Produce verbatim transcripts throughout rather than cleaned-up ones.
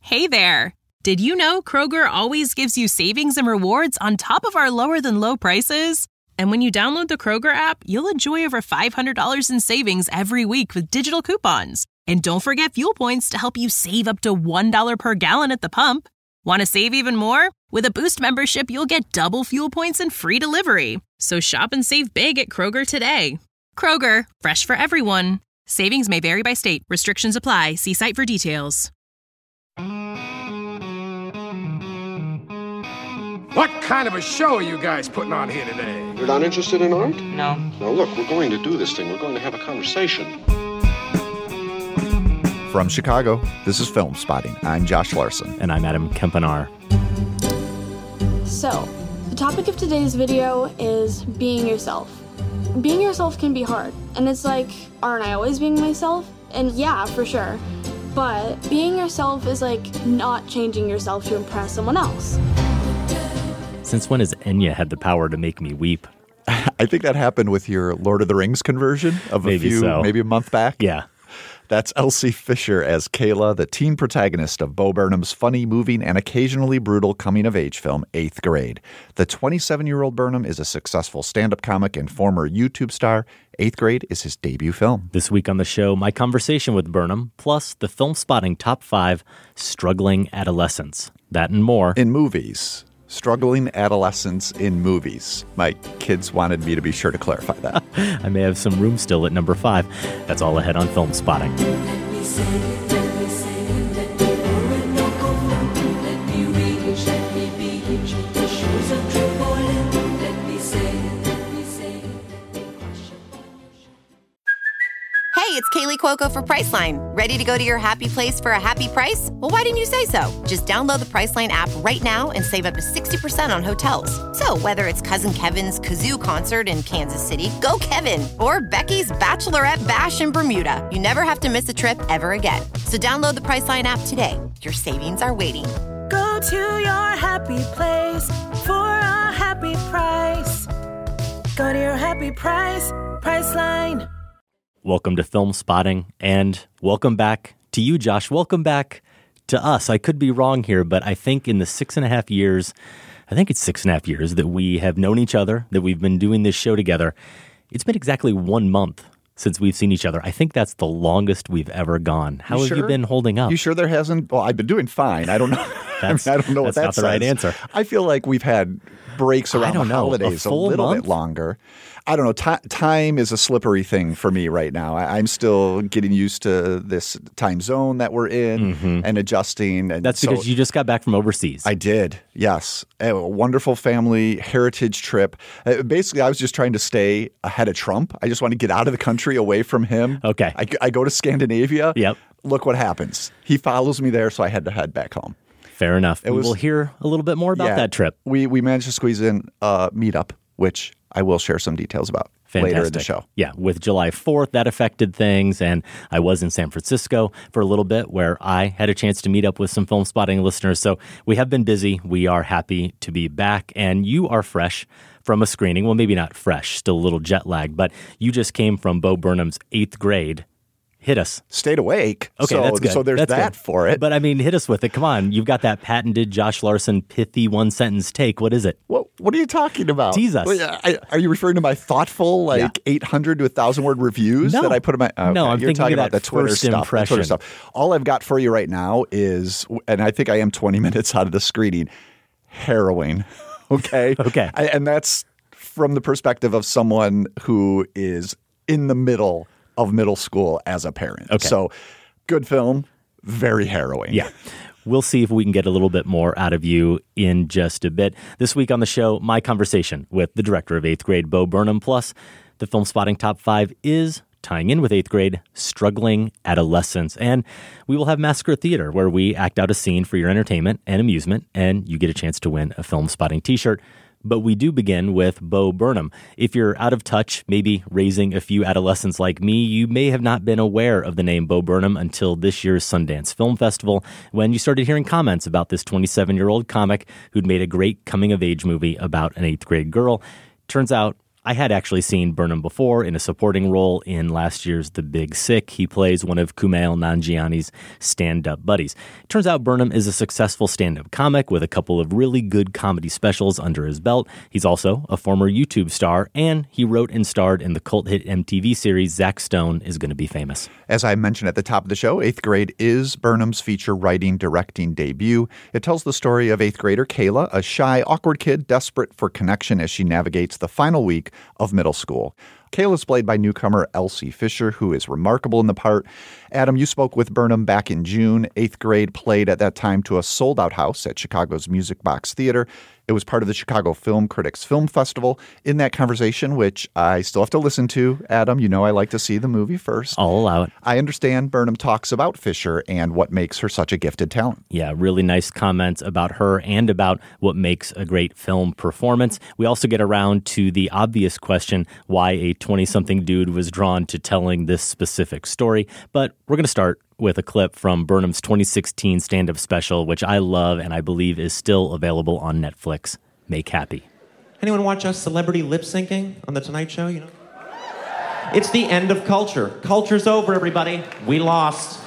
Hey there! Did you know Kroger always gives you savings and rewards on top of our lower-than-low prices? And when you download the Kroger app, you'll enjoy over five hundred dollars in savings every week with digital coupons. And don't forget fuel points to help you save up to one dollar per gallon at the pump. Want to save even more? With a Boost membership, you'll get double fuel points and free delivery. So shop and save big at Kroger today. Kroger, fresh for everyone. Savings may vary by state. Restrictions apply. See site for details. What kind of a show are you guys putting on here today? You're not interested in art? No. Now look, we're going to do this thing. We're going to have a conversation. From Chicago, this is Film Spotting. I'm Josh Larson. And I'm Adam Kempenar. So, the topic of today's video is being yourself. Being yourself can be hard. And it's like, aren't I always being myself? And yeah, for sure. But being yourself is like not changing yourself to impress someone else. Since when has Enya had the power to make me weep? I think that happened with your Lord of the Rings conversion of maybe a few, so. maybe a month back. Yeah. That's Elsie Fisher as Kayla, the teen protagonist of Bo Burnham's funny, moving, and occasionally brutal coming-of-age film, Eighth Grade. The twenty-seven-year-old Burnham is a successful stand-up comic and former YouTube star. Eighth Grade is his debut film. This week on the show, my conversation with Burnham, plus the Film Spotting Top five Struggling Adolescents. That and more. In movies. Struggling adolescents in movies. My kids wanted me to be sure to clarify that. I may have some room still at number five. That's all ahead on Film Spotting. Let me say it, let me say it, let me pour it, no go front, let me read it, let me be it, the shoes of Tripolin, let me say it, let me say it, let me crush it. Hey, it's Kaylee Cuoco for Priceline. Ready to go to your happy place for a happy price? Well, why didn't you say so? Just download the Priceline app right now and save up to sixty percent on hotels. So whether it's Cousin Kevin's Kazoo Concert in Kansas City, go Kevin, or Becky's Bachelorette Bash in Bermuda, you never have to miss a trip ever again. So download the Priceline app today. Your savings are waiting. Go to your happy place for a happy price. Go to your happy price, Priceline. Welcome to Film Spotting, and welcome back to you, Josh. Welcome back to us. I could be wrong here, but I think in the six and a half years, I think it's six and a half years that we have known each other, that we've been doing this show together, it's been exactly one month since we've seen each other. I think that's the longest we've ever gone. How you have sure? you been holding up? You sure there hasn't? Well, I've been doing fine. I don't know. That's, I, mean, I don't know what that's that not the says. right answer. I feel like we've had breaks around I don't the know, holidays a, a, full little month? bit longer. I don't know. Ti- time is a slippery thing for me right now. I- I'm still getting used to this time zone that we're in Mm-hmm. and adjusting. And That's so because you just got back from overseas. I did. Yes. A wonderful family heritage trip. Uh, basically, I was just trying to stay ahead of Trump. I just want to get out of the country, away from him. Okay. I, I go to Scandinavia. Yep. Look what happens. He follows me there, so I had to head back home. Fair enough. It we was- will hear a little bit more about Yeah, that trip. We we managed to squeeze in a meetup, which I will share some details about Fantastic. later in the show. Yeah, with July fourth, that affected things, and I was in San Francisco for a little bit where I had a chance to meet up with some Film Spotting listeners. So we have been busy. We are happy to be back, and you are fresh from a screening. Well, maybe not fresh, still a little jet lag, but you just came from Bo Burnham's Eighth Grade. Hit us. Stayed awake. Okay, so, that's good. So there's that's that good. for it. But I mean, hit us with it. Come on. You've got that patented Josh Larson pithy one sentence take. What is it? What, what are you talking about? Tease us. Wait, I, are you referring to my thoughtful, like Yeah. eight hundred to one thousand word reviews No. that I put in my... Okay. No, I'm You're thinking talking of about that the Twitter first stuff, the impression. Twitter stuff. All I've got for you right now is, and I think I am twenty minutes out of the screening, harrowing. Okay? Okay. I, and that's from the perspective of someone who is in the middle of middle school as a parent. Okay. So good film, very harrowing. Yeah. We'll see if we can get a little bit more out of you in just a bit. This week on the show, my conversation with the director of Eighth Grade, Bo Burnham, plus the Film Spotting Top five is tying in with Eighth Grade, Struggling Adolescents. And we will have Massacre Theater, where we act out a scene for your entertainment and amusement, and you get a chance to win a Film Spotting t-shirt. But we do begin with Bo Burnham. If you're out of touch, maybe raising a few adolescents like me, you may have not been aware of the name Bo Burnham until this year's Sundance Film Festival, when you started hearing comments about this twenty-seven-year-old comic who'd made a great coming-of-age movie about an eighth-grade girl. Turns out, I had actually seen Burnham before in a supporting role in last year's The Big Sick. He plays one of Kumail Nanjiani's stand-up buddies. Turns out Burnham is a successful stand-up comic with a couple of really good comedy specials under his belt. He's also a former YouTube star, and he wrote and starred in the cult hit M T V series Zack Stone is Gonna Be Famous. As I mentioned at the top of the show, Eighth Grade is Burnham's feature writing, directing debut. It tells the story of eighth grader Kayla, a shy, awkward kid desperate for connection as she navigates the final week of middle school. Kayla's played by newcomer Elsie Fisher, who is remarkable in the part. Adam, you spoke with Burnham back in June. Eighth Grade played at that time to a sold-out house at Chicago's Music Box Theater. It was part of the Chicago Film Critics Film Festival. In that conversation, which I still have to listen to, Adam, you know I like to see the movie first. I'll allow it. I understand Burnham talks about Fisher and what makes her such a gifted talent. Yeah, really nice comments about her and about what makes a great film performance. We also get around to the obvious question, why a twenty-something dude was drawn to telling this specific story. But we're going to start with a clip from Burnham's twenty sixteen stand-up special, which I love and I believe is still available on Netflix, Make Happy. Anyone watch us celebrity lip syncing on The Tonight Show? You know, it's the end of culture. Culture's over, everybody. We lost.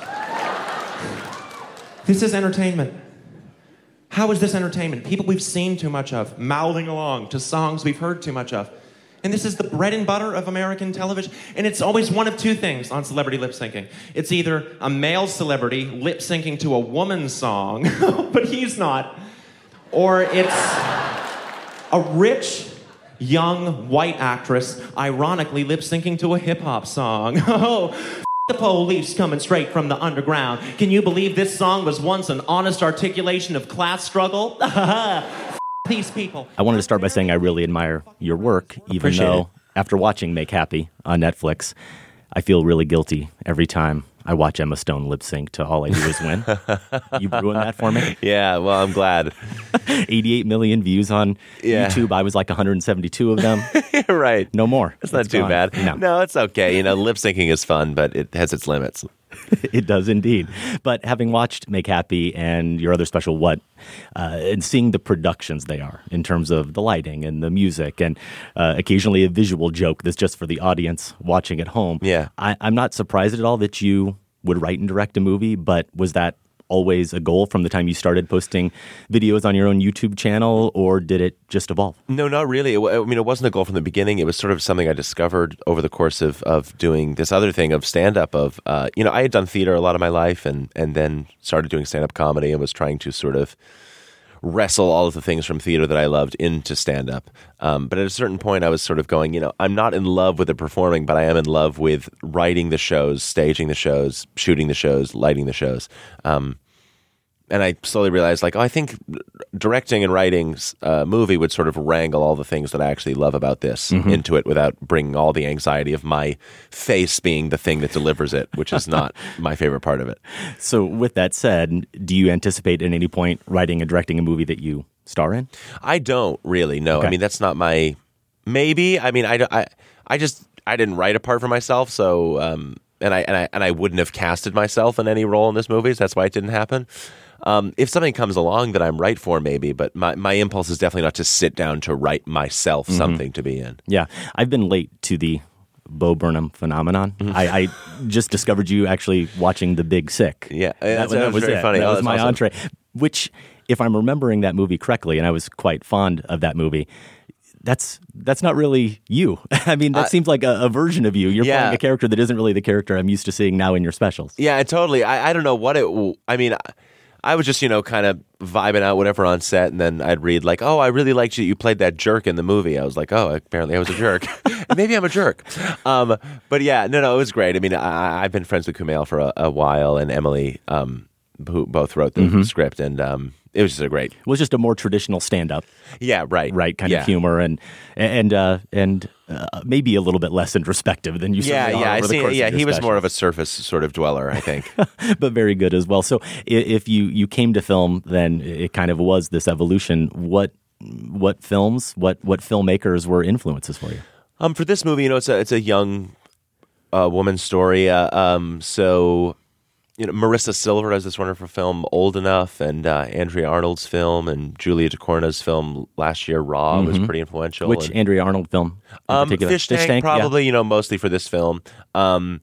This is entertainment. How is this entertainment? People we've seen too much of, mouthing along to songs we've heard too much of. And this is the bread and butter of American television. And it's always one of two things on celebrity lip syncing. It's either a male celebrity lip syncing to a woman's song, but he's not. Or it's a rich, young, white actress ironically lip syncing to a hip hop song. Oh, f- the police coming straight from the underground. Can you believe this song was once an honest articulation of class struggle? These people. I wanted to start by saying I really admire your work, even Appreciate though it. after watching Make Happy on Netflix, I feel really guilty every time I watch Emma Stone lip sync to All I Do Is Win. You ruined that for me. Yeah, well, I'm glad. eighty-eight million views on Yeah. YouTube. I was like one hundred seventy-two of them. Right. No more. It's not too gone. bad. No. no, it's okay. You know, lip syncing is fun, but it has its limits. It does indeed. But having watched Make Happy and your other special, What, uh, and seeing the productions they are in terms of the lighting and the music and uh, occasionally a visual joke that's just for the audience watching at home. Yeah. I, I'm not surprised at all that you would write and direct a movie, but was that always a goal from the time you started posting videos on your own YouTube channel, or did it just evolve? No, not really. It, I mean, it wasn't a goal from the beginning. It was sort of something I discovered over the course of, of doing this other thing of stand-up of, uh, you know, I had done theater a lot of my life and, and then started doing stand-up comedy and was trying to sort of wrestle all of the things from theater that I loved into stand-up. Um, but at a certain point, I was sort of going, you know, I'm not in love with the performing, but I am in love with writing the shows, staging the shows, shooting the shows, lighting the shows. Um, and I slowly realized, like, oh, I think directing and writing a movie would sort of wrangle all the things that I actually love about this Mhm. into it without bringing all the anxiety of my face being the thing that delivers it, which is not my favorite part of it. So with that said, do you anticipate at any point writing and directing a movie that you star in? I don't really, no. Okay. I mean, that's not my, maybe. I mean, I, don't- I, I just, I didn't write a part for myself, so, um, and I, and I, and I wouldn't have casted myself in any role in this movie, so that's why it didn't happen. Um, if something comes along that I'm right for, maybe, but my, my impulse is definitely not to sit down to write myself Mhm. something to be in. Yeah, I've been late to the Bo Burnham phenomenon. Mm-hmm. I, I just discovered you actually watching The Big Sick. Yeah, that's- that was very it. funny. That Oh, was that's my awesome. entree, which, if I'm remembering that movie correctly, and I was quite fond of that movie, that's that's not really you. I mean, that Uh, seems like a, a version of you. You're yeah. playing a character that isn't really the character I'm used to seeing now in your specials. Yeah, totally. I, I don't know what it. w- I mean, I, I was just you know kind of vibing out whatever on set, and then I'd read like, "Oh, I really liked you. You played that jerk in the movie." I was like, "Oh, apparently I was a jerk. Maybe I'm a jerk." Um, but yeah, no, no, it was great. I mean, I, I've been friends with Kumail for a, a while, and Emily, um, who both wrote the Mhm. script, and um, it was just a great. It was just a more traditional stand-up. Yeah, right, right, kind Yeah. of humor and and uh, and uh, maybe a little bit less introspective than you. Yeah, certainly yeah, are I over the see. course Yeah, of your he was more specials. of a surface sort of dweller, I think. But very good as well. So i- if you, you came to film, then it kind of was this evolution. What what films, what what filmmakers were influences for you? Um, for this movie, you know, it's a it's a young uh, woman's story. Uh, um, so you know, Marissa Silver has this wonderful film, Old Enough, and uh, Andrea Arnold's film, and Julia Ducournau's film last year, Raw, Mhm. was pretty influential. Which and, Andrea Arnold film? In um, particular? Fish Tank, yeah. probably, you know, mostly for this film. Um,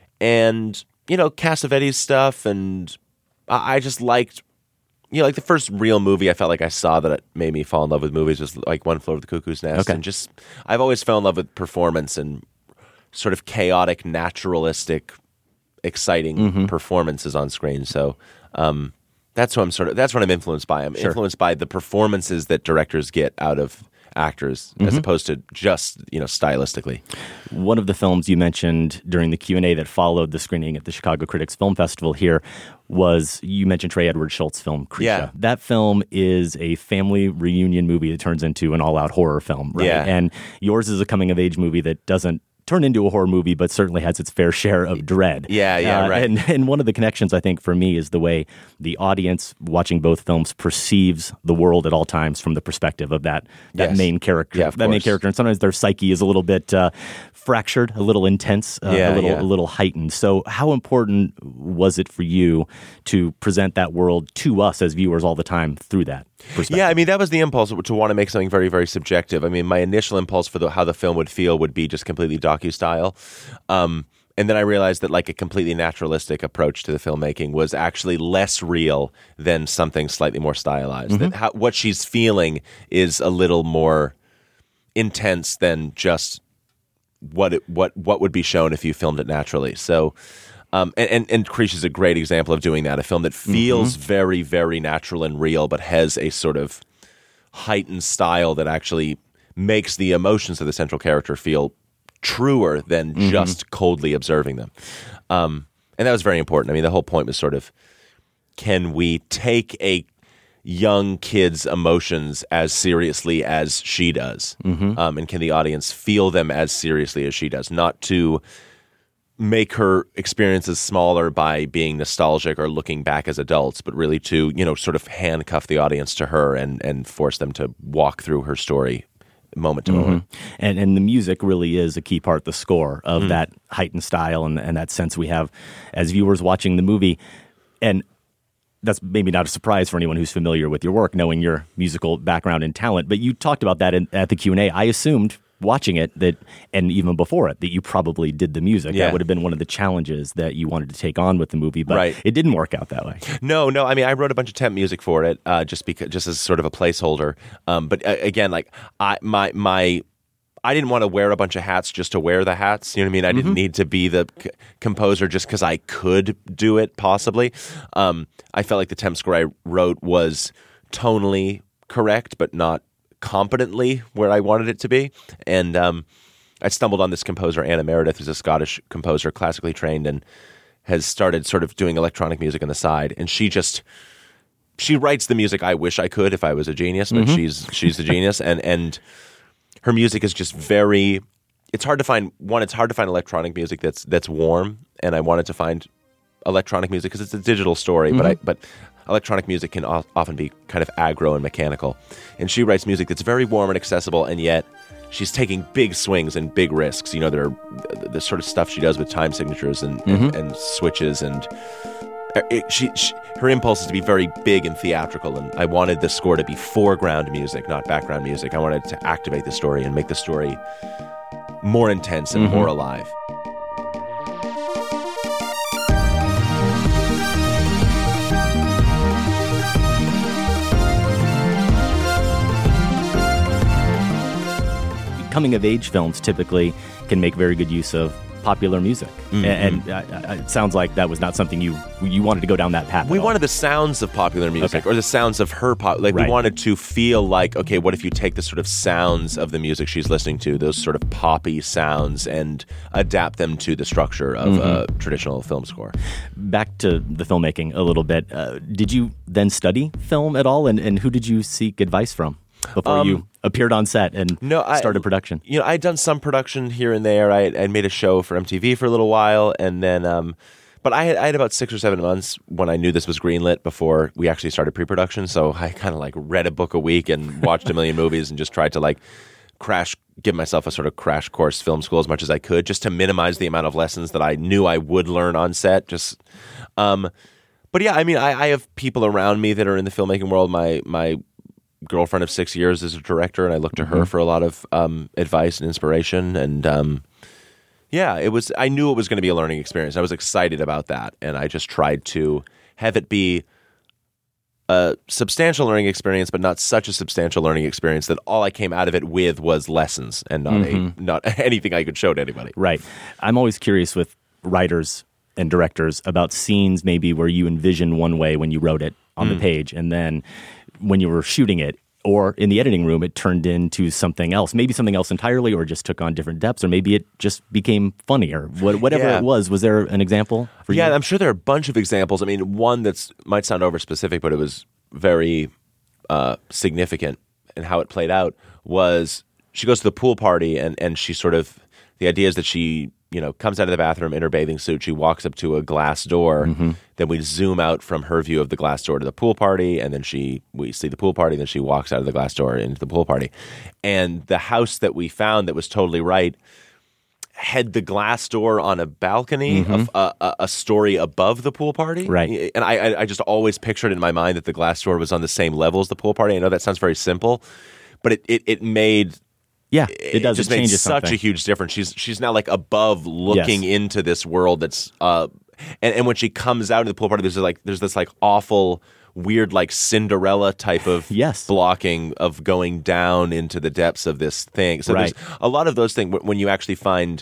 and, you know, Cassavetes stuff, and I, I just liked, you know, like the first real movie I felt like I saw that made me fall in love with movies was like One Flew Over the Cuckoo's Nest. Okay. And just, I've always fell in love with performance and sort of chaotic, naturalistic, exciting Mhm. performances on screen. So um, that's what I'm sort of, that's what I'm influenced by. I'm Sure. influenced by the performances that directors get out of actors as Mhm. opposed to just, you know, stylistically. One of the films you mentioned during the Q and A that followed the screening at the Chicago Critics Film Festival here was, you mentioned Trey Edward Schultz's film, Krisha. Yeah. That film is a family reunion movie that turns into an all-out horror film, right? Yeah. And yours is a coming-of-age movie that doesn't turn into a horror movie, but certainly has its fair share of dread. Yeah, yeah, right. And, and one of the connections, I think, for me is the way the audience watching both films perceives the world at all times from the perspective of that, that Yes. main character. Yeah, of that main course. character. And sometimes their psyche is a little bit uh, fractured, a little intense, uh, Yeah, a little yeah. a little heightened. So how important was it for you to present that world to us as viewers all the time through that perspective? Yeah, I mean, that was the impulse to want to make something very, very subjective. I mean, my initial impulse for the, how the film would feel would be just completely docu-style. Um, and then I realized that like a completely naturalistic approach to the filmmaking was actually less real than something slightly more stylized. Mhm. That how, what she's feeling is a little more intense than just what it, what what would be shown if you filmed it naturally. So, um, and and, and Krisha is a great example of doing that. A film that feels very, very natural and real, but has a sort of heightened style that actually makes the emotions of the central character feel truer than Mhm. just coldly observing them. Um, and that was very important. I mean, the whole point was sort of, can we take a young kid's emotions as seriously as she does? Mhm. Um, and can the audience feel them as seriously as she does? Not to make her experiences smaller by being nostalgic or looking back as adults, but really to, you know, sort of handcuff the audience to her and, and force them to walk through her story moment to moment. Mhm. And and the music really is a key part, the score of Mm. that heightened style and, and that sense we have as viewers watching the movie. And that's maybe not a surprise for anyone who's familiar with your work, knowing your musical background and talent. But you talked about that in, at the Q and A. I assumed watching it that, and even before it, that you probably did the music. Yeah. That would have been one of the challenges that you wanted to take on with the movie, but Right. it didn't work out that way. No, no. I mean, I wrote a bunch of temp music for it, uh, just because, just as sort of a placeholder. Um, but uh, again, like I, my, my, I didn't want to wear a bunch of hats just to wear the hats. You know what I mean? I didn't need to be the c- composer just because I could do it. Possibly, um, I felt like the temp score I wrote was tonally correct, but not competently where I wanted it to be. And um, I stumbled on this composer, Anna Meredith, who's a Scottish composer, classically trained, and has started sort of doing electronic music on the side. And she just she writes the music I wish I could if I was a genius, but Mhm. she's she's a genius, and and her music is just very. It's hard to find one. It's hard to find electronic music that's that's warm, and I wanted to find electronic music because it's a digital story, but I but. Electronic music can o- often be kind of aggro and mechanical. And she writes music that's very warm and accessible, and yet she's taking big swings and big risks. You know, there are the, the sort of stuff she does with time signatures and, and, Mhm. and switches. And it, she, she, her impulse is to be very big and theatrical. And I wanted the score to be foreground music, not background music. I wanted to activate the story and make the story more intense and Mhm. more alive. Coming of age films typically can make very good use of popular music, Mhm. and, and uh, it sounds like that was not something you you wanted to go down that path. We at all. wanted the sounds of popular music, Okay. or the sounds of her pop. Like Right. we wanted to feel like, okay, what if you take the sort of sounds of the music she's listening to, those sort of poppy sounds, and adapt them to the structure of a traditional film score. Back to the filmmaking a little bit. Uh, did you then study film at all, and, and who did you seek advice from before Um, you appeared on set and No, I started production? You know, I'd done some production here and there. I I made a show for M T V for a little while, and then, um, but I had I had about six or seven months when I knew this was greenlit before we actually started pre-production. So I kind of like read a book a week and watched a million movies and just tried to like crash, give myself a sort of crash course film school as much as I could, just to minimize the amount of lessons that I knew I would learn on set. Just, um, but yeah, I mean, I, I have people around me that are in the filmmaking world. My my girlfriend of six years is a director, and I look to her Mm-hmm. for a lot of um, advice and inspiration. And um, yeah, it was. I knew it was going to be a learning experience. I was excited about that, and I just tried to have it be a substantial learning experience, but not such a substantial learning experience that all I came out of it with was lessons and not Mm-hmm. a not anything I could show to anybody. Right. I'm always curious with writers and directors about scenes maybe where you envision one way when you wrote it on Mm. the page, and then when you were shooting it or in the editing room, it turned into something else, maybe something else entirely, or just took on different depths, or maybe it just became funnier. What, whatever Yeah. it was, was there an example for Yeah, you? I'm sure there are a bunch of examples. I mean, one that's might sound over specific, but it was very uh, significant in how it played out was she goes to the pool party, and, and she sort of, the idea is that she, you know, comes out of the bathroom in her bathing suit. She walks up to a glass door. Mm-hmm. Then we zoom out from her view of the glass door to the pool party, and then she we see the pool party. Then she walks out of the glass door into the pool party. And the house that we found that was totally right had the glass door on a balcony, Mm-hmm. of a, a, a story above the pool party. Right. And I, I- I just always pictured in my mind that the glass door was on the same level as the pool party. I know that sounds very simple, but it, it, it made Yeah, it does. It, just made changes such something. a huge difference. She's she's now like above looking Yes. into this world that's uh, and, and when she comes out of the pool party, there's like there's this like awful, weird like Cinderella type of Yes. blocking of going down into the depths of this thing. So Right. there's a lot of those things when you actually find.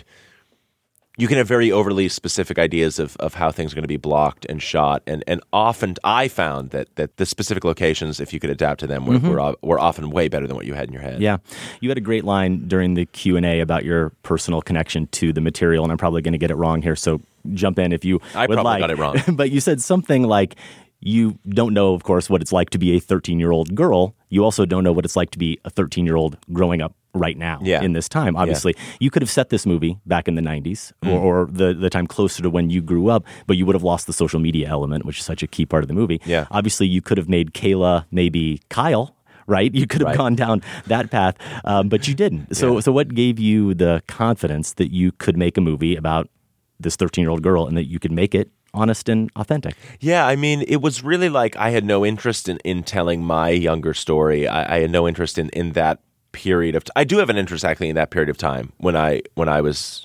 You can have very overly specific ideas of, of how things are going to be blocked and shot, and and often I found that that the specific locations, if you could adapt to them, were Mm-hmm. were, o- were often way better than what you had in your head. Yeah. You had a great line during the Q and A about your personal connection to the material, and I'm probably going to get it wrong here, so jump in if you I would probably like. got it wrong. But you said something like, you don't know, of course, what it's like to be a thirteen-year-old girl. You also don't know what it's like to be a thirteen-year-old growing up right now Yeah. in this time. Obviously, you could have set this movie back in the nineties Mm. or, or the, the time closer to when you grew up, but you would have lost the social media element, which is such a key part of the movie. Yeah. Obviously, you could have made Kayla maybe Kyle, right? You could have Right. gone down that path, um, but you didn't. So, Yeah. so what gave you the confidence that you could make a movie about this thirteen-year-old girl and that you could make it honest and authentic? Yeah, I mean, it was really like I had no interest in, in telling my younger story. I, I had no interest in, in that period of. T- I do have an interest actually in that period of time when I when I was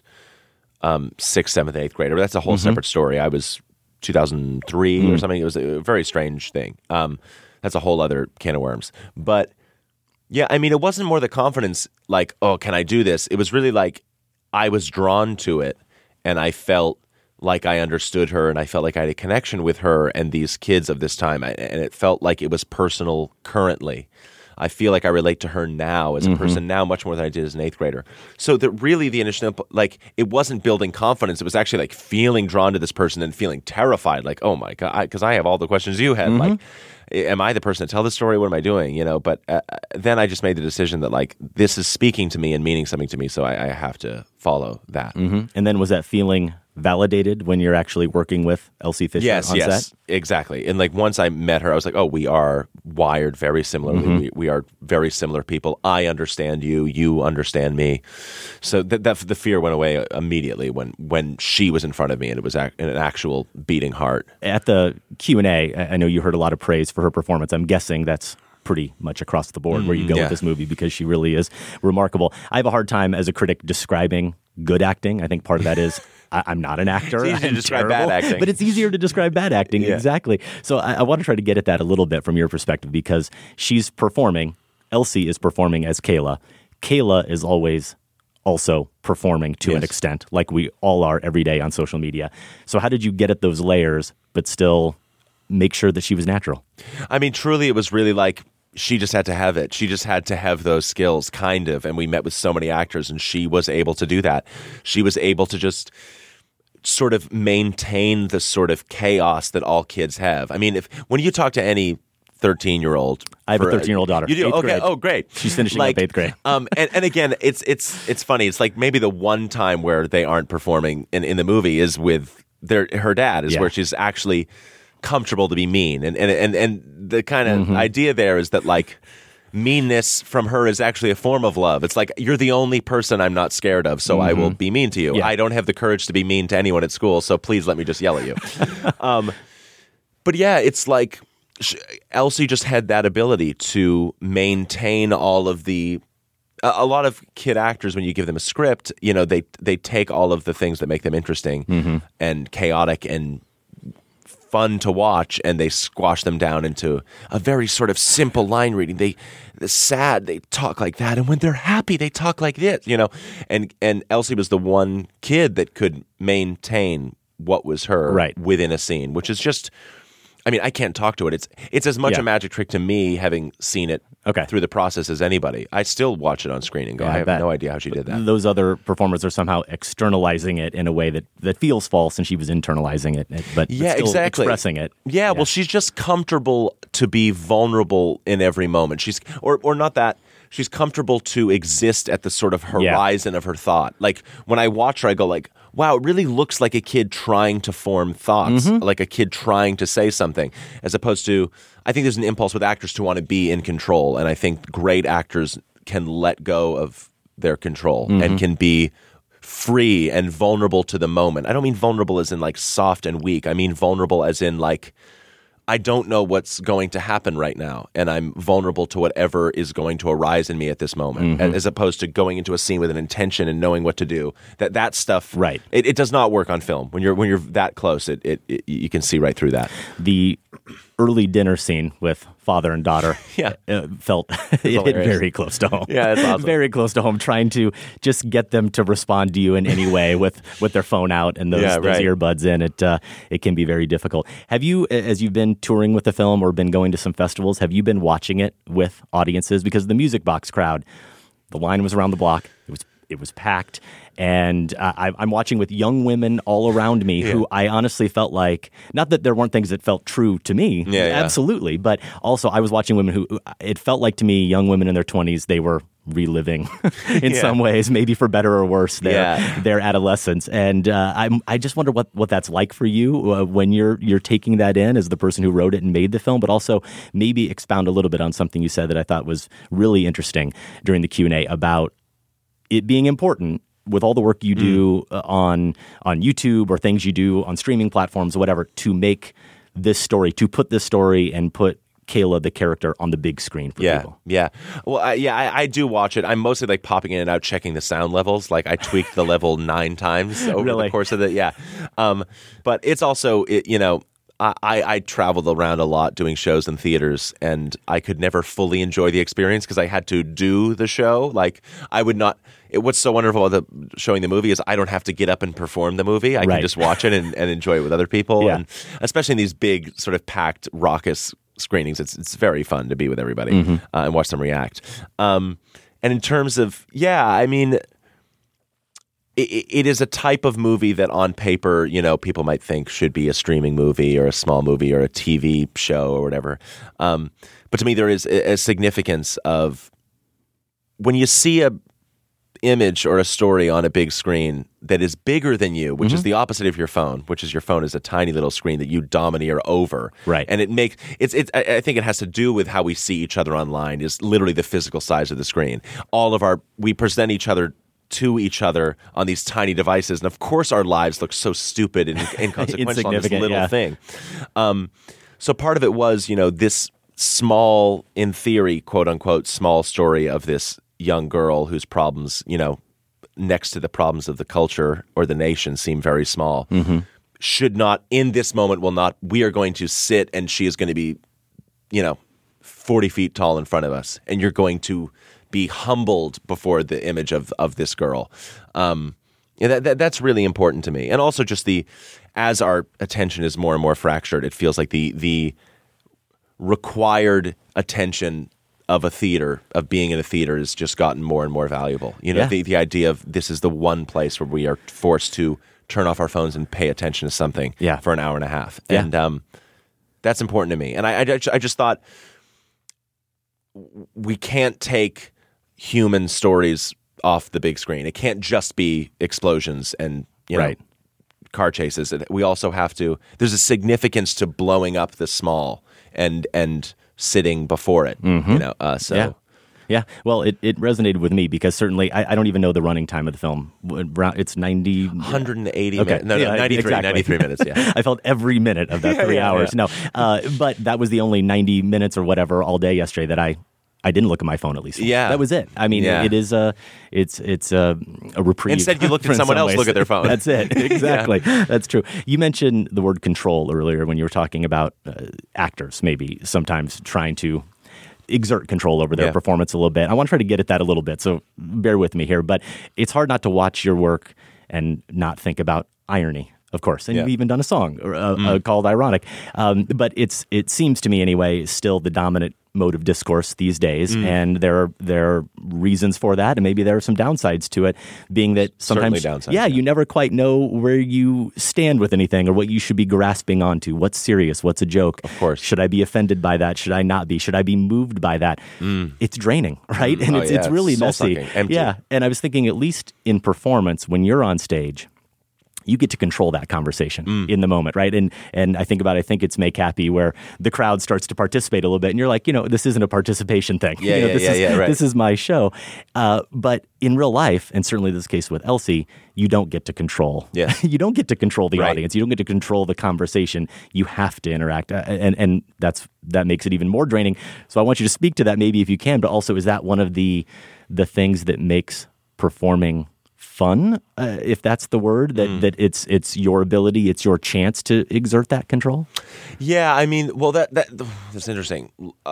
um, sixth, seventh, eighth grader. But that's a whole separate story. I was two thousand three or something. It was a very strange thing. Um, that's a whole other can of worms. But yeah, I mean, it wasn't more the confidence like, oh, can I do this? It was really like I was drawn to it, and I felt like I understood her, and I felt like I had a connection with her and these kids of this time, I, and it felt like it was personal currently. I feel like I relate to her now as a person now much more than I did as an eighth grader. So that really the initial, like, it wasn't building confidence. It was actually like feeling drawn to this person and feeling terrified, like, oh my God, because I, I have all the questions you had. Like, am I the person to tell the story? What am I doing? You know, but uh, then I just made the decision that like, this is speaking to me and meaning something to me. So I, I have to follow that. Mm-hmm. And then was that feeling validated when you're actually working with Elsie Fisher Yes, on yes, set? exactly. And like once I met her, I was like, oh, we are wired very similarly. Mm-hmm. We, we are very similar people. I understand you. You understand me. So that, that the fear went away immediately when when she was in front of me, and it was ac- an actual beating heart. At the Q and A, I I know you heard a lot of praise for her performance. I'm guessing that's pretty much across the board where you go yeah. with this movie, because she really is remarkable. I have a hard time as a critic describing good acting. I think part of that is I, I'm not an actor. It's easy to I'm describe terrible, bad acting. But it's easier to describe bad acting. Yeah. Exactly. So I, I want to try to get at that a little bit from your perspective, because she's performing. Elsie is performing as Kayla. Kayla is always also performing to an Yes. extent, like we all are every day on social media. So how did you get at those layers, but still make sure that she was natural? I mean, truly, it was really like she just had to have it. She just had to have those skills, kind of. And we met with so many actors, and she was able to do that. She was able to just sort of maintain the sort of chaos that all kids have. I mean, if when you talk to any thirteen-year-old, I have a for- thirteen-year-old daughter. You do? Eighth Okay. grade. Oh, great. She's finishing like, up eighth grade. um, and, and again, it's it's it's funny. It's like maybe the one time where they aren't performing in, in the movie is with their her dad, is Yeah. where she's actually comfortable to be mean. And and and, and the kind of Mm-hmm. idea there is that like meanness from her is actually a form of love. It's like, you're the only person I'm not scared of, so mm-hmm. I will be mean to you. Yeah. I don't have the courage to be mean to anyone at school, so please let me just yell at you. um, but yeah, it's like she, Elsie just had that ability to maintain all of the. A, a lot of kid actors, when you give them a script, you know, they they take all of the things that make them interesting mm-hmm. and chaotic and fun to watch, and they squash them down into a very sort of simple line reading. They, they're sad, they talk like that, and when they're happy, they talk like this, you know. And and Elsie was the one kid that could maintain what was her right. within a scene, which is just. I mean, I can't talk to it. It's it's as much yeah. a magic trick to me, having seen it okay. through the process, as anybody. I still watch it on screen and go, yeah, I have bet. no idea how she did that. Those other performers are somehow externalizing it in a way that, that feels false, and she was internalizing it, but, yeah, but still exactly. expressing it. Yeah, yeah, well, she's just comfortable to be vulnerable in every moment. She's or or not that. She's comfortable to exist at the sort of horizon yeah. of her thought. Like, when I watch her, I go like, wow, it really looks like a kid trying to form thoughts, mm-hmm. like a kid trying to say something, as opposed to, I think there's an impulse with actors to want to be in control, and I think great actors can let go of their control mm-hmm. and can be free and vulnerable to the moment. I don't mean vulnerable as in like soft and weak. I mean vulnerable as in like, I don't know what's going to happen right now, and I'm vulnerable to whatever is going to arise in me at this moment, mm-hmm. as opposed to going into a scene with an intention and knowing what to do. That that stuff, right? It, it does not work on film. When you're when you're that close, it, it, it you can see right through that. The early dinner scene with father and daughter, yeah, uh, felt it hit very close to home. Yeah, that's awesome. Very close to home. Trying to just get them to respond to you in any way with, with their phone out and those, yeah, those right. earbuds in. It uh, it can be very difficult. Have you, as you've been touring with the film or been going to some festivals, have you been watching it with audiences? Because the Music Box crowd, the line was around the block. It was it was packed. And uh, I, I'm watching with young women all around me yeah. who I honestly felt like, not that there weren't things that felt true to me, yeah, yeah. absolutely, but also I was watching women who, it felt like to me, young women in their twenties, they were reliving in yeah. some ways, maybe for better or worse, their yeah. their adolescence. And uh, I'm, I just wonder what, what that's like for you uh, when you're you're taking that in as the person who wrote it and made the film, but also maybe expound a little bit on something you said that I thought was really interesting during the Q and A about it being important with all the work you do mm. on on YouTube or things you do on streaming platforms or whatever, to make this story, to put this story and put Kayla, the character, on the big screen for yeah, people. Yeah, Well, I, yeah, I, I do watch it. I'm mostly like popping in and out, checking the sound levels. Like I tweaked the level nine times over really? the course of the, yeah. Um, but it's also, it, you know, I, I traveled around a lot doing shows in theaters, and I could never fully enjoy the experience because I had to do the show. Like I would not. It, what's so wonderful about the, showing the movie is I don't have to get up and perform the movie. I right. can just watch it and, and enjoy it with other people. Yeah. And especially in these big, sort of packed, raucous screenings, it's it's very fun to be with everybody mm-hmm. uh, and watch them react. Um, and in terms of, yeah, I mean, it, it is a type of movie that on paper, you know, people might think should be a streaming movie or a small movie or a T V show or whatever. Um, but to me, there is a, a significance of when you see a image or a story on a big screen that is bigger than you, which mm-hmm. is the opposite of your phone, which is your phone is a tiny little screen that you domineer over. Right. And it makes it's it's I think it has to do with how we see each other online, is literally the physical size of the screen. All of our we present each other to each other on these tiny devices, and of course our lives look so stupid and inconsequential on this little yeah. thing. Um, so part of it was, you know, this small, in theory, quote unquote, small story of this young girl whose problems, you know, next to the problems of the culture or the nation seem very small, mm-hmm. should not, in this moment, will not, we are going to sit and she is going to be, you know, forty feet tall in front of us, and you're going to be humbled before the image of, of this girl. Um, yeah, that, that, that's really important to me. And also just the, as our attention is more and more fractured, it feels like the the required attention of a theater, of being in a theater, has just gotten more and more valuable. You know, yeah. the, the idea of this is the one place where we are forced to turn off our phones and pay attention to something yeah. for an hour and a half. Yeah. And um, that's important to me. And I, I, I just thought we can't take human stories off the big screen. It can't just be explosions and, you know, right. car chases. We also have to, there's a significance to blowing up the small and and sitting before it, mm-hmm. you know. Uh, so yeah. Yeah. Well, it, it resonated with me because certainly I, I don't even know the running time of the film. It's ninety... one hundred eighty okay. minutes. No, no, yeah, ninety-three, exactly. ninety-three minutes, yeah. I felt every minute of that Yeah, three yeah, hours. yeah. No, uh, but that was the only ninety minutes or whatever all day yesterday that I I didn't look at my phone at least. Yeah. That was it. I mean, Yeah. it is a, it's it's a, a reprieve. Instead, you looked at in someone some else ways. look at their phone. That's it. Exactly. That's true. You mentioned the word control earlier when you were talking about uh, actors maybe sometimes trying to exert control over their Yeah. performance a little bit. I want to try to get at that a little bit, so bear with me here. But it's hard not to watch your work and not think about irony. Of course, and Yeah. you've even done a song uh, uh, Mm. called "Ironic," um, but it's it seems to me anyway still the dominant mode of discourse these days, Mm. and there are there are reasons for that, and maybe there are some downsides to it, being that sometimes, Certainly downsides, yeah, yeah. you never quite know where you stand with anything or what you should be grasping onto. What's serious? What's a joke? Of course. Should I be offended by that? Should I not be? Should I be moved by that? Mm. It's draining, right? And Oh, it's yeah, it's really it's messy. soul-sucking, empty. Yeah, and I was thinking, at least in performance, when you're on stage, you get to control that conversation Mm. in the moment, right? And and I think about, I think it's Make Happy, where the crowd starts to participate a little bit, and you're like, you know, this isn't a participation thing. Yeah, you know, yeah, this yeah, is, yeah, right. This is my show. Uh, but in real life, and certainly this case with Elsie, you don't get to control. Yeah. you don't get to control the Right. audience. You don't get to control the conversation. You have to interact, uh, and and that's that makes it even more draining. So I want you to speak to that, maybe if you can. But also, is that one of the the things that makes performing fun, uh, if that's the word, that, Mm. that it's it's your ability, it's your chance to exert that control? Yeah, I mean, well, that that that's interesting.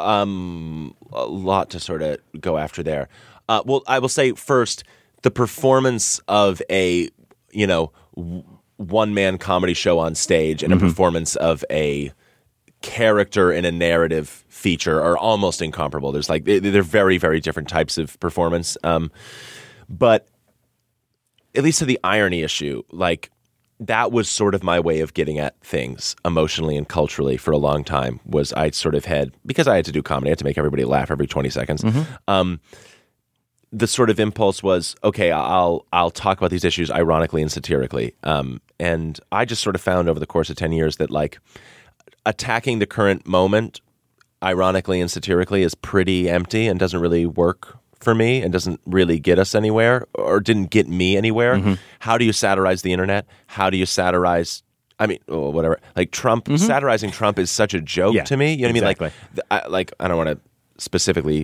Um, a lot to sort of go after there. Uh, well, I will say first, the performance of a you know w- one man comedy show on stage and Mhm. a performance of a character in a narrative feature are almost incomparable. There's like they- they're very very different types of performance. Um, but at least to the irony issue, like that was sort of my way of getting at things emotionally and culturally for a long time. Was I sort of had, because I had to do comedy, I had to make everybody laugh every twenty seconds. Mm-hmm. Um, the sort of impulse was, okay, I'll I'll talk about these issues ironically and satirically. Um, and I just sort of found over the course of ten years that like attacking the current moment ironically and satirically is pretty empty and doesn't really work for me and doesn't really get us anywhere or didn't get me anywhere. Mm-hmm. How do you satirize the internet? How do you satirize, I mean, oh, whatever, like Trump, satirizing Trump is such a joke Mm-hmm. Yeah, to me. You know what exactly. I mean? Like, th- I, like, I don't want to specifically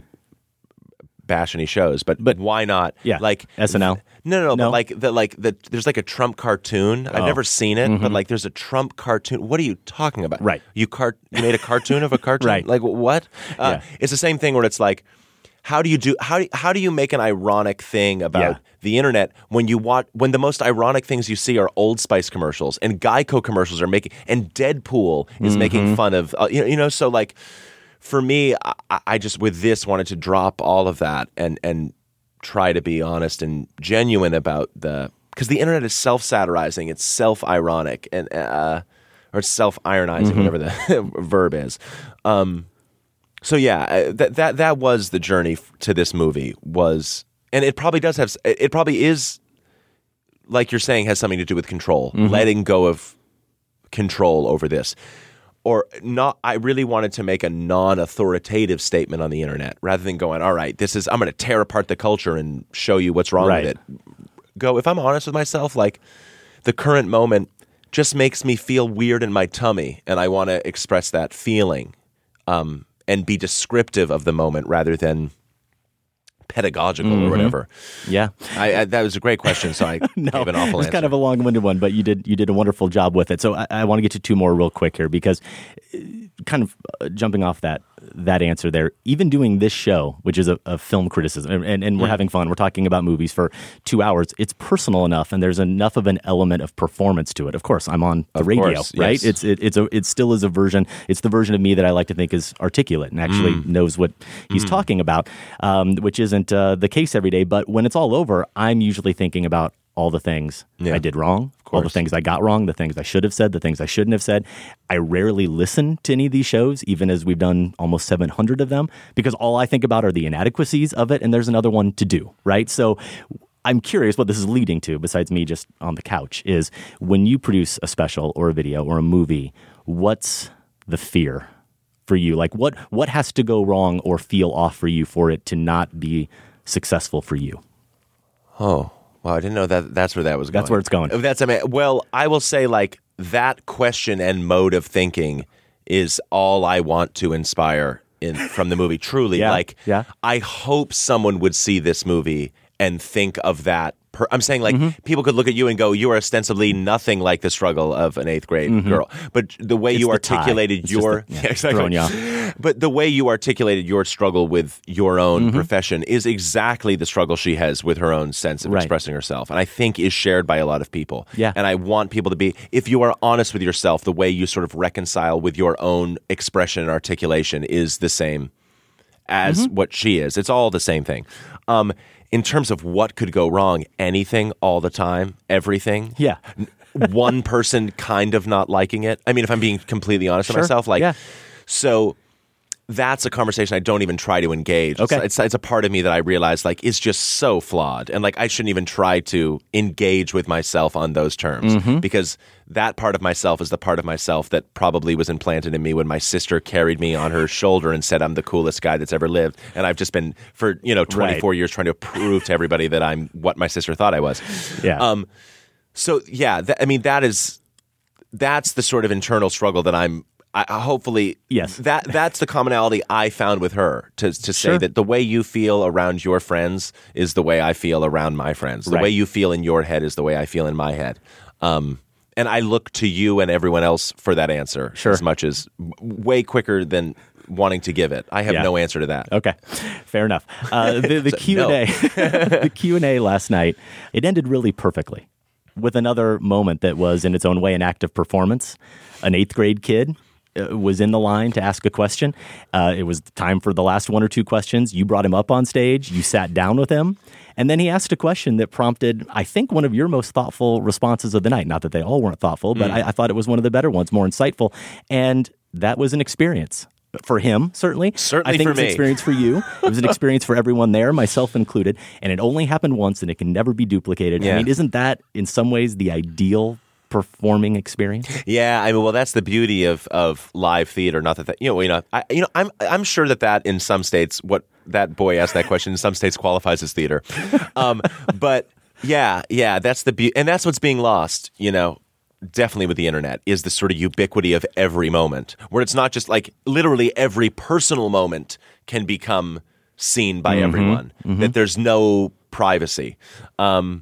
bash any shows, but, but why not? Yeah, Like S N L. No, no, no, No? but like the like the there's like a Trump cartoon. I've Oh. never seen it, but Mhm. like there's a Trump cartoon. What are you talking about? Right. You cart you made a cartoon of a cartoon? Right. Like what? Uh, Yeah. It's the same thing where it's like, how do you do how do, how do you make an ironic thing about Yeah. the internet when you want when the most ironic things you see are Old Spice commercials and Geico commercials are making and Deadpool is Mhm. making fun of uh, you know, you know so like for me I, I just with this wanted to drop all of that and and try to be honest and genuine about the because the internet is self-satirizing, it's self-ironic and uh, or self-ironizing, Mhm. whatever the verb is. Um, so yeah, uh, that that that was the journey f- to this movie was, and it probably does have, s- it it probably is, like you're saying, has something to do with control, Mhm. letting go of control over this. Or not, I really wanted to make a non-authoritative statement on the internet rather than going, all right, this is, I'm going to tear apart the culture and show you what's wrong Right. with it. Go, if I'm honest with myself, like the current moment just makes me feel weird in my tummy and I want to express that feeling um, and be descriptive of the moment rather than pedagogical Mhm. or whatever. Yeah. I, I, that was a great question, so I No, gave an awful it was answer. kind of a long-winded one, but you did you did a wonderful job with it. So I, I want to get to two more real quick here because, uh, kind of uh, jumping off that that answer there, even doing this show, which is a, a film criticism, and, and, and we're Mm. having fun, we're talking about movies for two hours. It's personal enough, and there's enough of an element of performance to it. Of course, I'm on the Of radio, course, right? yes. It's it, it's a it still is a version. It's the version of me that I like to think is articulate and actually Mm. knows what he's Mm. talking about, um, which isn't uh, the case every day. But when it's all over, I'm usually thinking about all the things Yeah. I did wrong, all the course. things I got wrong, the things I should have said, the things I shouldn't have said. I rarely listen to any of these shows, even as we've done almost seven hundred of them, because all I think about are the inadequacies of it, and there's another one to do, right? So I'm curious what this is leading to, besides me just on the couch, is when you produce a special or a video or a movie, what's the fear for you? Like what what has to go wrong or feel off for you for it to not be successful for you? Oh, wow. I didn't know that that's where that was going. That's where it's going. That's, I mean, well, I will say like that question and mode of thinking is all I want to inspire in from the movie. Truly. Yeah, like, yeah. I hope someone would see this movie and think of that. Per- I'm saying, like, Mm-hmm. people could look at you and go, you are ostensibly nothing like the struggle of an eighth grade girl. But the way It's you the tie. articulated It's just your... the- yeah, Yeah, exactly. throwing you off. But the way you articulated your struggle with your own Mm-hmm. profession is exactly the struggle she has with her own sense of Right. expressing herself. And I think is shared by a lot of people. Yeah. And I want people to be, if you are honest with yourself, the way you sort of reconcile with your own expression and articulation is the same as Mm-hmm. what she is. It's all the same thing. Um, in terms of what could go wrong, anything, all the time, everything. Yeah. One person kind of not liking it. I mean, if I'm being completely honest Sure. with myself, like, Yeah. so that's a conversation I don't even try to engage. Okay. It's, it's, it's a part of me that I realize like is just so flawed. And like I shouldn't even try to engage with myself on those terms Mm-hmm. because that part of myself is the part of myself that probably was implanted in me when my sister carried me on her shoulder and said I'm the coolest guy that's ever lived. And I've just been for, you know, twenty-four Right. years trying to prove to everybody that I'm what my sister thought I was. Yeah. Um, so yeah, th- I mean, that is, that's the sort of internal struggle that I'm, I, I hopefully, Yes. that that's the commonality I found with her to to say Sure. that the way you feel around your friends is the way I feel around my friends. The Right. way you feel in your head is the way I feel in my head. Um, and I look to you and everyone else for that answer Sure. as much as w- way quicker than wanting to give it. I have Yeah. no answer to that. Okay, fair enough. Uh, the the So, Q and A, the Q and A last night, it ended really perfectly with another moment that was in its own way an act of performance. An eighth grade kid uh, was in the line to ask a question. Uh, it was time for the last one or two questions. You brought him up on stage. You sat down with him. And then he asked a question that prompted, I think, one of your most thoughtful responses of the night. Not that they all weren't thoughtful, but Mm. I, I thought it was one of the better ones, more insightful. And that was an experience. For him, certainly. Certainly I think for it was an me. experience for you. It was an experience for everyone there, myself included. And it only happened once and it can never be duplicated. Yeah. I mean, isn't that in some ways the ideal performing experience? Yeah, I mean, well, that's the beauty of, of live theater. Not that, that you know, you know, I, you know, I'm I'm sure that that in some states, what that boy asked that question in some states qualifies as theater. Um, but yeah, yeah, that's the beauty, and that's what's being lost. You know, definitely with the internet is the sort of ubiquity of every moment, where it's not just like literally every personal moment can become seen by Mhm, everyone. mhm. That there's no privacy. Um,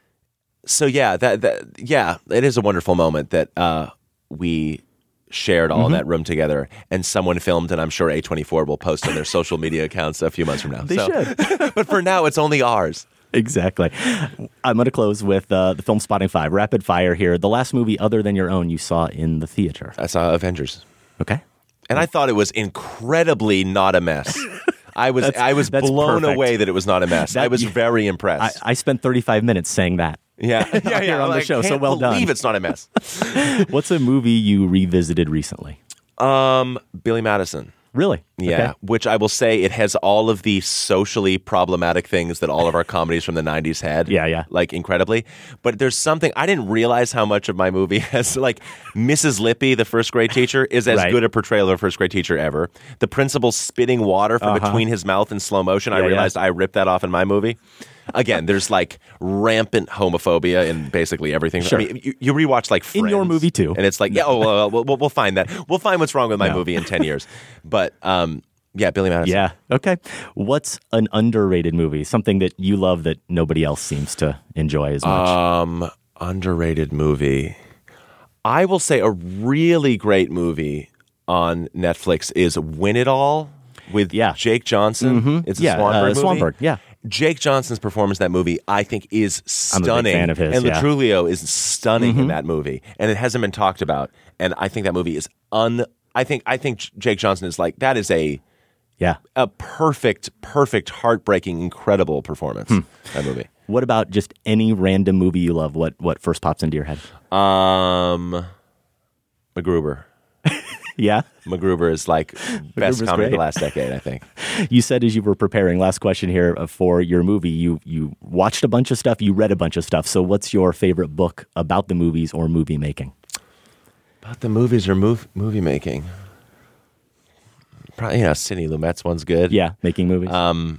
So yeah, that, that yeah, it is a wonderful moment that uh, we shared all Mhm. in that room together, and someone filmed, and I'm sure A twenty-four will post on their social media accounts a few months from now. They So- should. But for now, it's only ours. Exactly. I'm going to close with uh, the film Spotting Five, rapid fire here. The last movie other than your own you saw in the theater. I saw Avengers. Okay. And I thought it was incredibly not a mess. I was That's- I was that's blown perfect. away that it was not a mess. That- I was very impressed. I, I spent thirty-five minutes saying that. yeah, yeah, yeah. here on the I show, so can't well done. believe it's not a mess. What's a movie you revisited recently? Um, Billy Madison. Really? Yeah, Okay. which I will say it has all of the socially problematic things that all of our comedies from the nineties had. Yeah, yeah. Like incredibly. But there's something, I didn't realize how much of my movie has, like, Missus Lippy, the first grade teacher, is as Right. good a portrayal of a first grade teacher ever. The principal spitting water from Uh-huh. between his mouth in slow motion, I Yeah, yeah. realized I ripped that off in my movie. Again, there's like rampant homophobia in basically everything. Sure. I mean, you, you rewatch like In your Friends, movie, too. and it's like, yeah, oh, well, we'll, we'll, we'll find that. We'll find what's wrong with my No. movie in ten years. But um, yeah, Billy Madison. Yeah. Okay. What's an underrated movie? Something that you love that nobody else seems to enjoy as much? Um, underrated movie. I will say a really great movie on Netflix is Win It All with Yeah. Jake Johnson. Mhm. It's a Yeah, Swanberg uh, movie. Swanberg, yeah. Jake Johnson's performance in that movie, I think, is I'm a big stunning. fan of his, and yeah. Latrulio is stunning in Mhm. that movie, and it hasn't been talked about. And I think that movie is un. I think I think J- Jake Johnson is like that is a yeah. a perfect, perfect, heartbreaking, incredible performance. Hmm. That movie. What about just any random movie you love? What what first pops into your head? Um, MacGruber. Yeah. MacGruber is like best MacGruber's comedy of great. the last decade, I think. You said as you were preparing, last question here uh, for your movie, you you watched a bunch of stuff, you read a bunch of stuff. So what's your favorite book about the movies or movie making? About the movies or mov- movie making. probably, you know, Sidney Lumet's one's good. Yeah, making movies. Um,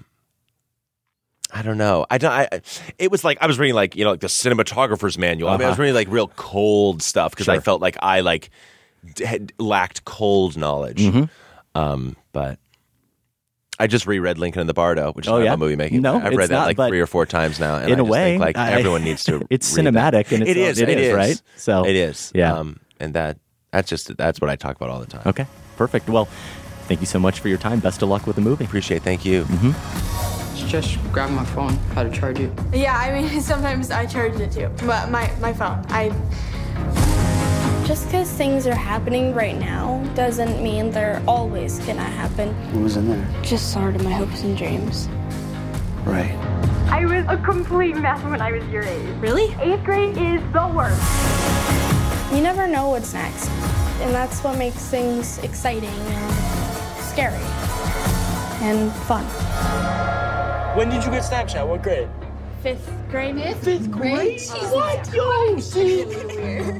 I don't know. I don't. I, it was like I was reading like you know like the cinematographer's manual. I mean, I was Uh-huh. reading like real cold stuff because I Sure. felt like I like d- had lacked cold knowledge. Mhm. Um, but I just reread Lincoln and the Bardo, which is Oh, not yeah? a movie making. No, I've it's read that not, like but three or four times now, and in I a just way, think, like I- everyone needs to. It's read that. cinematic in its It own- is. it It is, is right? So- it is. yeah. Um, and that that's just that's what I talk about all the time. Okay, perfect. Well, thank you so much for your time. Best of luck with the movie. Appreciate it. Thank you. Mm-hmm. Just grab my phone. How to charge it? Yeah, I mean, sometimes I charge it too. But my, my phone, I... Just because things are happening right now doesn't mean they're always gonna happen. What was in there? Just sort of my hopes and dreams. Right. I was a complete mess when I was your age. Really? Eighth grade is the worst. You never know what's next. And that's what makes things exciting and scary and fun. When did you get Snapchat? What grade? Fifth grade? Fifth grade? What? Yo, see?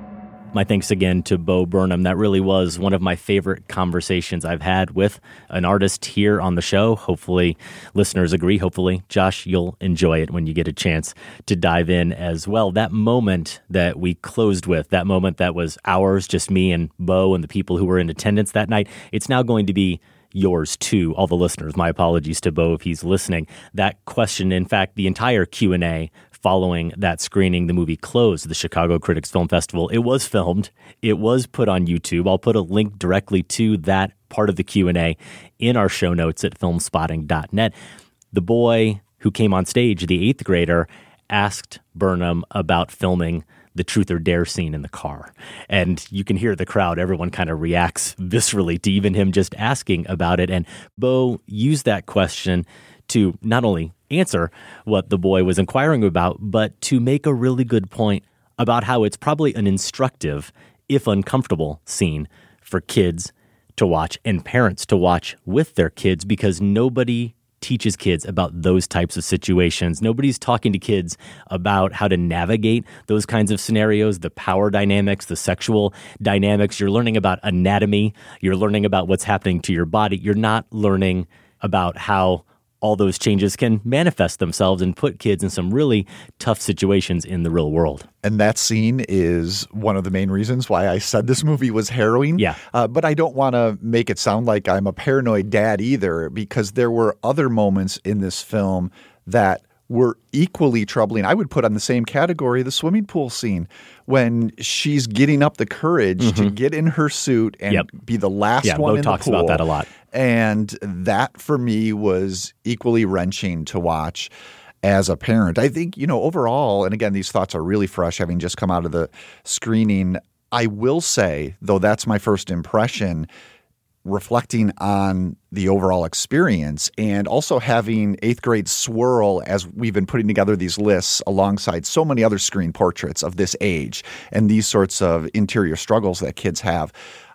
My thanks again to Bo Burnham. That really was one of my favorite conversations I've had with an artist here on the show. Hopefully, listeners agree. Hopefully, Josh, you'll enjoy it when you get a chance to dive in as well. That moment that we closed with, that moment that was ours, just me and Bo and the people who were in attendance that night, it's now going to be yours too, all the listeners. My apologies to Bo if he's listening. That question, in fact, the entire Q and A following that screening, the movie closed, the Chicago Critics Film Festival. It was filmed. It was put on YouTube. I'll put a link directly to that part of the Q and A in our show notes at filmspotting dot net. The boy who came on stage, the eighth grader, asked Burnham about filming the Truth or Dare scene in the car. And you can hear the crowd, everyone kind of reacts viscerally to even him just asking about it. And Bo used that question to not only answer what the boy was inquiring about, but to make a really good point about how it's probably an instructive, if uncomfortable, scene for kids to watch and parents to watch with their kids, because nobody teaches kids about those types of situations. Nobody's talking to kids about how to navigate those kinds of scenarios, the power dynamics, the sexual dynamics. You're learning about anatomy. You're learning about what's happening to your body. You're not learning about how all those changes can manifest themselves and put kids in some really tough situations in the real world. And that scene is one of the main reasons why I said this movie was harrowing. Yeah. Uh, but I don't want to make it sound like I'm a paranoid dad either, because there were other moments in this film that were equally troubling. I would put on the same category the swimming pool scene when she's getting up the courage mm-hmm. to get in her suit and yep. be the last yeah, one Bo in talks the pool. about that a lot. And that for me was equally wrenching to watch as a parent. I think, you know, overall, and again, these thoughts are really fresh having just come out of the screening. I will say, though that's my first impression, reflecting on the overall experience and also having eighth grade swirl as we've been putting together these lists alongside so many other screen portraits of this age and these sorts of interior struggles that kids have.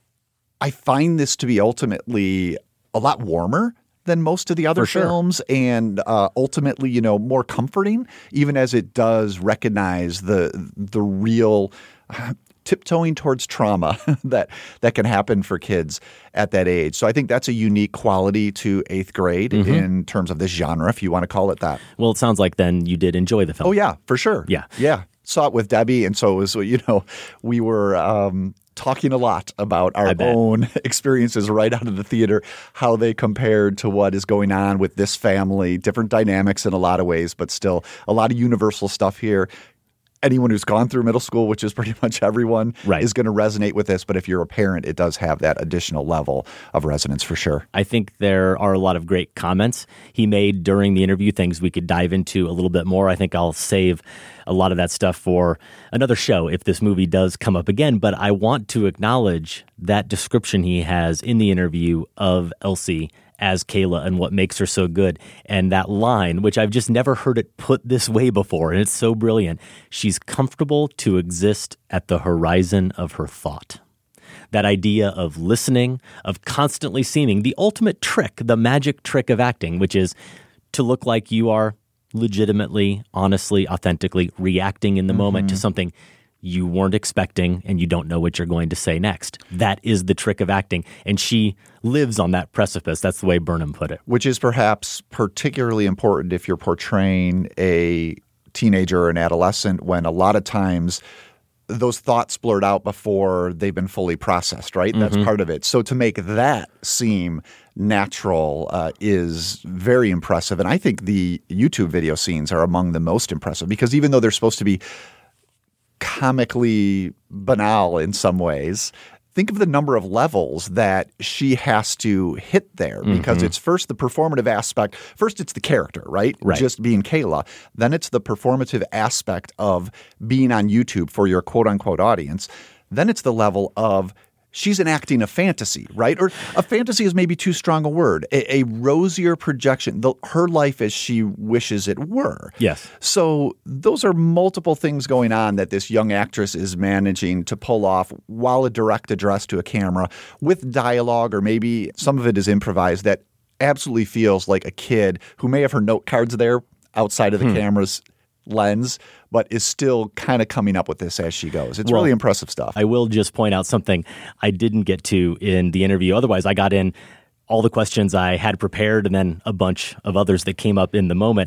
I find this to be ultimately a lot warmer than most of the other For films sure. and uh, ultimately, you know, more comforting, even as it does recognize the the real uh, tiptoeing towards trauma that that can happen for kids at that age. So I think that's a unique quality to eighth grade mm-hmm. in terms of this genre, if you want to call it that. Well, it sounds like then you did enjoy the film. Oh, yeah, for sure. Yeah. Yeah. Saw it with Debbie. And so it was, you know, we were um, talking a lot about our own experiences right out of the theater, how they compared to what is going on with this family, different dynamics in a lot of ways, but still a lot of universal stuff here. Anyone who's gone through middle school, which is pretty much everyone, right. is going to resonate with this. But if you're a parent, it does have that additional level of resonance for sure. I think there are a lot of great comments he made during the interview, things we could dive into a little bit more. I think I'll save a lot of that stuff for another show if this movie does come up again. But I want to acknowledge that description he has in the interview of Elsie as Kayla and what makes her so good. And that line, which I've just never heard it put this way before, and it's so brilliant. She's comfortable to exist at the horizon of her thought. That idea of listening, of constantly seeming, the ultimate trick, the magic trick of acting, which is to look like you are legitimately, honestly, authentically reacting in the mm-hmm. moment to something you weren't expecting and you don't know what you're going to say next. That is the trick of acting. And she lives on that precipice. That's the way Burnham put it. Which is perhaps particularly important if you're portraying a teenager or an adolescent, when a lot of times those thoughts blurt out before they've been fully processed, right? That's Mhm. part of it. So to make that seem natural uh, is very impressive. And I think the YouTube video scenes are among the most impressive, because even though they're supposed to be comically banal in some ways, think of the number of levels that she has to hit there, because Mhm. it's first the performative aspect. First, it's the character, right? Right. Just being Kayla. Then it's the performative aspect of being on YouTube for your quote unquote audience. Then it's the level of she's enacting a fantasy, right? Or a fantasy is maybe too strong a word. A, a rosier projection, the, her life as she wishes it were. Yes. So those are multiple things going on that this young actress is managing to pull off while a direct address to a camera with dialogue, or maybe some of it is improvised, that absolutely feels like a kid who may have her note cards there outside of the Hmm. camera's lens, but is still kind of coming up with this as she goes. It's Well, really impressive stuff. I will just point out something I didn't get to in the interview. Otherwise, I got in all the questions I had prepared and then a bunch of others that came up in the moment.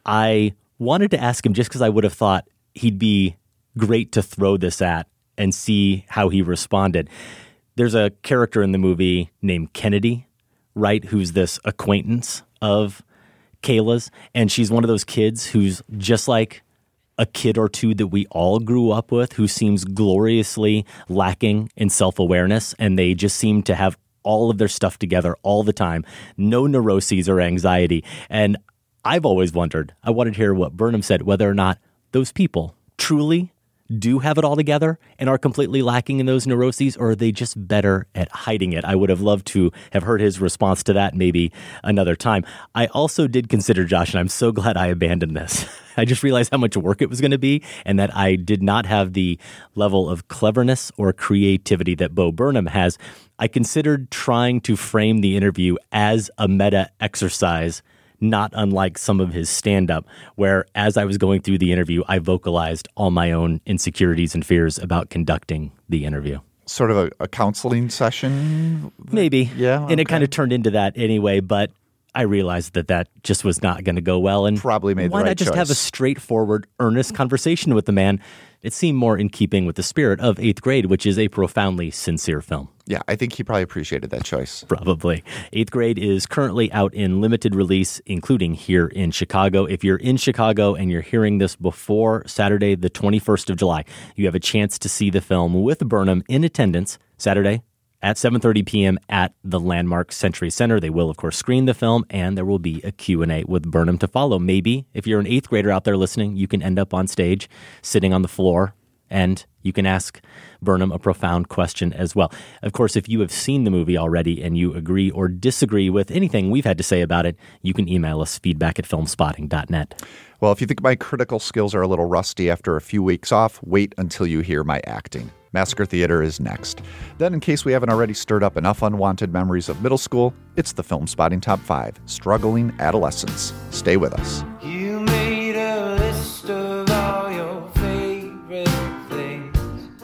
I wanted to ask him just because I would have thought he'd be great to throw this at and see how he responded. There's a character in the movie named Kennedy, right, who's this acquaintance of Kayla's, and she's one of those kids who's just like a kid or two that we all grew up with, who seems gloriously lacking in self-awareness, and they just seem to have all of their stuff together all the time, no neuroses or anxiety. And I've always wondered, I wanted to hear what Burnham said, whether or not those people truly do have it all together and are completely lacking in those neuroses, or are they just better at hiding it? I would have loved to have heard his response to that maybe another time. I also did consider, Josh, and I'm so glad I abandoned this. I just realized how much work it was going to be, and that I did not have the level of cleverness or creativity that Bo Burnham has. I considered trying to frame the interview as a meta exercise, not unlike some of his stand-up, where as I was going through the interview, I vocalized all my own insecurities and fears about conducting the interview. Sort of a, a counseling session? Maybe. Yeah. And it kind of turned into that anyway, but I realized that that just was not going to go well. And probably made the why right not just have a choice. straightforward, earnest conversation with the man? It seemed more in keeping with the spirit of Eighth Grade, which is a profoundly sincere film. Yeah, I think he probably appreciated that choice. Probably. Eighth Grade is currently out in limited release, including here in Chicago. If you're in Chicago and you're hearing this before Saturday, the twenty-first of July, you have a chance to see the film with Burnham in attendance Saturday at seven thirty p.m. at the Landmark Century Center. They will, of course, screen the film, and there will be a Q and A with Burnham to follow. Maybe if you're an eighth grader out there listening, you can end up on stage sitting on the floor, and you can ask Burnham a profound question as well. Of course, if you have seen the movie already and you agree or disagree with anything we've had to say about it, you can email us feedback at filmspotting dot net. Well, if you think my critical skills are a little rusty after a few weeks off, wait until you hear my acting. Massacre Theater is next. Then, in case we haven't already stirred up enough unwanted memories of middle school, it's the Film Spotting Top five, Struggling Adolescents. Stay with us. You made a list of all your favorite things.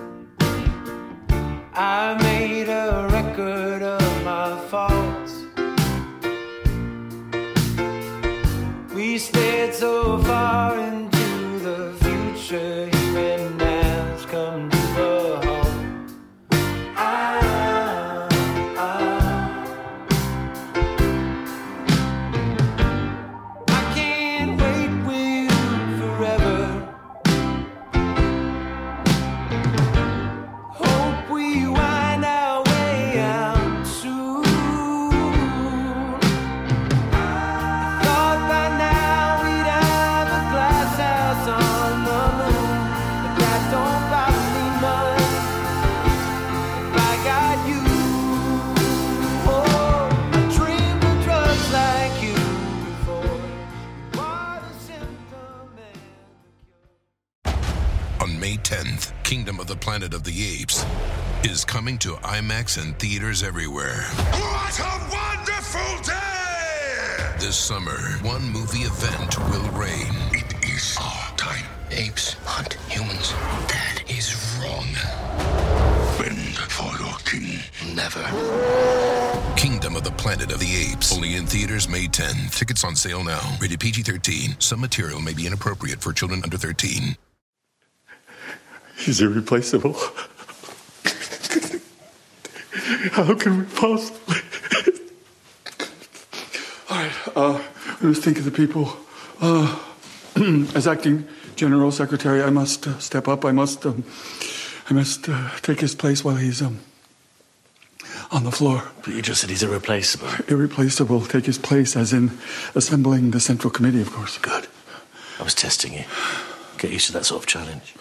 I made a record of my faults. We stared so far into the future, here and now's come to a halt. I, I, I can't wait with you forever. Hope we wind our way out soon. Thought by now we'd have a glass house on the moon, but that don't bother me much. If I got you, oh, I dreamed of drugs like you before. What a symptom and On May tenth, Kingdom of the Planet of the Apes is coming to IMAX and theaters everywhere. What a wonderful day! This summer, one movie event will reign. It is our time. Apes hunt humans. That is wrong. Bend for your king. Never. Kingdom of the Planet of the Apes. Only in theaters May tenth. Tickets on sale now. Rated P G thirteen. Some material may be inappropriate for children under thirteen. He's irreplaceable. How can we possibly? All right, uh, I was thinking of the people. Uh, as acting General Secretary, I must uh, step up. I must, um, I must uh, take his place while he's um, on the floor. But you just said he's irreplaceable. Irreplaceable. Take his place, as in assembling the Central Committee, of course. Good. I was testing you. Get used to that sort of challenge.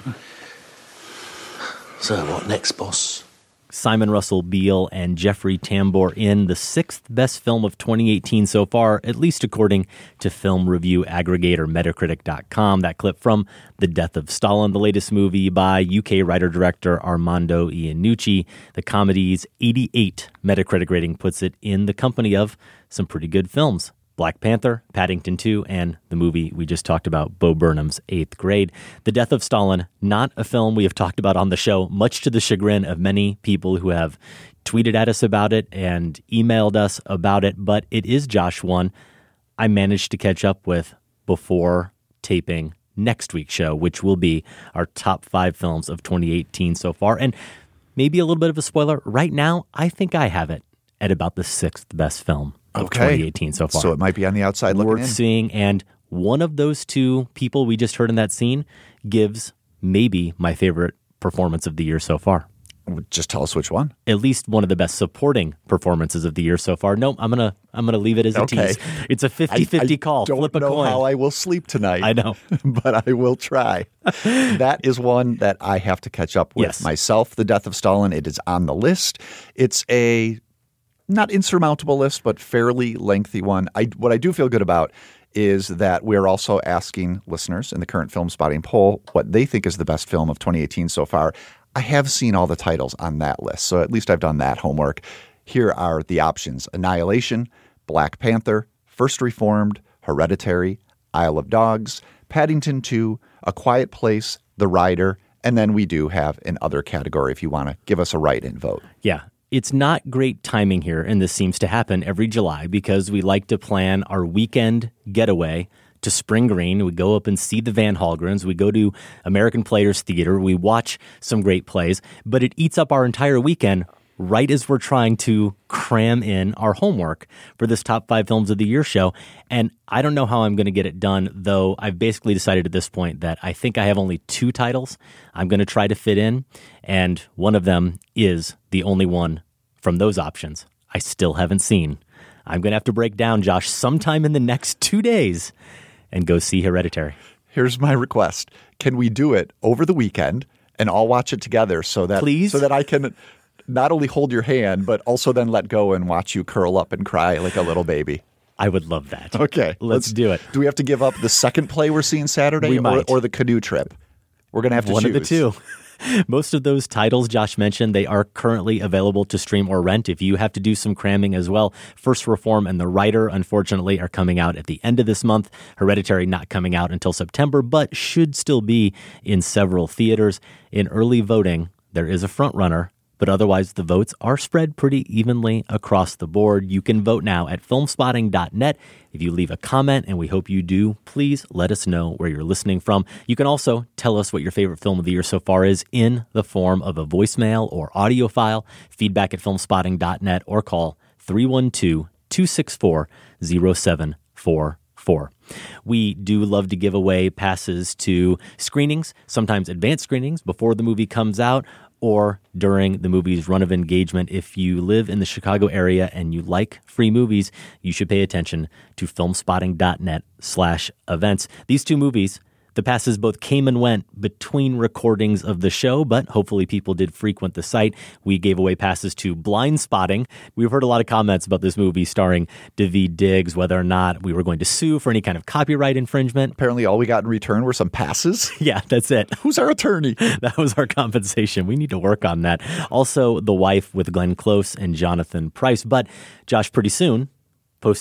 So, what next, boss? Simon Russell Beale and Jeffrey Tambor in the sixth best film of twenty eighteen so far, at least according to film review aggregator Metacritic dot com. That clip from The Death of Stalin, the latest movie by U K writer-director Armando Iannucci. The comedy's eighty-eight Metacritic rating puts it in the company of some pretty good films. Black Panther, Paddington two, and the movie we just talked about, Bo Burnham's Eighth Grade. The Death of Stalin, not a film we have talked about on the show, much to the chagrin of many people who have tweeted at us about it and emailed us about it, but it is, Josh, one I managed to catch up with before taping next week's show, which will be our top five films of twenty eighteen so far. And maybe a little bit of a spoiler, right now, I think I have it at about the sixth best film of okay. twenty eighteen so far. So it might be on the outside looking Worth in. seeing, and one of those two people we just heard in that scene gives maybe my favorite performance of the year so far. Just tell us which one. At least one of the best supporting performances of the year so far. No, I'm gonna I'm gonna leave it as a Okay. tease. It's a fifty-fifty I, I call. Don't Flip a know coin. how I will sleep tonight. I know, but I will try. That is one that I have to catch up with Yes. myself. The Death of Stalin. It is on the list. It's a not insurmountable list, but fairly lengthy one. I, what I do feel good about is that we're also asking listeners in the current film spotting poll what they think is the best film of twenty eighteen so far. I have seen all the titles on that list, so at least I've done that homework. Here are the options: Annihilation, Black Panther, First Reformed, Hereditary, Isle of Dogs, Paddington two, A Quiet Place, The Rider, and then we do have an other category if you want to give us a write-in vote. Yeah. It's not great timing here, and this seems to happen every July because we like to plan our weekend getaway to Spring Green. We go up and see the Van Hallgrens. We go to American Players Theater. We watch some great plays, but it eats up our entire weekend right as we're trying to cram in our homework for this Top five Films of the Year show. And I don't know how I'm going to get it done, though I've basically decided at this point that I think I have only two titles I'm going to try to fit in, and one of them is the only one from those options I still haven't seen. I'm going to have to break down, Josh, sometime in the next two days and go see Hereditary. Here's my request. Can we do it over the weekend and all watch it together so that Please? so that I can not only hold your hand, but also then let go and watch you curl up and cry like a little baby? I would love that. Okay. Let's, do it. Do we have to give up the second play we're seeing Saturday We or, might. or the canoe trip? We're going to have to One choose. of the two. Most of those titles Josh mentioned, they are currently available to stream or rent if you have to do some cramming as well. First Reform and The Rider, unfortunately, are coming out at the end of this month. Hereditary not coming out until September, but should still be in several theaters. In early voting, there is a front runner, but otherwise the votes are spread pretty evenly across the board. You can vote now at filmspotting dot net. If you leave a comment, and we hope you do, please let us know where you're listening from. You can also tell us what your favorite film of the year so far is in the form of a voicemail or audio file, feedback at filmspotting dot net, or call three one two, two six four, zero seven four four. We do love to give away passes to screenings, sometimes advanced screenings before the movie comes out, or during the movie's run of engagement. If you live in the Chicago area and you like free movies, you should pay attention to filmspotting dot net slash events. These two movies, the passes both came and went between recordings of the show, but hopefully people did frequent the site. We gave away passes to Blind Spotting. We've heard a lot of comments about this movie starring Daveed Diggs, whether or not we were going to sue for any kind of copyright infringement. Apparently all we got in return were some passes. Yeah, that's it. Who's our attorney? That was our compensation. We need to work on that. Also, The Wife with Glenn Close and Jonathan Pryce. But Josh, pretty soon, posted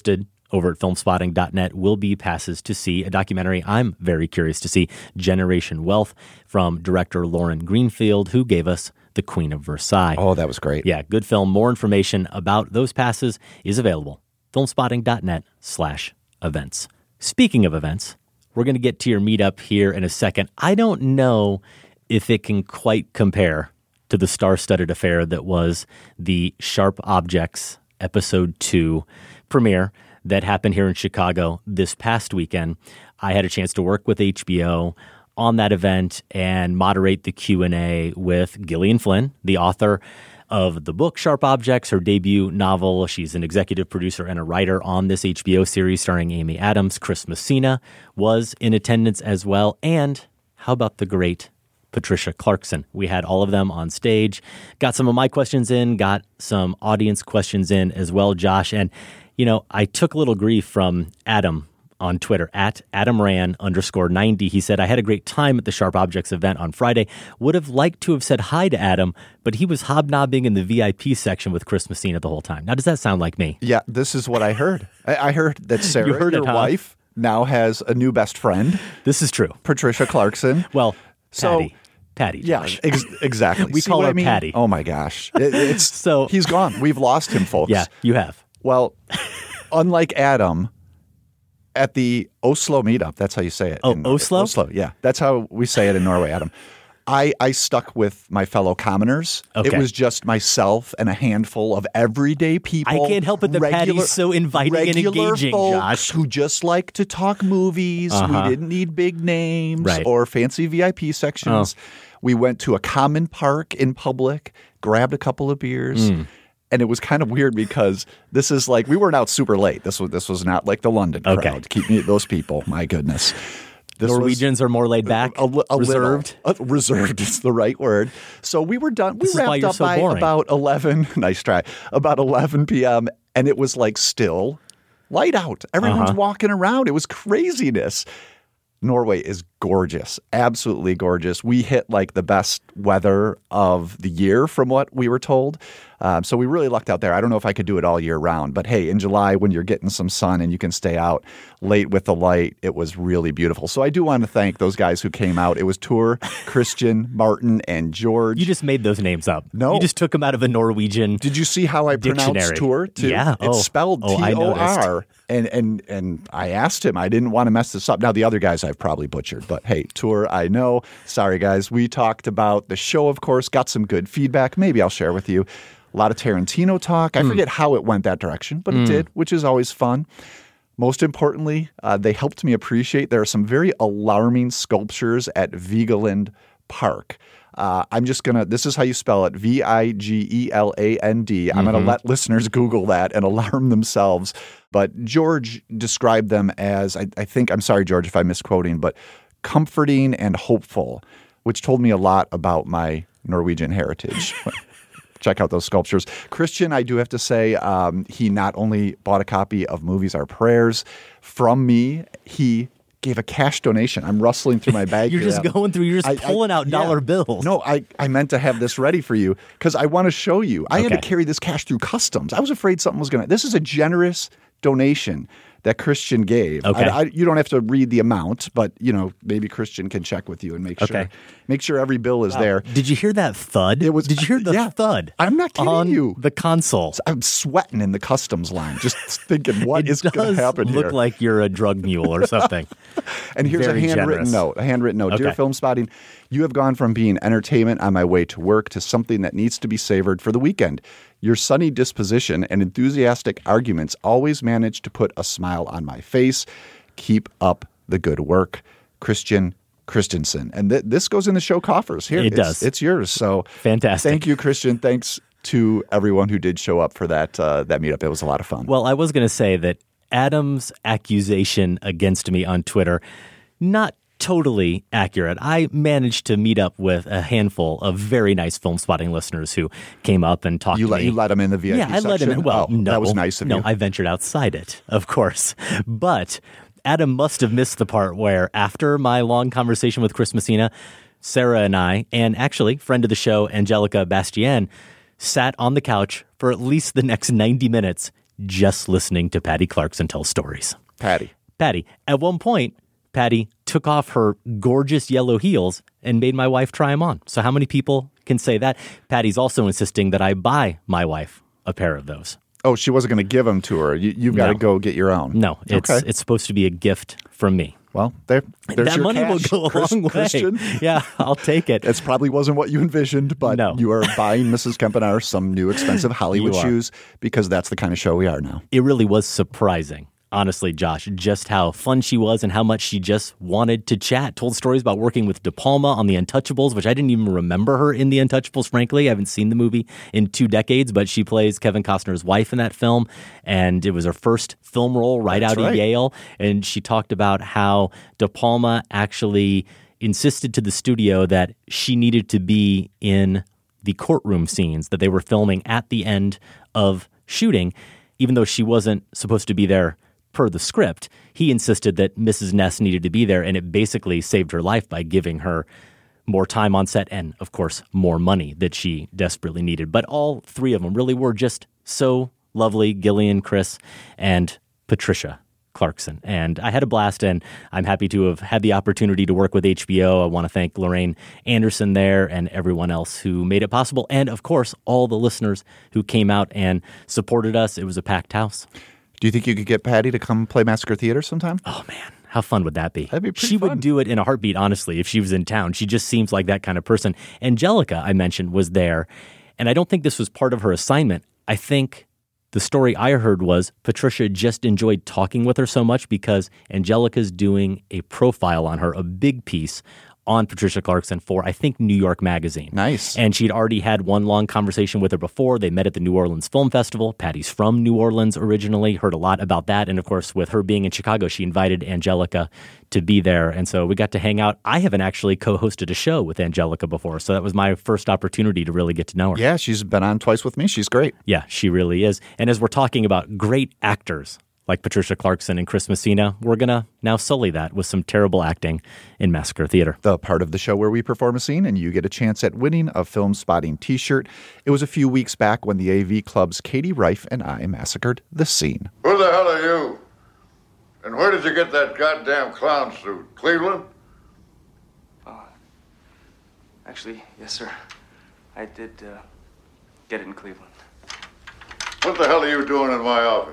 over at filmspotting dot net will be passes to see a documentary I'm very curious to see, Generation Wealth, from director Lauren Greenfield, who gave us The Queen of Versailles. Oh, that was great. Yeah, good film. More information about those passes is available. filmspotting dot net slash events. Speaking of events, we're going to get to your meetup here in a second. I don't know if it can quite compare to the star-studded affair that was the Sharp Objects Episode two premiere that happened here in Chicago this past weekend. I had a chance to work with H B O on that event and moderate the Q and A with Gillian Flynn, the author of the book Sharp Objects, her debut novel. She's an executive producer and a writer on this H B O series starring Amy Adams. Chris Messina was in attendance as well. And how about the great Patricia Clarkson? We had all of them on stage, got some of my questions in, got some audience questions in as well, Josh. And, you know, I took a little grief from Adam on Twitter, at AdamRan underscore ninety. He said, I had a great time at the Sharp Objects event on Friday. Would have liked to have said hi to Adam, but he was hobnobbing in the V I P section with Chris Messina the whole time. Now, does that sound like me? Yeah, this is what I heard. I, I heard that Sarah, You heard your it, huh? wife, now has a new best friend. This is true. Patricia Clarkson. Well, So- Patty. Patty, Yeah, Josh. ex- exactly. We See call what her I mean? Patty. Oh my gosh. It- it's So- he's gone. We've lost him, folks. Yeah, you have. Well, unlike Adam, at the Oslo meetup, that's how you say it. Oh, in- Oslo? Oslo, yeah. That's how we say it in Norway, Adam. I, I stuck with my fellow commoners. Okay. It was just myself and a handful of everyday people. I can't help it that Patty's so inviting and regular engaging, folks Josh. who just like to talk movies. Uh-huh. We didn't need big names Right. or fancy V I P sections. Oh. We went to a common park in public, grabbed a couple of beers. Mm. And it was kind of weird because this is like, we weren't out super late. This was this was not like the London crowd. Okay. Keep me those people. My goodness. This was Norwegians are more laid back, a, li- a reserved. Little, uh, reserved is the right word. So we were done. We This is why wrapped you're up so by boring. about eleven. Nice try. About eleven p.m. And it was like still light out. Everyone's Uh-huh. walking around. It was craziness. Norway is gorgeous, absolutely gorgeous. We hit like the best weather of the year from what we were told. Um, so we really lucked out there. I don't know if I could do it all year round, but hey, in July when you're getting some sun and you can stay out late with the light, it was really beautiful. So I do want to thank those guys who came out. It was Tor, Christian, Martin, and George. You just made those names up. No. You just took them out of a Norwegian Did you see how I pronounced dictionary. Tor too? Yeah. It's Oh. spelled Oh, T I O noticed. R. And and and I asked him. I didn't want to mess this up. Now the other guys I've probably butchered, but hey, Tor, I know. Sorry guys. We talked about the show, of course, got some good feedback. Maybe I'll share with you. A lot of Tarantino talk. I Mm. forget how it went that direction, but it Mm. did, which is always fun. Most importantly, uh, they helped me appreciate there are some very alarming sculptures at Vigeland Park. Uh, I'm just going to, this is how you spell it, V I G E L A N D. I'm going Mhm. to let listeners Google that and alarm themselves. But George described them as, I, I think, I'm sorry, George, if I'm misquoting, but comforting and hopeful, which told me a lot about my Norwegian heritage. Check out those sculptures. Christian, I do have to say, um, he not only bought a copy of Movies Are Prayers from me, he gave a cash donation. I'm rustling through my bag. You're here, just Adam. going through, you're just I- I- pulling out yeah. dollar bills. No, I, I meant to have this ready for you because I want to show you. I had Okay. to carry this cash through customs. I was afraid something was going to. This is a generous donation that Christian gave. Okay. I, I, you don't have to read the amount, but you know maybe Christian can check with you and make sure Okay. make sure every bill is Wow. there. Did you hear that thud? It was. Did you hear the yeah. thud? I'm not kidding on you. The console. I'm sweating in the customs line, just thinking what it is going does to happen look here. like you're a drug mule or something. And here's Very a handwritten generous. note. A handwritten note. Dear Okay. Film Spotting, you have gone from being entertainment on my way to work to something that needs to be savored for the weekend. Your sunny disposition and enthusiastic arguments always manage to put a smile on my face. Keep up the good work. Christian Christensen. And th- this goes in the show coffers. Here, It it's, does. It's yours. So Fantastic. Thank you, Christian. Thanks to everyone who did show up for that uh, that meetup. It was a lot of fun. Well, I was going to say that Adam's accusation against me on Twitter, not totally accurate. I managed to meet up with a handful of very nice Film Spotting listeners who came up and talked you to let me. you let them in the V I P Yeah, I let him section? in. Well, Oh, no. that was nice of no, you. I ventured outside it, of course. But Adam must have missed the part where after my long conversation with Chris Messina, Sarah and I, and actually friend of the show, Angelica Bastien, sat on the couch for at least the next ninety minutes just listening to Patty Clarkson tell stories. Patty. Patty. At one point, Patty took off her gorgeous yellow heels and made my wife try them on. So how many people can say that? Patty's also insisting that I buy my wife a pair of those. Oh, she wasn't going to give them to her. You, you've got to No. go get your own. No, it's Okay. it's supposed to be a gift from me. Well, there, there's that your money cash, will go a Chris- long way. Christian. Yeah, I'll take it. It probably wasn't what you envisioned, but No. you are buying Missus Kempenaar some new expensive Hollywood You are. shoes because that's the kind of show we are now. It really was surprising, honestly, Josh, just how fun she was and how much she just wanted to chat. Told stories about working with De Palma on The Untouchables, which I didn't even remember her in The Untouchables, frankly. I haven't seen the movie in two decades, but she plays Kevin Costner's wife in that film, and it was her first film role right That's out of right. Yale. And she talked about how De Palma actually insisted to the studio that she needed to be in the courtroom scenes that they were filming at the end of shooting, even though she wasn't supposed to be there per the script. He insisted that Missus Ness needed to be there, and it basically saved her life by giving her more time on set and, of course, more money that she desperately needed. But all three of them really were just so lovely, Gillian, Chris, and Patricia Clarkson. And I had a blast, and I'm happy to have had the opportunity to work with H B O. I want to thank Lorraine Anderson there and everyone else who made it possible. And, of course, all the listeners who came out and supported us. It was a packed house. Do you think you could get Patty to come play Massacre Theater sometime? Oh, man. How fun would that be? That'd be pretty She fun. would do it in a heartbeat, honestly, if she was in town. She just seems like that kind of person. Angelica, I mentioned, was there. And I don't think this was part of her assignment. I think the story I heard was Patricia just enjoyed talking with her so much because Angelica's doing a profile on her, a big piece on Patricia Clarkson for, I think, New York Magazine. Nice. And she'd already had one long conversation with her before. They met at the New Orleans Film Festival. Patty's from New Orleans originally, heard a lot about that. And of course, with her being in Chicago, she invited Angelica to be there. And so we got to hang out. I haven't actually co-hosted a show with Angelica before, so that was my first opportunity to really get to know her. Yeah, she's been on twice with me. She's great. Yeah, she really is. And as we're talking about great actors like Patricia Clarkson and Chris Messina, we're going to now sully that with some terrible acting in Massacre Theater. The part of the show where we perform a scene and you get a chance at winning a Film Spotting t-shirt. It was a few weeks back when the A V Club's Katie Reif and I massacred the scene. Who the hell are you? And where did you get that goddamn clown suit? Cleveland? Actually, yes, sir. I did uh, get it in Cleveland. What the hell are you doing in my office?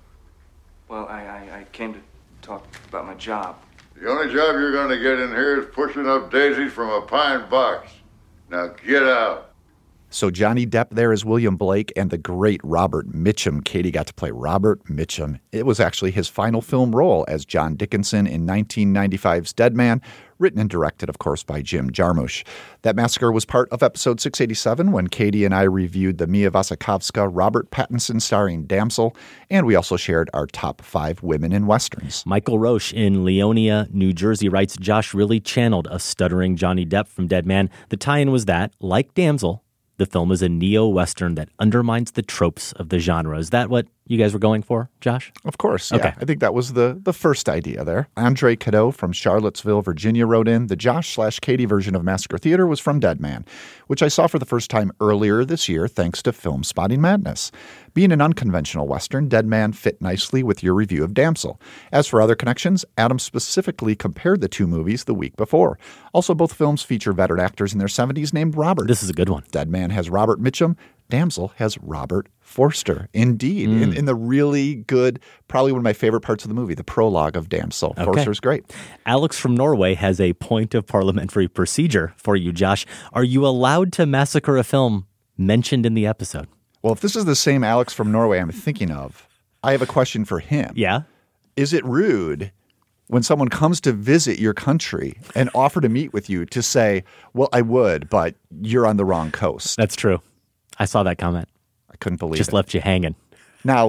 Well, I, I, I came to talk about my job. The only job you're going to get in here is pushing up daisies from a pine box. Now get out. So Johnny Depp there is William Blake and the great Robert Mitchum. Katie got to play Robert Mitchum. It was actually his final film role as John Dickinson in nineteen ninety-five's Dead Man, written and directed, of course, by Jim Jarmusch. That massacre was part of episode six eighty-seven when Katie and I reviewed the Mia Wasikowska, Robert Pattinson starring Damsel, and we also shared our top five women in Westerns. Michael Roche in Leonia, New Jersey writes, Josh really channeled a stuttering Johnny Depp from Dead Man. The tie-in was that, like Damsel, the film is a neo-Western that undermines the tropes of the genre. Is that what you guys were going for, Josh? Of course, yeah. Okay. I think that was the, the first idea there. Andre Cadeau from Charlottesville, Virginia wrote in, the Josh slash Katie version of Massacre Theater was from Dead Man, which I saw for the first time earlier this year thanks to Film Spotting Madness. Being an unconventional Western, Dead Man fit nicely with your review of Damsel. As for other connections, Adam specifically compared the two movies the week before. Also, both films feature veteran actors in their seventies named Robert. This is a good one. Dead Man has Robert Mitchum. Damsel has Robert Forster. Indeed. Mm. In, in the really good, probably one of my favorite parts of the movie, the prologue of Damsel. Okay. Forster's great. Alex from Norway has a point of parliamentary procedure for you, Josh. Are you allowed to massacre a film mentioned in the episode? Well, if this is the same Alex from Norway I'm thinking of, I have a question for him. Yeah? Is it rude when someone comes to visit your country and offer to meet with you to say, well, I would, but you're on the wrong coast? That's true. I saw that comment. I couldn't believe Just it. left you hanging. Now,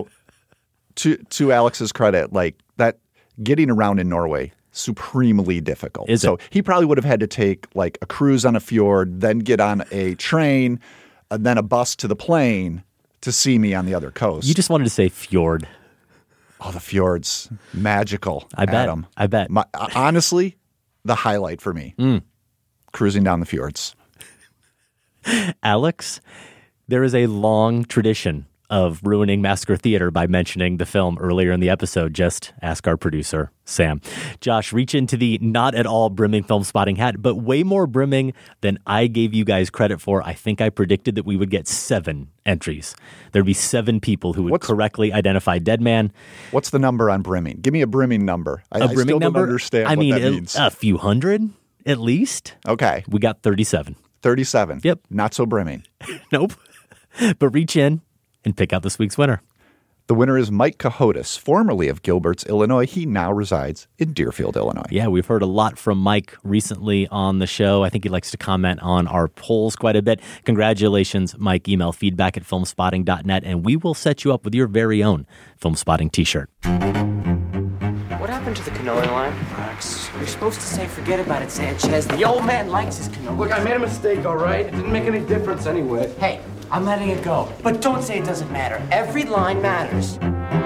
to to Alex's credit, like that getting around in Norway, supremely difficult. Is so it? he probably would have had to take like a cruise on a fjord, then get on a train, and then a bus to the plane to see me on the other coast. You just wanted to say fjord. Oh, the fjords. Magical. I bet. Adam. I bet. My, honestly, the highlight for me. Mm. Cruising down the fjords. Alex, there is a long tradition of ruining Massacre Theater by mentioning the film earlier in the episode. Just ask our producer, Sam. Josh, reach into the not at all brimming Film Spotting hat, but way more brimming than I gave you guys credit for. I think I predicted that we would get seven entries. There'd be seven people who would what's, correctly identify Dead Man. What's the number on brimming? Give me a brimming number. I, a brimming I still number? don't understand I what mean, that a, means. A few hundred at least. Okay. We got thirty-seven. thirty-seven. Yep. Not so brimming. Nope. But reach in and pick out this week's winner. The winner is Mike Cahotis, formerly of Gilbert's, Illinois. He now resides in Deerfield, Illinois. Yeah, we've heard a lot from Mike recently on the show. I think he likes to comment on our polls quite a bit. Congratulations, Mike. Email feedback at filmspotting dot net, and we will set you up with your very own Film Spotting t-shirt. What happened to the cannoli line? Max, you're supposed to say forget about it, Sanchez. The old man likes his cannoli. Look, I made a mistake, all right? It didn't make any difference anyway. Hey, I'm letting it go. But don't say it doesn't matter. Every line matters.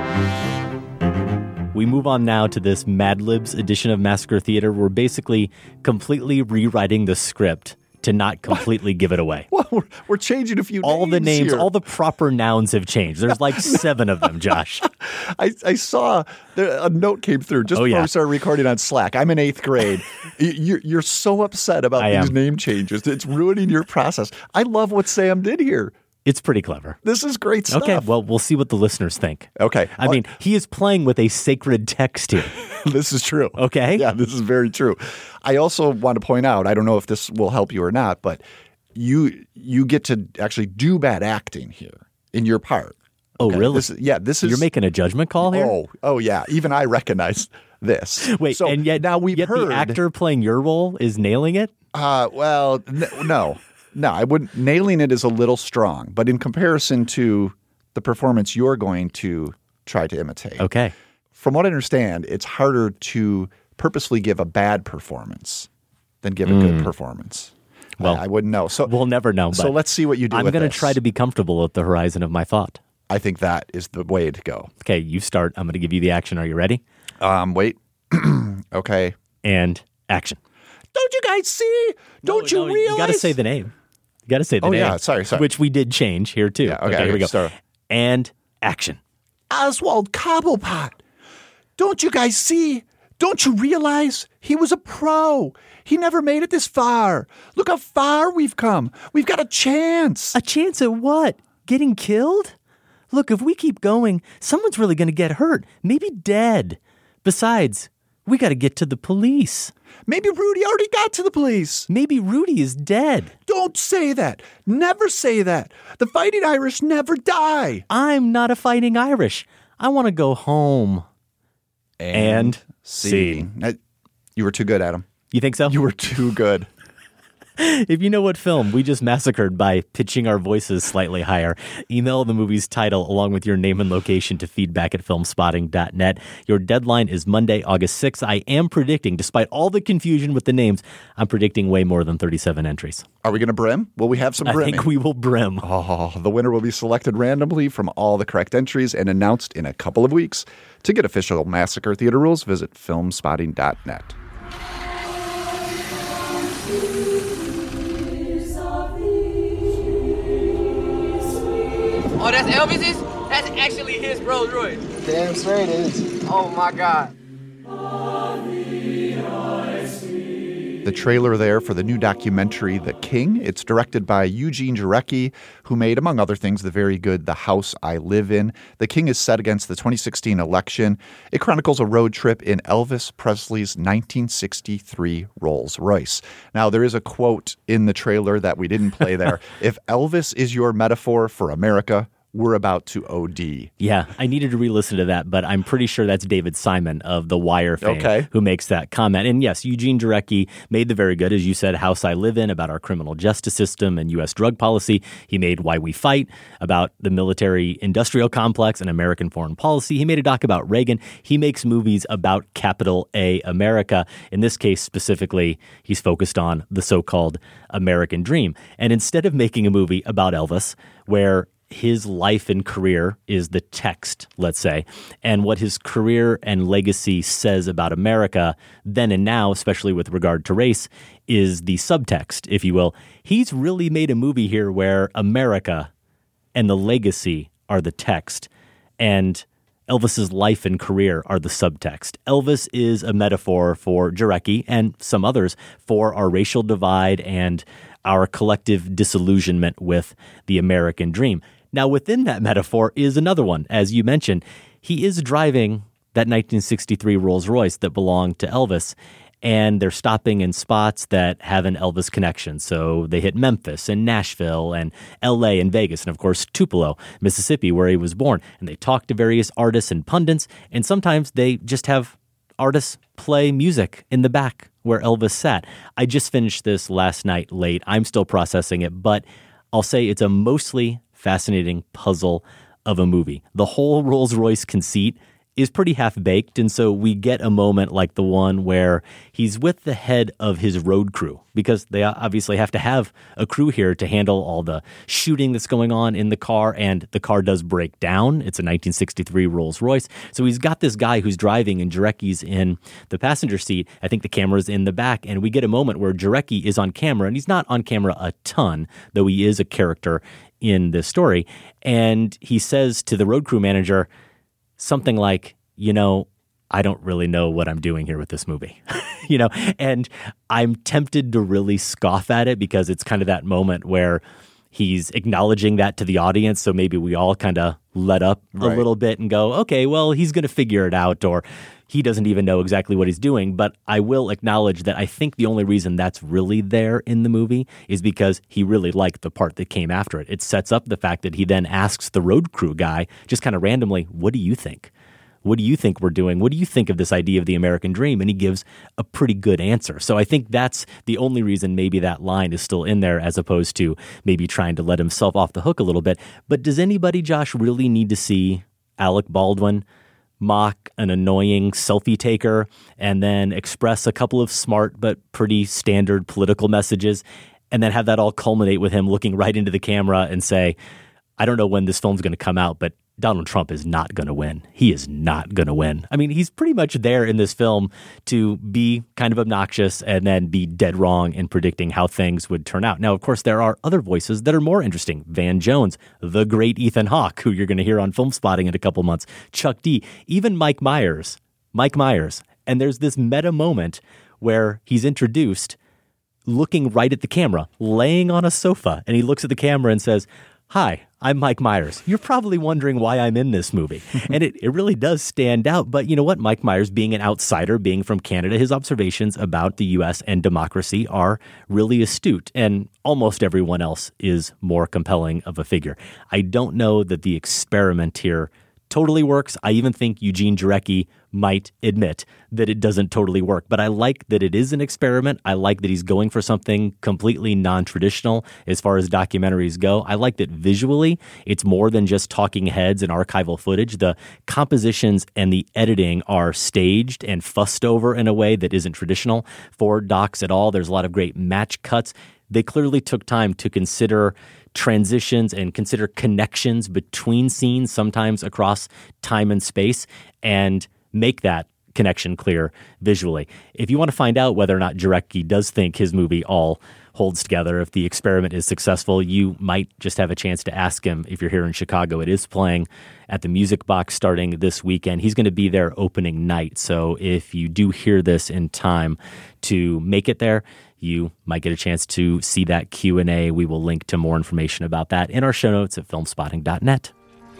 We move on now to this Mad Libs edition of Massacre Theater. We're basically completely rewriting the script to not completely give it away. Well, we're, we're changing a few all names the names, here. all the proper nouns have changed. There's like seven of them, Josh. I, I saw the, a note came through just oh, before yeah. we started recording on Slack. I'm in eighth grade. you're, you're so upset about I these am. name changes. It's ruining your process. I love what Sam did here. It's pretty clever. This is great stuff. Okay, well, we'll see what the listeners think. Okay. I mean, he is playing with a sacred text here. This is true. Okay. Yeah, this is very true. I also want to point out, I don't know if this will help you or not, but you you get to actually do bad acting here in your part. Oh, okay? really? This, yeah, this is... You're making a judgment call here? Oh, oh yeah. Even I recognize this. Wait, so and yet, now we've yet heard, the actor playing your role is nailing it? Uh, well, n- no. No, I wouldn't. Nailing it is a little strong, but in comparison to the performance you're going to try to imitate. Okay. From what I understand, it's harder to purposely give a bad performance than give a Mm. good performance. Well, I, I wouldn't know. So we'll never know. So but let's see what you do I'm with going to this. try to be comfortable at the horizon of my thought. I think that is the way to go. Okay, you start. I'm going to give you the action. Are you ready? Um, wait. Okay. And action. Don't you guys see? Don't No, you no, realize? You got to say the name. You got to say the Oh, name. yeah. Sorry, sorry. Which we did change here, too. Yeah, okay, here we go. start. And action. Oswald Cobblepot. Don't you guys see? Don't you realize he was a pro? He never made it this far. Look how far we've come. We've got a chance. A chance at what? Getting killed? Look, if we keep going, someone's really going to get hurt, maybe dead. Besides, we got to get to the police. Maybe Rudy already got to the police. Maybe Rudy is dead. Don't say that. Never say that. The Fighting Irish never die. I'm not a Fighting Irish. I want to go home. And, And scene. Uh, You were too good, Adam. You think so? You were too good. If you know what film we just massacred by pitching our voices slightly higher, email the movie's title along with your name and location to feedback at filmspotting dot net. Your deadline is Monday, August sixth. I am predicting, despite all the confusion with the names, I'm predicting way more than thirty-seven entries. Are we going to brim? Will we have some I brimming? think we will brim. Oh, the winner will be selected randomly from all the correct entries and announced in a couple of weeks. To get official Massacre Theater rules, visit filmspotting dot net. Oh, that's Elvis's? That's actually his Rolls Royce. Damn straight it is. Oh my God. The trailer there for the new documentary, The King. It's directed by Eugene Jarecki, who made, among other things, the very good The House I Live In. The King is set against the twenty sixteen election. It chronicles a road trip in Elvis Presley's nineteen sixty-three Rolls-Royce. Now, there is a quote in the trailer that we didn't play there. If Elvis is your metaphor for America, we're about to O D. Yeah, I needed to re-listen to that, but I'm pretty sure that's David Simon of The Wire fame Okay. who makes that comment. And yes, Eugene Jarecki made the very good, as you said, House I Live In, about our criminal justice system and U S drug policy. He made Why We Fight, about the military-industrial complex and American foreign policy. He made a doc about Reagan. He makes movies about capital A America. In this case, specifically, he's focused on the so-called American dream. And instead of making a movie about Elvis, where his life and career is the text, let's say, and what his career and legacy says about America then and now, especially with regard to race, is the subtext, if you will. He's really made a movie here where America and the legacy are the text, and Elvis's life and career are the subtext. Elvis is a metaphor for Jarecki and some others for our racial divide and our collective disillusionment with the American dream. Now, within that metaphor is another one. As you mentioned, he is driving that nineteen sixty-three Rolls-Royce that belonged to Elvis, and they're stopping in spots that have an Elvis connection. So they hit Memphis and Nashville and L A and Vegas, and of course Tupelo, Mississippi, where he was born. And they talk to various artists and pundits, and sometimes they just have artists play music in the back where Elvis sat. I just finished this last night late. I'm still processing it, but I'll say it's a mostly fascinating puzzle of a movie. The whole Rolls-Royce conceit is pretty half-baked, and so we get a moment like the one where he's with the head of his road crew, because they obviously have to have a crew here to handle all the shooting that's going on in the car, and the car does break down. It's a nineteen sixty-three Rolls-Royce. So he's got this guy who's driving, and Jarecki's in the passenger seat. I think the camera's in the back, and we get a moment where Jarecki is on camera, and he's not on camera a ton, though he is a character in this story, and he says to the road crew manager something like, you know, I don't really know what I'm doing here with this movie, you know, and I'm tempted to really scoff at it because it's kind of that moment where he's acknowledging that to the audience. So maybe we all kind of let up a Right. little bit and go, okay, well, he's going to figure it out, or he doesn't even know exactly what he's doing. But I will acknowledge that I think the only reason that's really there in the movie is because he really liked the part that came after it. It sets up the fact that he then asks the road crew guy just kind of randomly, what do you think? What do you think we're doing? What do you think of this idea of the American dream? And he gives a pretty good answer. So I think that's the only reason maybe that line is still in there, as opposed to maybe trying to let himself off the hook a little bit. But does anybody, Josh, really need to see Alec Baldwin mock an annoying selfie taker and then express a couple of smart but pretty standard political messages, and then have that all culminate with him looking right into the camera and say, I don't know when this film's going to come out, but Donald Trump is not going to win. He is not going to win. I mean, he's pretty much there in this film to be kind of obnoxious and then be dead wrong in predicting how things would turn out. Now, of course, there are other voices that are more interesting. Van Jones, the great Ethan Hawke, who you're going to hear on Film Spotting in a couple months, Chuck D, even Mike Myers, Mike Myers. And there's this meta moment where he's introduced looking right at the camera, laying on a sofa, and he looks at the camera and says, hi, I'm Mike Myers. You're probably wondering why I'm in this movie. And it, it really does stand out. But you know what? Mike Myers, being an outsider, being from Canada, his observations about the U S and democracy are really astute. And almost everyone else is more compelling of a figure. I don't know that the experiment here totally works. I even think Eugene Jarecki might admit that it doesn't totally work. But I like that it is an experiment. I like that he's going for something completely non-traditional as far as documentaries go. I like that visually it's more than just talking heads and archival footage. The compositions and the editing are staged and fussed over in a way that isn't traditional for docs at all. There's a lot of great match cuts. They clearly took time to consider transitions and consider connections between scenes, sometimes across time and space, and make that connection clear visually. If you want to find out whether or not Jarecki does think his movie all holds together, if the experiment is successful, you might just have a chance to ask him if you're here in Chicago. It is playing at the Music Box starting this weekend. He's going to be there opening night. So if you do hear this in time to make it there, you might get a chance to see that Q and A. We will link to more information about that in our show notes at filmspotting dot net.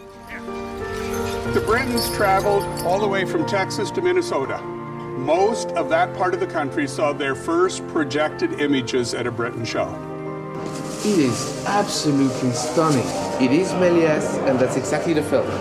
The Britons traveled all the way from Texas to Minnesota. Most of that part of the country saw their first projected images at a Britain show. It is absolutely stunning. It is Méliès, and that's exactly the film.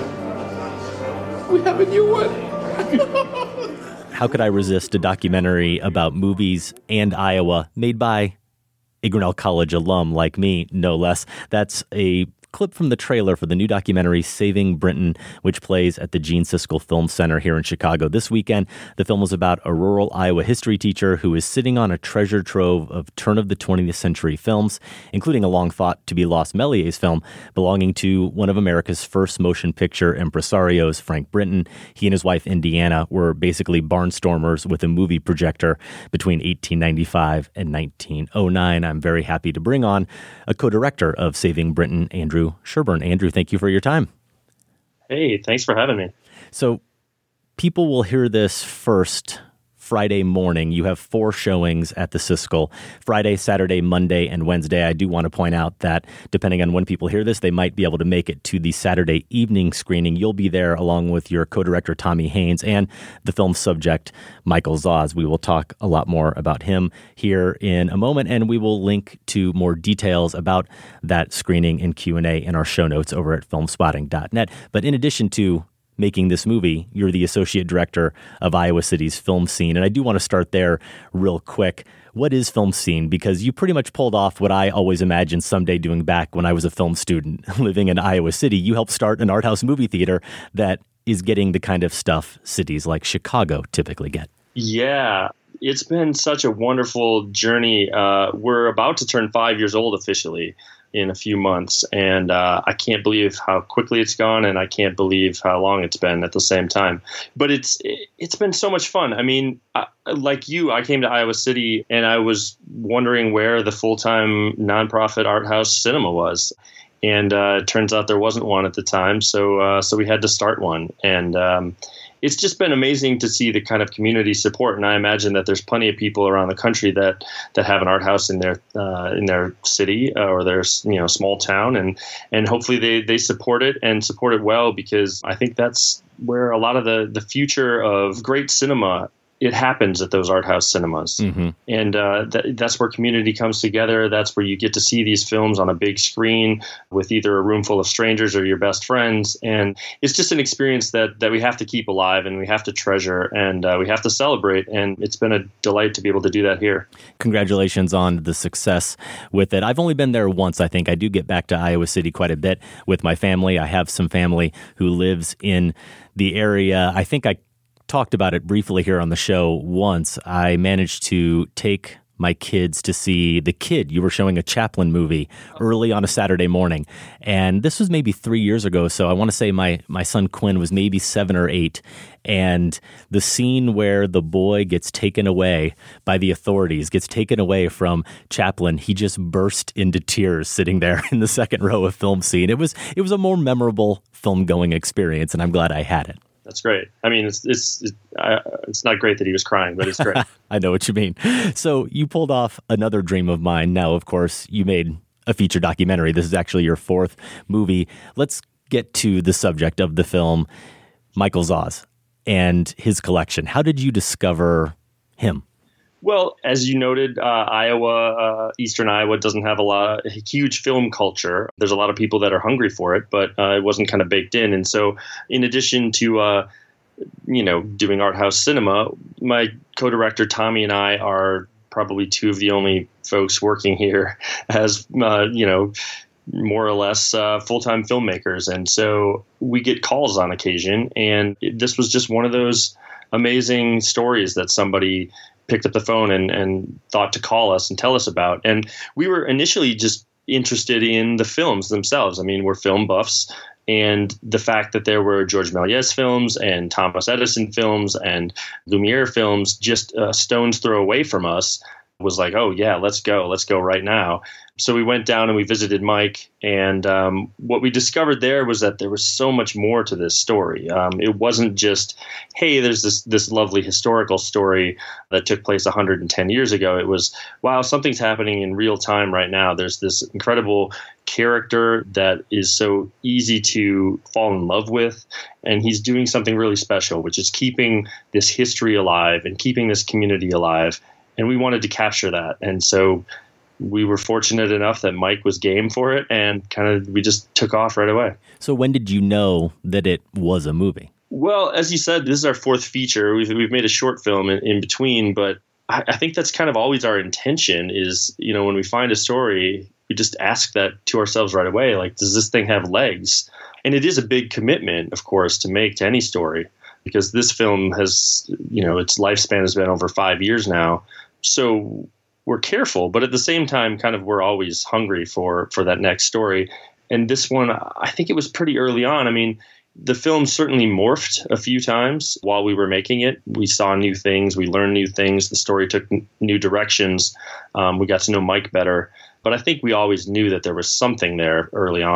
We have a new one. How could I resist a documentary about movies and Iowa made by a Grinnell College alum like me, no less? That's a clip from the trailer for the new documentary Saving Brinton, which plays at the Gene Siskel Film Center here in Chicago this weekend. The film was about a rural Iowa history teacher who is sitting on a treasure trove of turn of the twentieth century films, including a long-thought-to-be-lost Méliès film belonging to one of America's first motion picture impresarios, Frank Brinton. He and his wife, Indiana, were basically barnstormers with a movie projector between eighteen ninety-five and nineteen oh nine. I'm very happy to bring on a co-director of Saving Brinton, Andrew Sherburne. Andrew, thank you for your time. Hey, thanks for having me. So people will hear this first Friday morning. You have four showings at the Siskel, Friday, Saturday, Monday, and Wednesday. I do want to point out that depending on when people hear this, they might be able to make it to the Saturday evening screening. You'll be there along with your co-director, Tommy Haynes, and the film's subject, Michael Zoz. We will talk a lot more about him here in a moment, and we will link to more details about that screening and Q and A in our show notes over at film spotting dot net. But in addition to making this movie, you're the associate director of Iowa City's film scene. And I do want to start there real quick. What is film scene? Because you pretty much pulled off what I always imagined someday doing back when I was a film student living in Iowa City. You helped start an art house movie theater that is getting the kind of stuff cities like Chicago typically get. Yeah, it's been such a wonderful journey. Uh, we're about to turn five years old officially in a few months. And uh, I can't believe how quickly it's gone, and I can't believe how long it's been at the same time. But it's it's been so much fun. I mean, I, like you, I came to Iowa City, and I was wondering where the full-time nonprofit art house cinema was. And uh, it turns out there wasn't one at the time, so uh, so we had to start one. And um, it's just been amazing to see the kind of community support. And I imagine that there's plenty of people around the country that that have an art house in their uh, in their city or their you know small town, and and hopefully they they support it and support it well, because I think that's where a lot of the the future of great cinema, it happens at those art house cinemas. Mm-hmm. And uh, th- that's where community comes together. That's where you get to see these films on a big screen with either a room full of strangers or your best friends. And it's just an experience that, that we have to keep alive and we have to treasure and uh, we have to celebrate. And it's been a delight to be able to do that here. Congratulations on the success with it. I've only been there once, I think. I do get back to Iowa City quite a bit with my family. I have some family who lives in the area. I think I talked about it briefly here on the show once. I managed to take my kids to see The Kid. You were showing a Chaplin movie early on a Saturday morning. And this was maybe three years ago. So I want to say my, my son Quinn was maybe seven or eight. And the scene where the boy gets taken away by the authorities, gets taken away from Chaplin, he just burst into tears sitting there in the second row of film scene. It was, it was a more memorable film going experience, and I'm glad I had it. That's great. I mean, it's it's it's, uh, it's not great that he was crying, but it's great. I know what you mean. So you pulled off another dream of mine. Now, of course, you made a feature documentary. This is actually your fourth movie. Let's get to the subject of the film, Michael Zoz and his collection. How did you discover him? Well, as you noted, uh, Iowa, uh, Eastern Iowa doesn't have a lot, a huge film culture. There's a lot of people that are hungry for it, but uh, it wasn't kind of baked in. And so in addition to, uh, you know, doing art house cinema, my co-director Tommy and I are probably two of the only folks working here as, uh, you know, more or less uh, full-time filmmakers. And so we get calls on occasion. And it, this was just one of those amazing stories that somebody picked up the phone and, and thought to call us and tell us about. And we were initially just interested in the films themselves. I mean, we're film buffs, and the fact that there were George Méliès films and Thomas Edison films and Lumiere films just a stone's throw away from us was like, oh yeah, let's go. Let's go right now. So we went down and we visited Mike, and um, what we discovered there was that there was so much more to this story. Um, it wasn't just, hey, there's this this lovely historical story that took place one hundred ten years ago. It was, wow, something's happening in real time right now. There's this incredible character that is so easy to fall in love with, and he's doing something really special, which is keeping this history alive and keeping this community alive. And we wanted to capture that. And so we were fortunate enough that Mike was game for it, and kind of we just took off right away. So when did you know that it was a movie? Well, as you said, this is our fourth feature. We've, we've made a short film in, in between, but I, I think that's kind of always our intention is, you know, when we find a story, we just ask that to ourselves right away, like, does this thing have legs? And it is a big commitment, of course, to make to any story, because this film has, you know, its lifespan has been over five years now. So we're careful, but at the same time, kind of we're always hungry for for that next story. And this one, I think it was pretty early on. I mean, the film certainly morphed a few times while we were making it. We saw new things. We learned new things. The story took n- new directions. Um, we got to know Mike better. But I think we always knew that there was something there early on.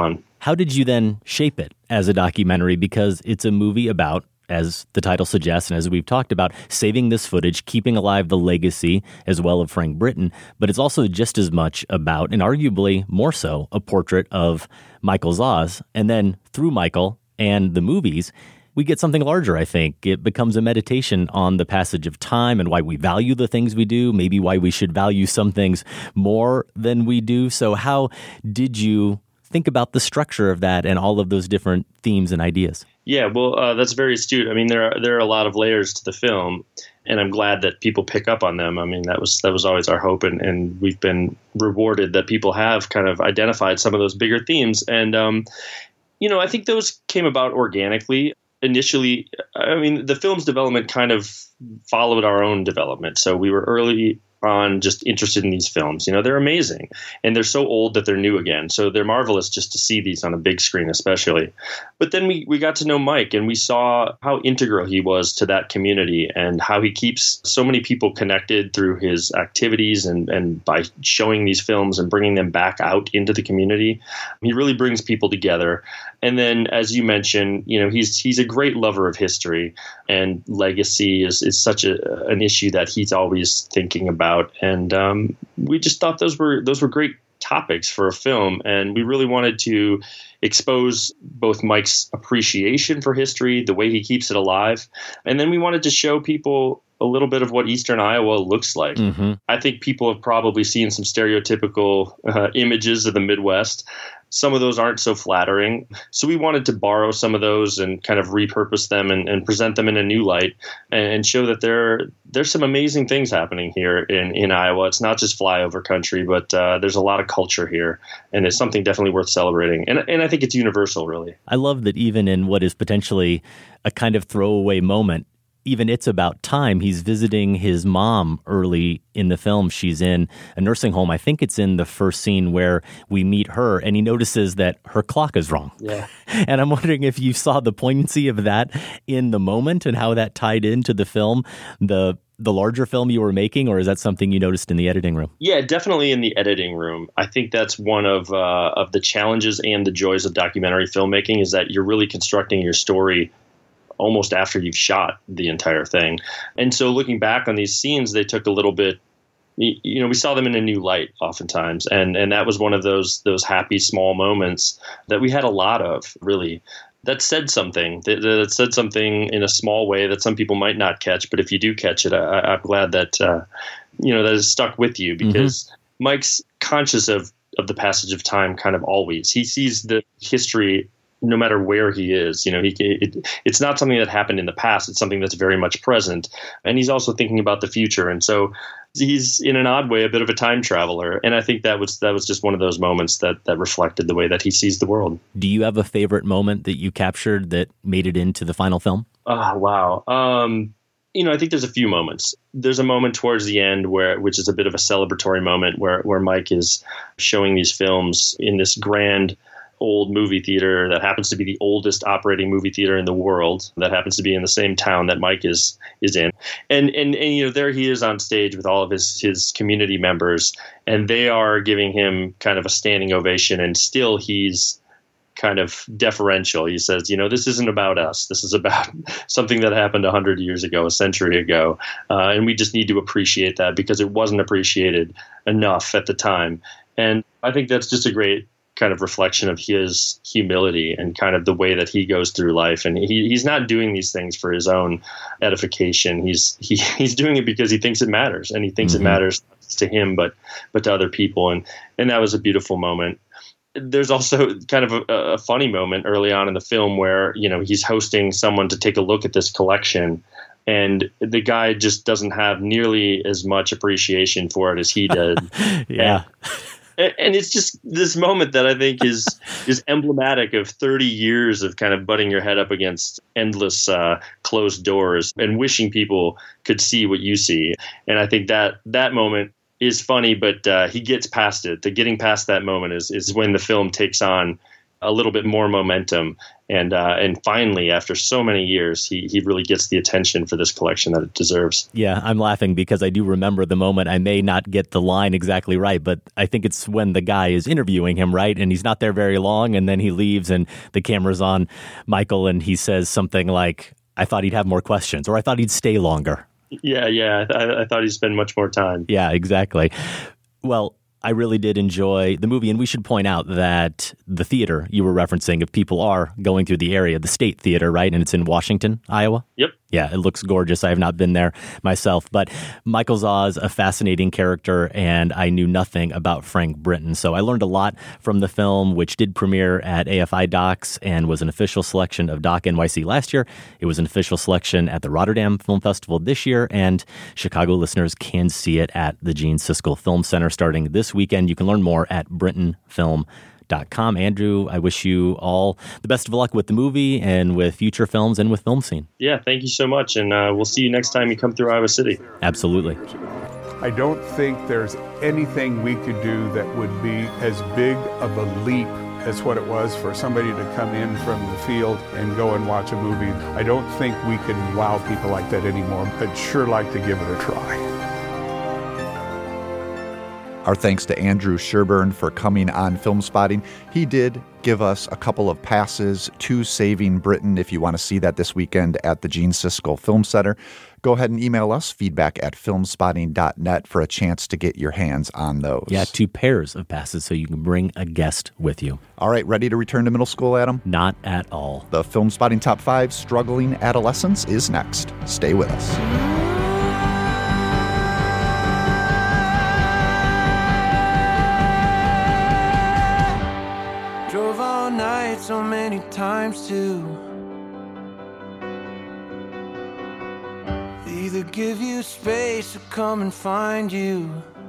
How did you then shape it as a documentary? Because it's a movie about, as the title suggests, and as we've talked about, saving this footage, keeping alive the legacy as well of Frank Britton, but it's also just as much about, and arguably more so, a portrait of Michael Zoz. And then through Michael and the movies, we get something larger, I think. It becomes a meditation on the passage of time and why we value the things we do, maybe why we should value some things more than we do. So how did you think about the structure of that and all of those different themes and ideas? Yeah, well, uh, that's very astute. I mean, there are there are a lot of layers to the film, and I'm glad that people pick up on them. I mean, that was that was always our hope, and, and we've been rewarded that people have kind of identified some of those bigger themes. And, um, you know, I think those came about organically. Initially, I mean, the film's development kind of followed our own development. So we were early on just interested in these films. You know, they're amazing, and they're so old that they're new again. So they're marvelous just to see these on a big screen, especially. But then we, we got to know Mike, and we saw how integral he was to that community and how he keeps so many people connected through his activities and, and by showing these films and bringing them back out into the community. He really brings people together. And then, as you mentioned, you know, he's he's a great lover of history, and legacy is, is such a, an issue that he's always thinking about. And um, we just thought those were those were great topics for a film, and we really wanted to expose both Mike's appreciation for history, the way he keeps it alive, and then we wanted to show people a little bit of what Eastern Iowa looks like. Mm-hmm. I think people have probably seen some stereotypical uh, images of the Midwest. Some of those aren't so flattering. So we wanted to borrow some of those and kind of repurpose them and, and present them in a new light and, and show that there there's some amazing things happening here in, in Iowa. It's not just flyover country, but uh, there's a lot of culture here, and it's something definitely worth celebrating. And, and I think it's universal, really. I love that even in what is potentially a kind of throwaway moment, even it's about time. He's visiting his mom early in the film. She's in a nursing home. I think it's in the first scene where we meet her, and he notices that her clock is wrong. Yeah. And I'm wondering if you saw the poignancy of that in the moment and how that tied into the film, the the larger film you were making, or is that something you noticed in the editing room? Yeah, definitely in the editing room. I think that's one of uh, of the challenges and the joys of documentary filmmaking, is that you're really constructing your story almost after you've shot the entire thing. And so looking back on these scenes, they took a little bit, you know, we saw them in a new light oftentimes. And and that was one of those those happy small moments that we had a lot of, really, that said something, that, that said something in a small way that some people might not catch. But if you do catch it, I, I'm glad that, uh, you know, that has stuck with you, because mm-hmm. Mike's conscious of, of the passage of time kind of always. He sees the history no matter where he is. You know, he it, it's not something that happened in the past. It's something that's very much present. And he's also thinking about the future. And so he's, in an odd way, a bit of a time traveler. And I think that was that was just one of those moments that that reflected the way that he sees the world. Do you have a favorite moment that you captured that made it into the final film? Oh, wow. Um, you know, I think there's a few moments. There's a moment towards the end where, which is a bit of a celebratory moment, where where Mike is showing these films in this grand old movie theater that happens to be the oldest operating movie theater in the world, that happens to be in the same town that Mike is is in. And and and you know, there he is on stage with all of his his community members, and they are giving him kind of a standing ovation, and still he's kind of deferential. He says, you know, this isn't about us. This is about something that happened a hundred years ago, a century ago. Uh, and we just need to appreciate that, because it wasn't appreciated enough at the time. And I think that's just a great kind of reflection of his humility and kind of the way that he goes through life. And he, he's not doing these things for his own edification. He's he, he's doing it because he thinks it matters, and he thinks mm-hmm. it matters not just to him, but but to other people. And and that was a beautiful moment. There's also kind of a, a funny moment early on in the film where, you know, he's hosting someone to take a look at this collection, and the guy just doesn't have nearly as much appreciation for it as he did. Yeah. And, And it's just this moment that I think is is emblematic of thirty years of kind of butting your head up against endless uh, closed doors and wishing people could see what you see. And I think that that moment is funny, but uh, he gets past it. The getting past that moment is is when the film takes on a little bit more momentum. And uh, and finally, after so many years, he he really gets the attention for this collection that it deserves. Yeah, I'm laughing because I do remember the moment. I may not get the line exactly right, but I think it's when the guy is interviewing him, right? And he's not there very long, and then he leaves, and the camera's on Michael, and he says something like, I thought he'd have more questions, or I thought he'd stay longer. Yeah, yeah, I, I thought he'd spend much more time. Yeah, exactly. Well, I really did enjoy the movie, and we should point out that the theater you were referencing, if people are going through the area, the State Theater, right? And it's in Washington, Iowa? Yep. Yeah, it looks gorgeous. I have not been there myself, but Michael Zah's a fascinating character, and I knew nothing about Frank Britton. So I learned a lot from the film, which did premiere at A F I Docs and was an official selection of Doc N Y C last year. It was an official selection at the Rotterdam Film Festival this year, and Chicago listeners can see it at the Gene Siskel Film Center starting this weekend. You can learn more at britton film dot com. Andrew, I wish you all the best of luck with the movie and with future films and with Film Scene. Yeah, thank you so much, and uh, we'll see you next time you come through Iowa City. Absolutely. I don't think there's anything we could do that would be as big of a leap as what it was for somebody to come in from the field and go and watch a movie. I don't think we can wow people like that anymore. I'd sure like to give it a try. Our thanks to Andrew Sherburne for coming on Film Spotting. He did give us a couple of passes to Saving Britain if you want to see that this weekend at the Gene Siskel Film Center. Go ahead and email us, feedback at filmspotting dot net, for a chance to get your hands on those. Yeah, two pairs of passes so you can bring a guest with you. All right, ready to return to middle school, Adam? Not at all. The Film Spotting Top five Struggling Adolescents is next. Stay with us. Drove all night so many times too. Either give you space or come and find you.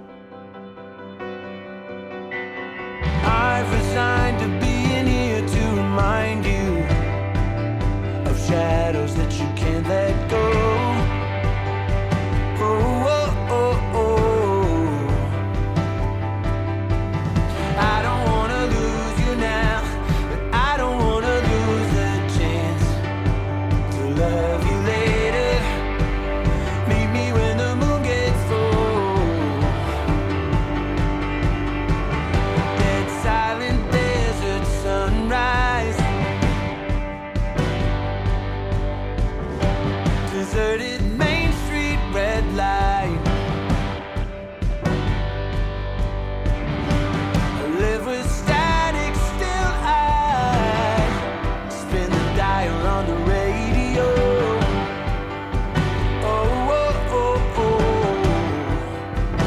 I've resigned to being here to remind you of shadows that you can't let go. Oh, oh, oh, oh. I don't wanna lose you now, but I don't wanna lose the chance to love you later. Meet me when the moon gets full. Dead silent desert sunrise. Deserted Main Street red light. I live with static still I spin the dial on the radio. Oh, oh, oh, oh.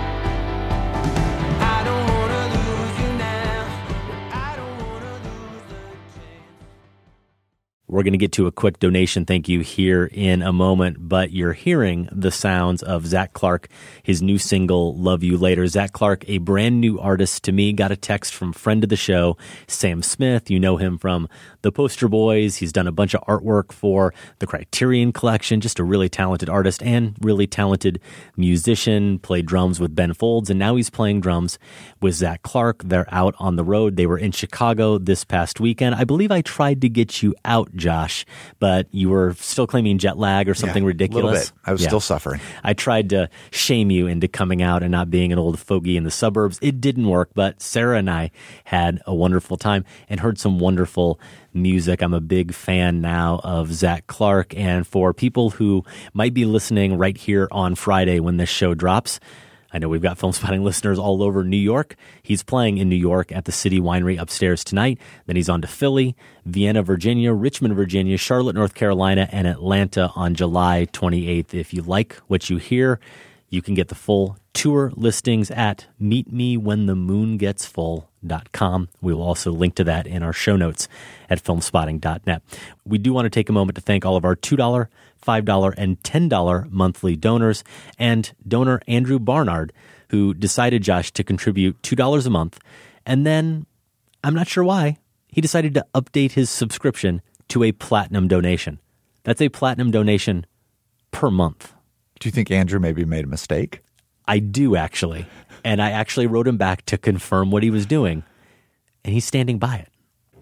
I don't wanna lose you now, but I don't wanna lose the We're going to get to a quick donation thank you here in a moment, but you're hearing the sounds of Zach Clark, his new single, Love You Later. Zach Clark, a brand new artist to me, got a text from friend of the show, Sam Smith. You know him from The Poster Boys. He's done a bunch of artwork for the Criterion Collection, just a really talented artist and really talented musician, played drums with Ben Folds, and now he's playing drums with Zach Clark. They're out on the road. They were in Chicago this past weekend. I believe I tried to get you out, Josh, but you were still claiming jet lag or something Yeah, ridiculous. a little bit. I was Yeah. still suffering. I tried to shame you into coming out and not being an old fogey in the suburbs. It didn't work, but Sarah and I had a wonderful time and heard some wonderful music. I'm a big fan now of Zach Clark, and for people who might be listening right here on Friday when this show drops, I know we've got Film Spotting listeners all over New York. He's playing in New York at the City Winery upstairs tonight. Then he's on to Philly, Vienna, Virginia, Richmond, Virginia, Charlotte, North Carolina, and Atlanta on July twenty-eighth. If you like what you hear, you can get the full tour listings at meet me when the moon gets full dot com. We will also link to that in our show notes at filmspotting dot net. We do want to take a moment to thank all of our two dollars, five dollars, and ten dollars monthly donors, and donor Andrew Barnard, who decided, Josh, to contribute two dollars a month. And then, I'm not sure why, he decided to update his subscription to a platinum donation. That's a platinum donation per month. Do you think Andrew maybe made a mistake? I do, actually. And I actually wrote him back to confirm what he was doing, and he's standing by it.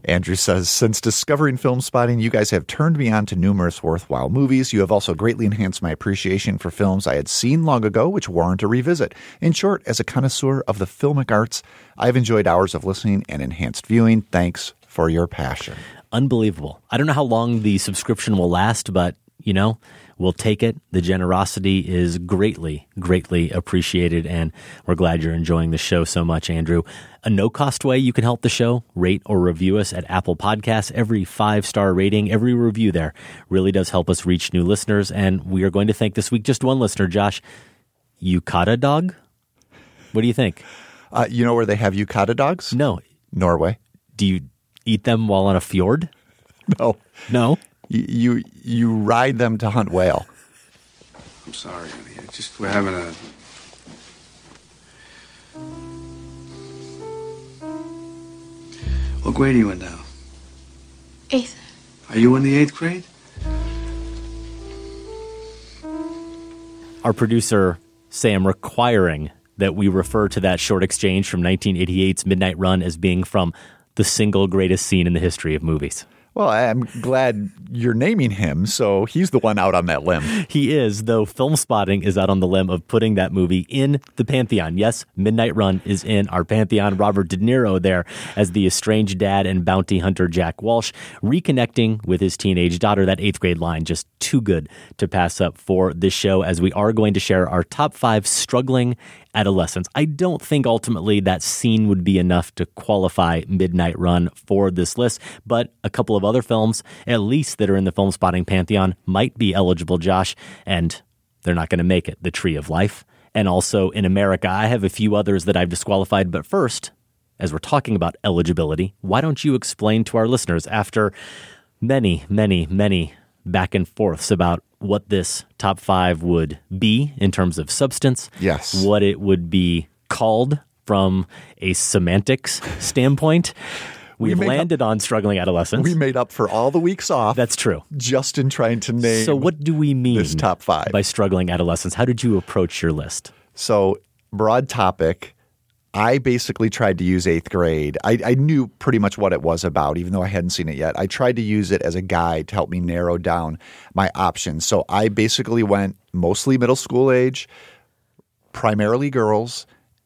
Andrew says, since discovering Film Spotting, you guys have turned me on to numerous worthwhile movies. You have also greatly enhanced my appreciation for films I had seen long ago, which warrant a revisit. In short, as a connoisseur of the filmic arts, I've enjoyed hours of listening and enhanced viewing. Thanks for your passion. Unbelievable. I don't know how long the subscription will last, but, you know, we'll take it. The generosity is greatly, greatly appreciated, and we're glad you're enjoying the show so much, Andrew. A no-cost way you can help the show, rate or review us at Apple Podcasts. Every five-star rating, every review there really does help us reach new listeners, and we are going to thank this week just one listener, Josh. Yukata dog? What do you think? Uh, you know where they have yukata dogs? No. Norway. Do you eat them while on a fjord? No. No? You, you you ride them to hunt whale. I'm sorry, honey. It's just we're having a. What grade are you in now? Eighth. Are you in the eighth grade? Our producer, Sam, requiring that we refer to that short exchange from nineteen eighty-eight's Midnight Run as being from the single greatest scene in the history of movies. Well, I'm glad you're naming him, so he's the one out on that limb. He is, though Film Spotting is out on the limb of putting that movie in the Pantheon. Yes, Midnight Run is in our Pantheon. Robert De Niro there as the estranged dad and bounty hunter Jack Walsh, reconnecting with his teenage daughter. That eighth grade line, just too good to pass up for this show, as we are going to share our top five struggling adolescents. I don't think ultimately that scene would be enough to qualify Midnight Run for this list, but a couple of other films, at least that are in the Film Spotting Pantheon, might be eligible, Josh, and they're not going to make it. The Tree of Life, and also In America. I have a few others that I've disqualified, but first, as we're talking about eligibility, why don't you explain to our listeners, after many, many, many back and forths about what this top five would be in terms of substance. Yes. What it would be called from a semantics standpoint. We've we landed up, on struggling adolescents. We made up for all the weeks off. That's true. Just in trying to name So what do we mean this top five by struggling adolescents? How did you approach your list? So broad topic. I basically tried to use eighth grade. I, I knew pretty much what it was about, even though I hadn't seen it yet. I tried to use it as a guide to help me narrow down my options. So I basically went mostly middle school age, primarily girls,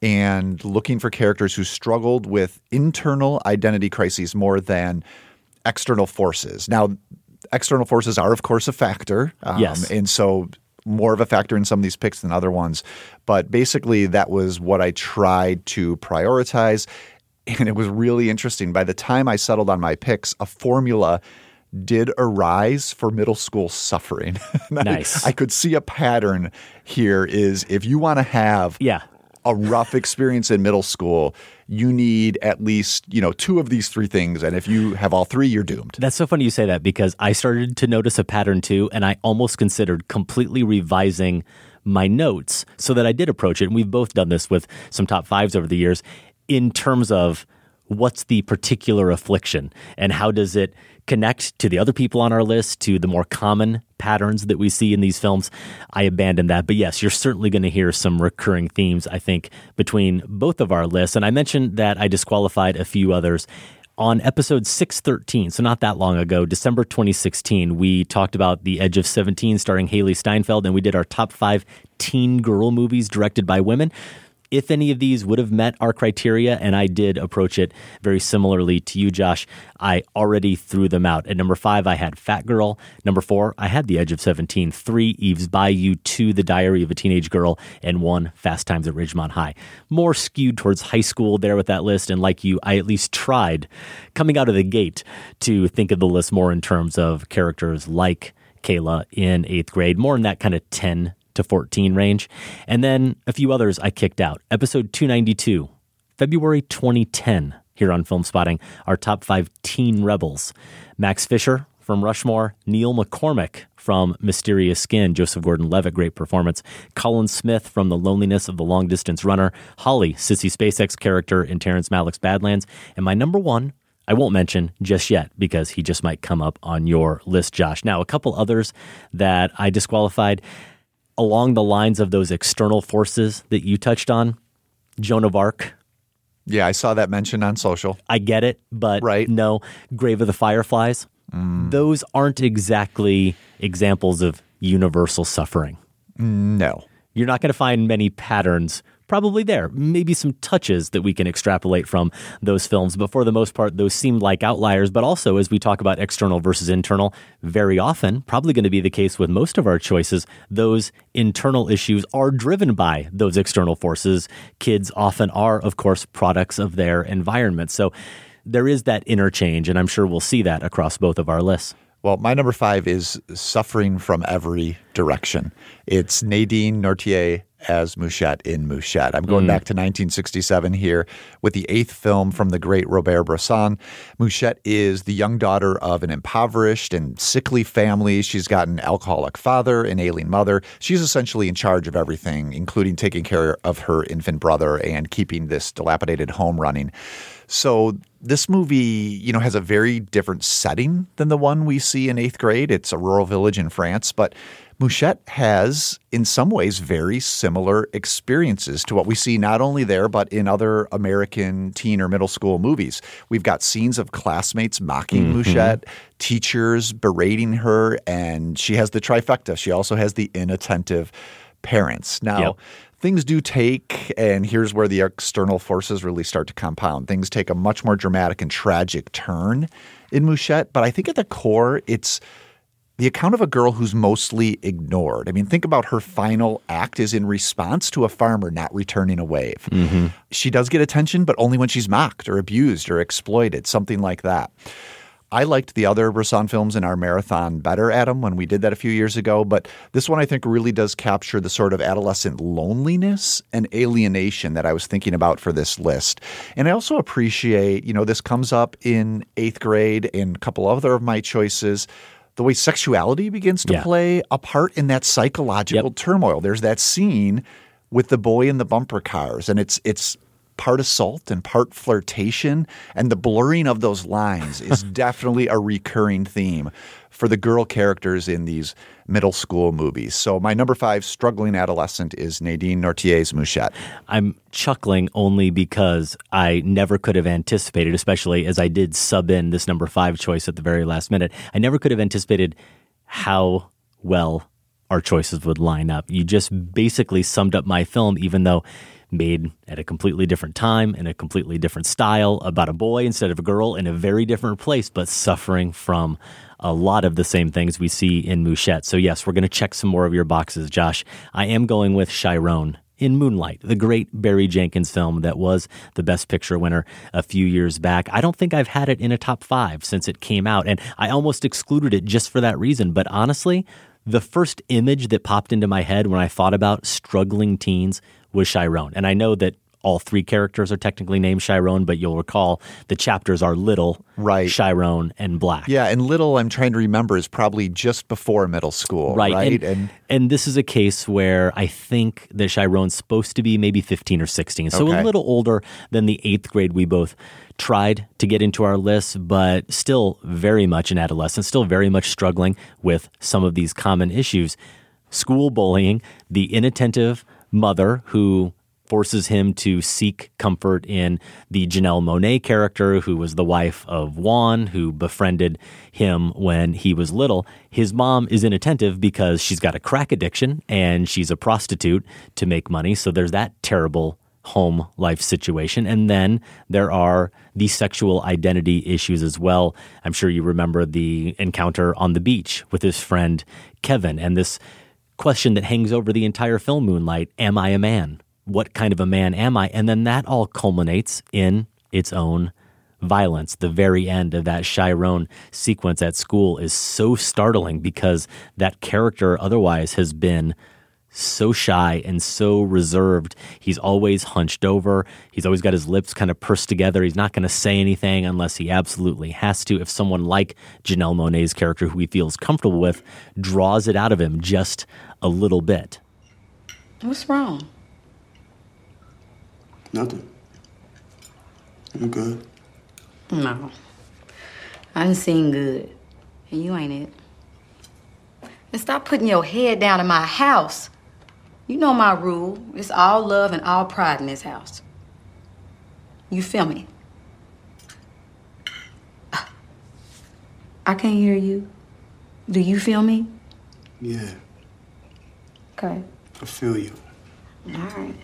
and looking for characters who struggled with internal identity crises more than external forces. Now, external forces are, of course, a factor. Um, yes. And so more of a factor in some of these picks than other ones. But basically, that was what I tried to prioritize. And it was really interesting. By the time I settled on my picks, a formula did arise for middle school suffering. Nice. I, I could see a pattern here is if you want to have yeah. a rough experience in middle school, you need at least, you know, two of these three things. And if you have all three, you're doomed. That's so funny you say that, because I started to notice a pattern too, and I almost considered completely revising my notes so that I did approach it. And we've both done this with some top fives over the years in terms of what's the particular affliction and how does it connect to the other people on our list, to the more common patterns that we see in these films. I abandoned that. But yes, you're certainly going to hear some recurring themes, I think, between both of our lists. And I mentioned that I disqualified a few others. On episode six thirteen, so not that long ago, December twenty sixteen, we talked about The Edge of seventeen starring Haley Steinfeld, and we did our top five teen girl movies directed by women. If any of these would have met our criteria, and I did approach it very similarly to you, Josh, I already threw them out. At number five, I had Fat Girl. Number four, I had The Edge of seventeen. Three, Eve's Bayou. Two, The Diary of a Teenage Girl. And one, Fast Times at Ridgemont High. More skewed towards high school there with that list. And like you, I at least tried coming out of the gate to think of the list more in terms of characters like Kayla in eighth grade, more in that kind of ten to fourteen range. And then a few others I kicked out. Episode two ninety-two, February twenty ten, here on Film Spotting, our top five teen rebels. Max Fisher from Rushmore, Neil McCormick from Mysterious Skin, Joseph Gordon-Levitt, great performance, Colin Smith from The Loneliness of the Long Distance Runner, Holly, Sissy Spacek's character in Terrence Malick's Badlands, and my number one, I won't mention just yet because he just might come up on your list, Josh. Now, a couple others that I disqualified along the lines of those external forces that you touched on. Joan of Arc, Yeah, I saw that mentioned on social. I get it, but right. no. Grave of the Fireflies, mm. those aren't exactly examples of universal suffering. No. You're not going to find many patterns probably there. Maybe some touches that we can extrapolate from those films. But for the most part, those seem like outliers. But also, as we talk about external versus internal, very often, probably going to be the case with most of our choices, those internal issues are driven by those external forces. Kids often are, of course, products of their environment. So there is that interchange, and I'm sure we'll see that across both of our lists. Well, my number five is Suffering from Every Direction. It's Nadine Nortier as Mouchette in Mouchette. I'm going mm. back to nineteen sixty-seven here with the eighth film from the great Robert Bresson. Mouchette is the young daughter of an impoverished and sickly family. She's got an alcoholic father, an ailing mother. She's essentially in charge of everything, including taking care of her infant brother and keeping this dilapidated home running. So this movie, you know, has a very different setting than the one we see in eighth grade. It's a rural village in France, but Mouchette has, in some ways, very similar experiences to what we see not only there, but in other American teen or middle school movies. We've got scenes of classmates mocking mm-hmm. Mouchette, teachers berating her, and she has the trifecta. She also has the inattentive parents. Now, yep. things do take, and here's where the external forces really start to compound. Things take a much more dramatic and tragic turn in Mouchette, but I think at the core, it's the account of a girl who's mostly ignored. I mean, think about her final act is in response to a farmer not returning a wave. Mm-hmm. She does get attention, but only when she's mocked or abused or exploited, something like that. I liked the other Bresson films in our marathon better, Adam, when we did that a few years ago. But this one, I think, really does capture the sort of adolescent loneliness and alienation that I was thinking about for this list. And I also appreciate, you know, this comes up in eighth grade and a couple other of my choices, the way sexuality begins to yeah. play a part in that psychological yep. turmoil. There's that scene with the boy in the bumper cars, and it's it's part assault and part flirtation, and the blurring of those lines is definitely a recurring theme for the girl characters in these middle school movies. So my number five struggling adolescent is Nadine Nortier's Mouchette. I'm chuckling only because I never could have anticipated, especially as I did sub in this number five choice at the very last minute, I never could have anticipated how well our choices would line up. You just basically summed up my film, even though made at a completely different time, in a completely different style, about a boy instead of a girl in a very different place, but suffering from a lot of the same things we see in Mouchette. So yes, we're going to check some more of your boxes, Josh. I am going with Chiron in Moonlight, the great Barry Jenkins film that was the Best Picture winner a few years back. I don't think I've had it in a top five since it came out, and I almost excluded it just for that reason. But honestly, the first image that popped into my head when I thought about struggling teens was Chiron. And I know that all three characters are technically named Chiron, but you'll recall the chapters are Little, right. Chiron, and Black. Yeah, and Little, I'm trying to remember, is probably just before middle school, right? right? And, and, and this is a case where I think that Chiron's supposed to be maybe fifteen or sixteen, so okay. a little older than the eighth grade we both tried to get into our list, but still very much an adolescent, still very much struggling with some of these common issues. School bullying, the inattentive mother who forces him to seek comfort in the Janelle Monáe character, who was the wife of Juan, who befriended him when he was little. His mom is inattentive because she's got a crack addiction and she's a prostitute to make money. So there's that terrible home life situation. And then there are the sexual identity issues as well. I'm sure you remember the encounter on the beach with his friend Kevin and this question that hangs over the entire film Moonlight: am I a man? What kind of a man am I? And then that all culminates in its own violence. The very end of that Chiron sequence at school is so startling because that character otherwise has been so shy and so reserved. He's always hunched over. He's always got his lips kind of pursed together. He's not going to say anything unless he absolutely has to. If someone like Janelle Monáe's character, who he feels comfortable with, draws it out of him just a little bit. What's wrong? Nothing. I'm good. No. I done seen good. And you ain't it. And stop putting your head down in my house. You know my rule. It's all love and all pride in this house. You feel me? I can't hear you. Do you feel me? Yeah, Okay. I feel you. All right.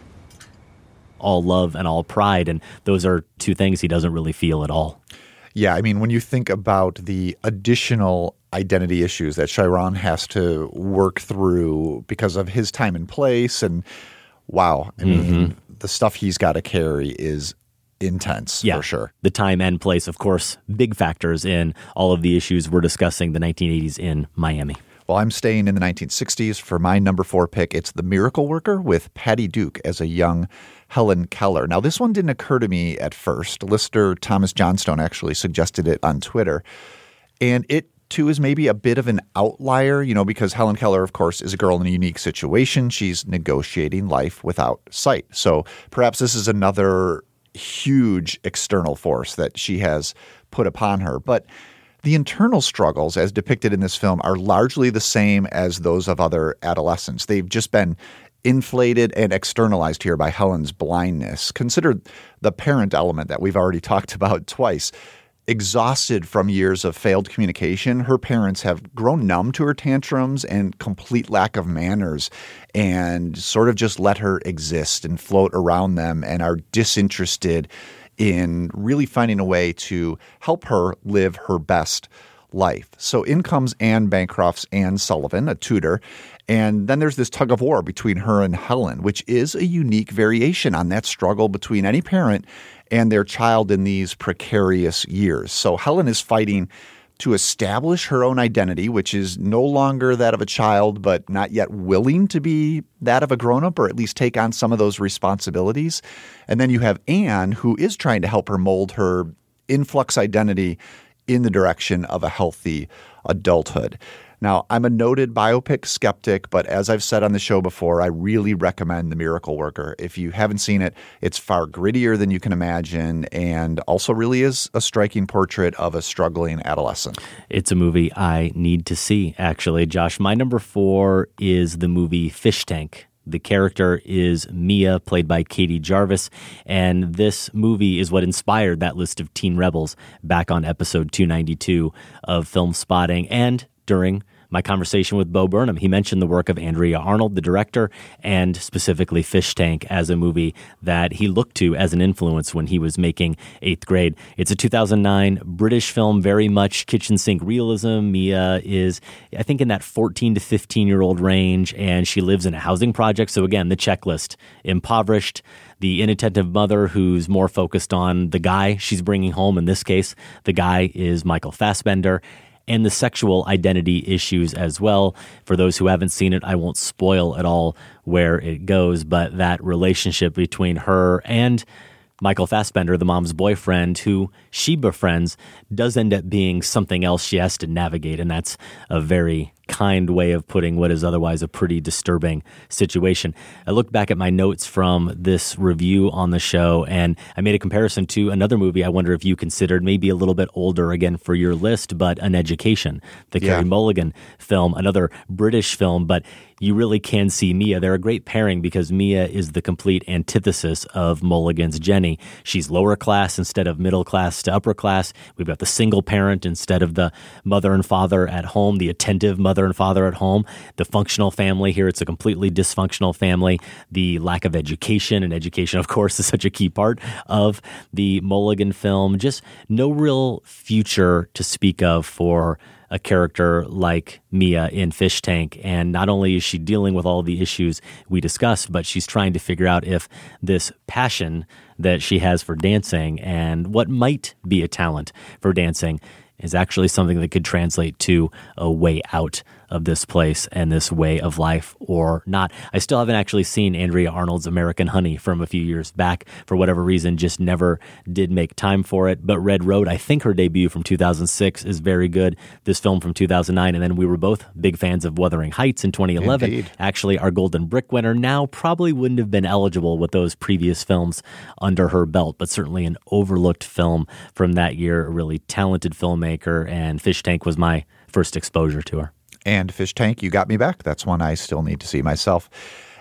All love and all pride, and those are two things he doesn't really feel at all. Yeah, I mean, when you think about the additional identity issues that Chiron has to work through because of his time and place, and wow, I mean, Mhm. the stuff he's got to carry is intense Yeah, for sure. The time and place, of course, big factors in all of the issues we're discussing the nineteen eighties in Miami. Well, I'm staying in the nineteen sixties. For my number four pick, it's The Miracle Worker with Patty Duke as a young Helen Keller. Now, this one didn't occur to me at first. Listener Thomas Johnstone actually suggested it on Twitter. And it, too, is maybe a bit of an outlier, you know, because Helen Keller, of course, is a girl in a unique situation. She's negotiating life without sight. So perhaps this is another huge external force that she has put upon her. But the internal struggles, as depicted in this film, are largely the same as those of other adolescents. They've just been inflated and externalized here by Helen's blindness. Consider the parent element that we've already talked about twice. Exhausted from years of failed communication, her parents have grown numb to her tantrums and complete lack of manners and sort of just let her exist and float around them and are disinterested in really finding a way to help her live her best life. So in comes Anne Bancroft's Anne Sullivan, a tutor, and then there's this tug of war between her and Helen, which is a unique variation on that struggle between any parent and their child in these precarious years. So Helen is fighting to establish her own identity, which is no longer that of a child, but not yet willing to be that of a grown-up, or at least take on some of those responsibilities. And then you have Anne, who is trying to help her mold her influx identity in the direction of a healthy adulthood. Now, I'm a noted biopic skeptic, but as I've said on the show before, I really recommend The Miracle Worker. If you haven't seen it, it's far grittier than you can imagine and also really is a striking portrait of a struggling adolescent. It's a movie I need to see, actually. Josh, my number four is the movie Fish Tank. The character is Mia, played by Katie Jarvis, and this movie is what inspired that list of teen rebels back on episode two ninety-two of Film Spotting. And during my conversation with Bo Burnham, he mentioned the work of Andrea Arnold, the director, and specifically Fish Tank as a movie that he looked to as an influence when he was making Eighth Grade. It's a two thousand nine British film, very much kitchen sink realism. Mia is, I think, in that fourteen to fifteen-year-old range, and she lives in a housing project. So again, the checklist: impoverished, the inattentive mother who's more focused on the guy she's bringing home. In this case, the guy is Michael Fassbender. And the sexual identity issues as well. For those who haven't seen it, I won't spoil at all where it goes, but that relationship between her and Michael Fassbender, the mom's boyfriend, who she befriends, does end up being something else she has to navigate, and that's a very kind way of putting what is otherwise a pretty disturbing situation. I looked back at my notes from this review on the show, and I made a comparison to another movie I wonder if you considered maybe a little bit older again for your list, but An Education, the Yeah. Carey Mulligan film, another British film, but you really can see Mia. They're a great pairing because Mia is the complete antithesis of Mulligan's Jenny. She's lower class instead of middle class to upper class. We've got the single parent instead of the mother and father at home, the attentive mother and father at home, the functional family. Here it's a completely dysfunctional family, the lack of education, and education, of course, is such a key part of the Mulligan film. Just no real future to speak of for a character like Mia in Fish Tank. And not only is she dealing with all the issues we discussed, but she's trying to figure out if this passion that she has for dancing and what might be a talent for dancing is actually something that could translate to a way out of this place and this way of life or not. I still haven't actually seen Andrea Arnold's American Honey from a few years back. For whatever reason, just never did make time for it. But Red Road, I think her debut from two thousand six is very good. This film from two thousand nine, and then we were both big fans of Wuthering Heights in twenty eleven. Indeed. Actually, our Golden Brick winner now probably wouldn't have been eligible with those previous films under her belt, but certainly an overlooked film from that year, a really talented filmmaker, and Fish Tank was my first exposure to her. And Fish Tank, you got me back. That's one I still need to see myself.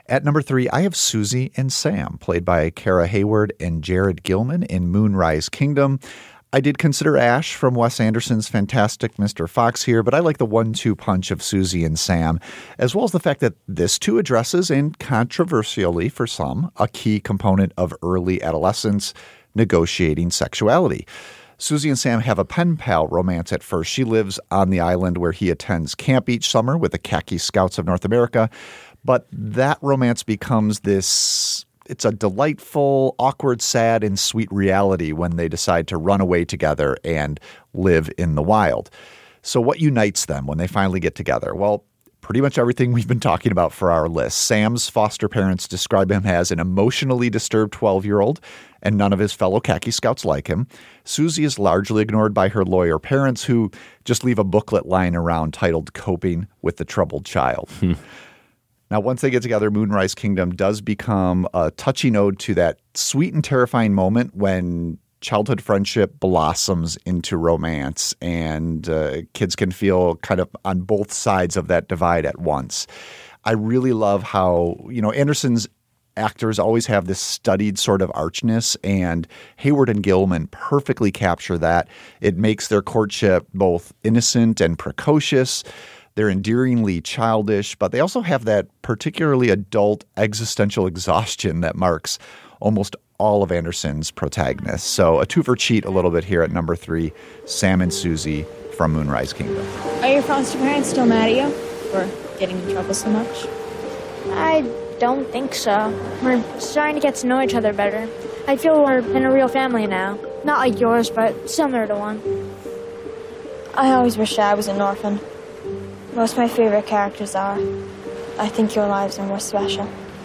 At number three, I have Susie and Sam, played by Kara Hayward and Jared Gilman in Moonrise Kingdom. I did consider Ash from Wes Anderson's Fantastic Mister Fox here, but I like the one two punch of Susie and Sam, as well as the fact that this too addresses, and controversially for some, a key component of early adolescence, negotiating sexuality. Susie and Sam have a pen pal romance at first. She lives on the island where he attends camp each summer with the Khaki Scouts of North America, but that romance becomes this... It's a delightful, awkward, sad, and sweet reality when they decide to run away together and live in the wild. So what unites them when they finally get together? Well, pretty much everything we've been talking about for our list. Sam's foster parents describe him as an emotionally disturbed twelve-year-old, and none of his fellow Khaki Scouts like him. Susie is largely ignored by her lawyer parents, who just leave a booklet lying around titled Coping with the Troubled Child. Now, once they get together, Moonrise Kingdom does become a touching ode to that sweet and terrifying moment when childhood friendship blossoms into romance, and uh, kids can feel kind of on both sides of that divide at once. I really love how, you know, Anderson's actors always have this studied sort of archness, and Hayward and Gilman perfectly capture that. It makes their courtship both innocent and precocious. They're endearingly childish, but they also have that particularly adult existential exhaustion that marks almost all of Anderson's protagonists. So a two for cheat a little bit here at number three, Sam and Susie from Moonrise Kingdom. Are your foster parents still mad at you for getting in trouble so much? I don't think so. We're starting to get to know each other better. I feel we're in a real family now. Not like yours, but similar to one. I always wish I was an orphan. Most of my favorite characters are. I think your lives are more special.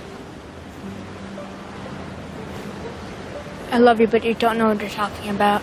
I love you, but you don't know what you're talking about.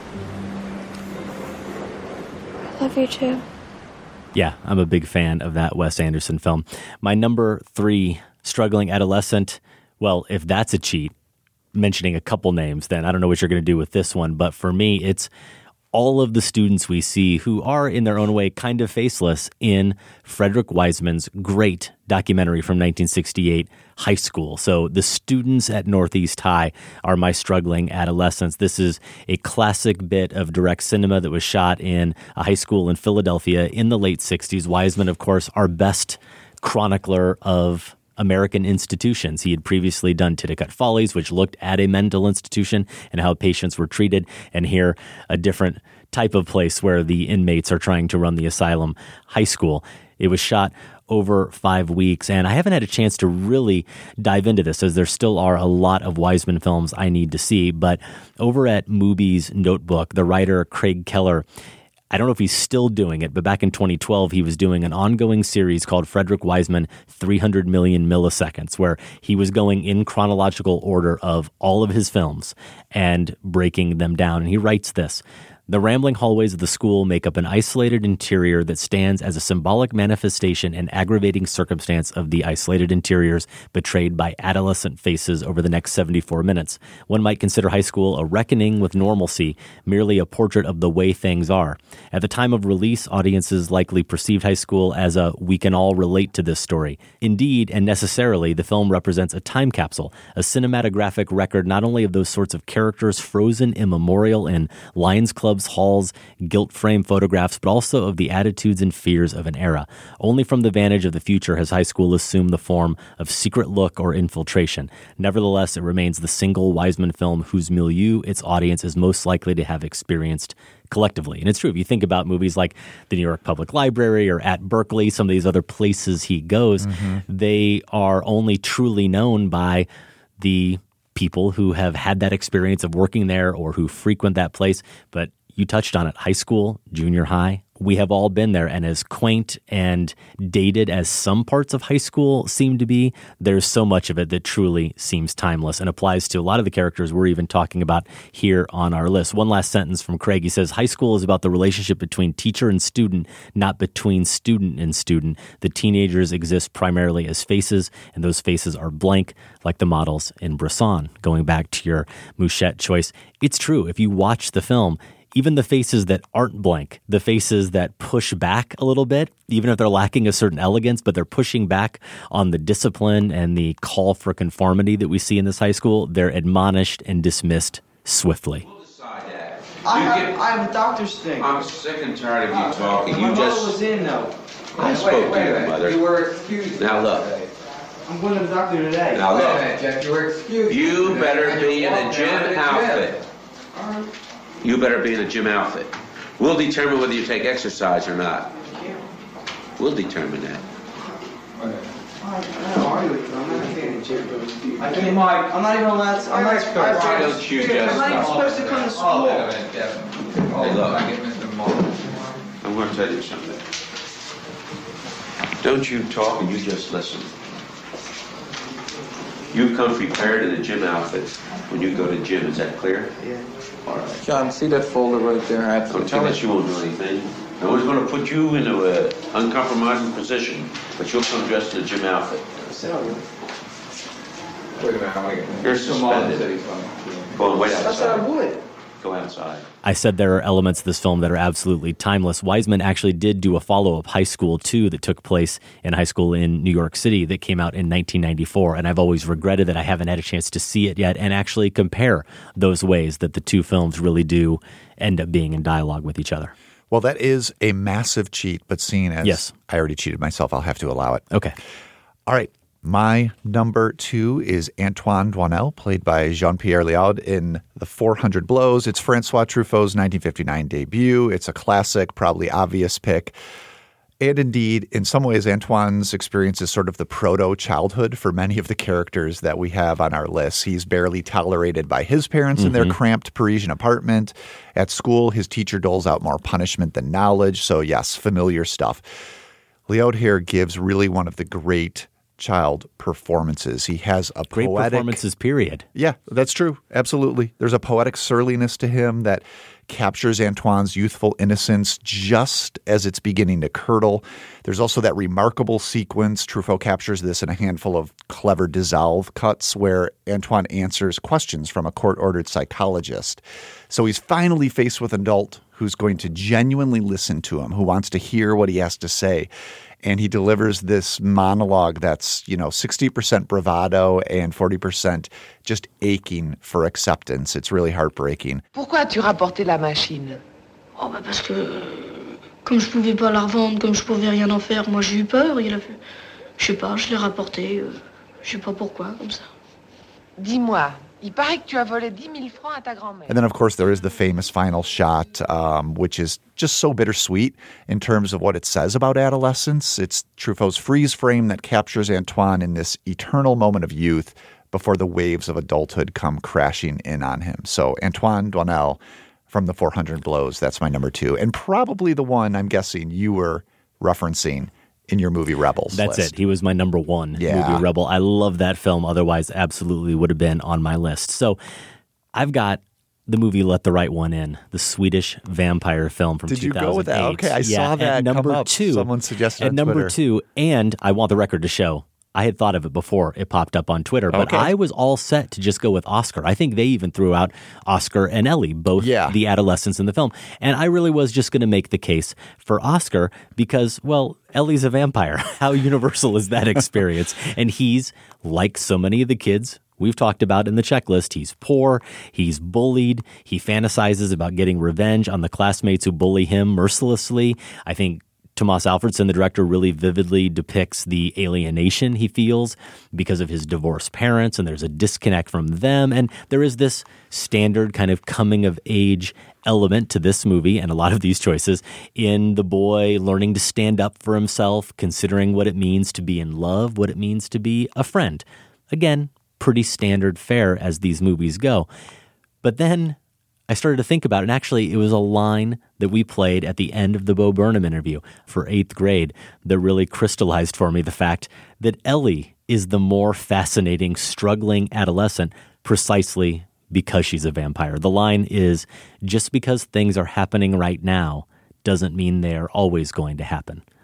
I love you too. Yeah, I'm a big fan of that Wes Anderson film. My number three, struggling adolescent. Well, if that's a cheat, mentioning a couple names, then I don't know what you're going to do with this one. But for me, it's all of the students we see who are in their own way kind of faceless in Frederick Wiseman's great documentary from nineteen sixty-eight, High School. So the students at Northeast High are my struggling adolescents. This is a classic bit of direct cinema that was shot in a high school in Philadelphia in the late sixties. Wiseman, of course, our best chronicler of American institutions. He had previously done Titicut Follies, which looked at a mental institution and how patients were treated, and here a different type of place where the inmates are trying to run the asylum, High School. It was shot over five weeks, and I haven't had a chance to really dive into this, as there still are a lot of Wiseman films I need to see, but over at Mubi's Notebook, the writer Craig Keller, I don't know if he's still doing it, but back in twenty twelve, he was doing an ongoing series called Frederick Wiseman, three hundred million Milliseconds, where he was going in chronological order of all of his films and breaking them down. And he writes this: the rambling hallways of the school make up an isolated interior that stands as a symbolic manifestation and aggravating circumstance of the isolated interiors betrayed by adolescent faces over the next seventy-four minutes. One might consider High School a reckoning with normalcy, merely a portrait of the way things are. At the time of release, audiences likely perceived High School as a we can all relate to this story. Indeed, and necessarily, the film represents a time capsule, a cinematographic record not only of those sorts of characters frozen immemorial in Lions Club's halls, gilt frame photographs, but also of the attitudes and fears of an era. Only from the vantage of the future has High School assumed the form of secret look or infiltration. Nevertheless, it remains the single Wiseman film whose milieu its audience is most likely to have experienced collectively. And it's true, if you think about movies like the New York Public Library or at Berkeley, some of these other places he goes, mm-hmm. they are only truly known by the people who have had that experience of working there or who frequent that place. But you touched on it, high school, junior high. We have all been there, and as quaint and dated as some parts of high school seem to be, there's so much of it that truly seems timeless and applies to a lot of the characters we're even talking about here on our list. One last sentence from Craig. He says, high school is about the relationship between teacher and student, not between student and student. The teenagers exist primarily as faces, and those faces are blank, like the models in Bresson. Going back to your Mouchette choice, it's true. If you watch the film, even the faces that aren't blank, the faces that push back a little bit, even if they're lacking a certain elegance, but they're pushing back on the discipline and the call for conformity that we see in this high school, they're admonished and dismissed swiftly. I have, I have a doctor's thing. I'm sick and tired of you Uh, talking. My You mother just. was in, though. I Wait, spoke wait, to wait, your wait. mother. You were excused. Now look. I'm going to the doctor today. Now look. Wait a minute, Jeff. You were excused. You better And be you're in a walking gym out of the outfit. All right. You better be in a gym outfit. We'll determine whether you take exercise or not. We'll determine that. I don't argue with you. I'm not getting a gym. I mean, Mike, I'm not even allowed to. I'm not supposed Why don't you just I'm not even stop? supposed to come to school. Oh, wait a minute, Jeff. Hey, look. I'm going to tell you something. Don't you talk and you just listen. You come prepared in a gym outfit when you go to gym. Is that clear? Yeah. All right. John, see that folder right there? I have to Don't tell think that you won't do anything. No one's going to put you into an uncompromising position, but you'll come dressed in a gym outfit. Wait a minute, I want to get You're suspended. Go and wait I said I outside. would. Go outside. I said there are elements of this film that are absolutely timeless. Wiseman actually did do a follow-up High School two that took place in high school in New York City that came out in nineteen ninety-four, and I've always regretted that I haven't had a chance to see it yet and actually compare those ways that the two films really do end up being in dialogue with each other. Well, that is a massive cheat, but seeing as Yes. I already cheated myself, I'll have to allow it. Okay. All right. My number two is Antoine Doinel, played by Jean-Pierre Léaud in The four hundred Blows. It's Francois Truffaut's nineteen fifty-nine debut. It's a classic, probably obvious pick. And indeed, in some ways, Antoine's experience is sort of the proto-childhood for many of the characters that we have on our list. He's barely tolerated by his parents in their Mhm. cramped Parisian apartment. At school, his teacher doles out more punishment than knowledge. So yes, familiar stuff. Léaud here gives really one of the great child performances. He has a Great poetic performances, period. Yeah, that's true. Absolutely. There's a poetic surliness to him that captures Antoine's youthful innocence just as it's beginning to curdle. There's also that remarkable sequence. Truffaut captures this in a handful of clever dissolve cuts where Antoine answers questions from a court-ordered psychologist. So he's finally faced with an adult who's going to genuinely listen to him, who wants to hear what he has to say. And he delivers this monologue that's, you know, sixty percent bravado and forty percent just aching for acceptance. It's really heartbreaking. Pourquoi as-tu rapporté la machine? Oh bah parce que euh, comme je pouvais pas la revendre, comme je pouvais rien en faire, moi j'ai eu peur. Il a fait, je sais pas, je l'ai rapporté, euh, je sais pas pourquoi comme ça. Dis-moi, il paraît que tu as volé dix mille francs à ta grand-mère. And then, of course, there is the famous final shot, um, which is just so bittersweet in terms of what it says about adolescence. It's Truffaut's freeze frame that captures Antoine in this eternal moment of youth before the waves of adulthood come crashing in on him. So Antoine Doinel from The four hundred Blows, that's my number two. And probably the one I'm guessing you were referencing in your movie Rebels That's list. it. He was my number one Yeah. movie, Rebel. I love that film. Otherwise, absolutely would have been on my list. So I've got the movie Let the Right One In, the Swedish vampire film from Did two you thousand eight. go with that? Okay, I Yeah, saw at that come number up. two. Someone suggested At on number Twitter. two, and I want the record to show, I had thought of it before it popped up on Twitter, but Okay. I was all set to just go with Oscar. I think they even threw out Oscar and Ellie, both the adolescents in the film. And I really was just going to make the case for Oscar because, well, Ellie's a vampire. How universal is that experience? And he's, like so many of the kids we've talked about in the checklist, he's poor, he's bullied, he fantasizes about getting revenge on the classmates who bully him mercilessly. I think Tomas Alfredson, the director, really vividly depicts the alienation he feels because of his divorced parents, and there's a disconnect from them. And there is this standard kind of coming-of-age element to this movie and a lot of these choices in the boy learning to stand up for himself, considering what it means to be in love, what it means to be a friend. Again, pretty standard fare as these movies go. But then I started to think about it, and actually it was a line that we played at the end of the Bo Burnham interview for eighth grade that really crystallized for me the fact that Ellie is the more fascinating, struggling adolescent precisely because she's a vampire. The line is, just because things are happening right now doesn't mean they're always going to happen.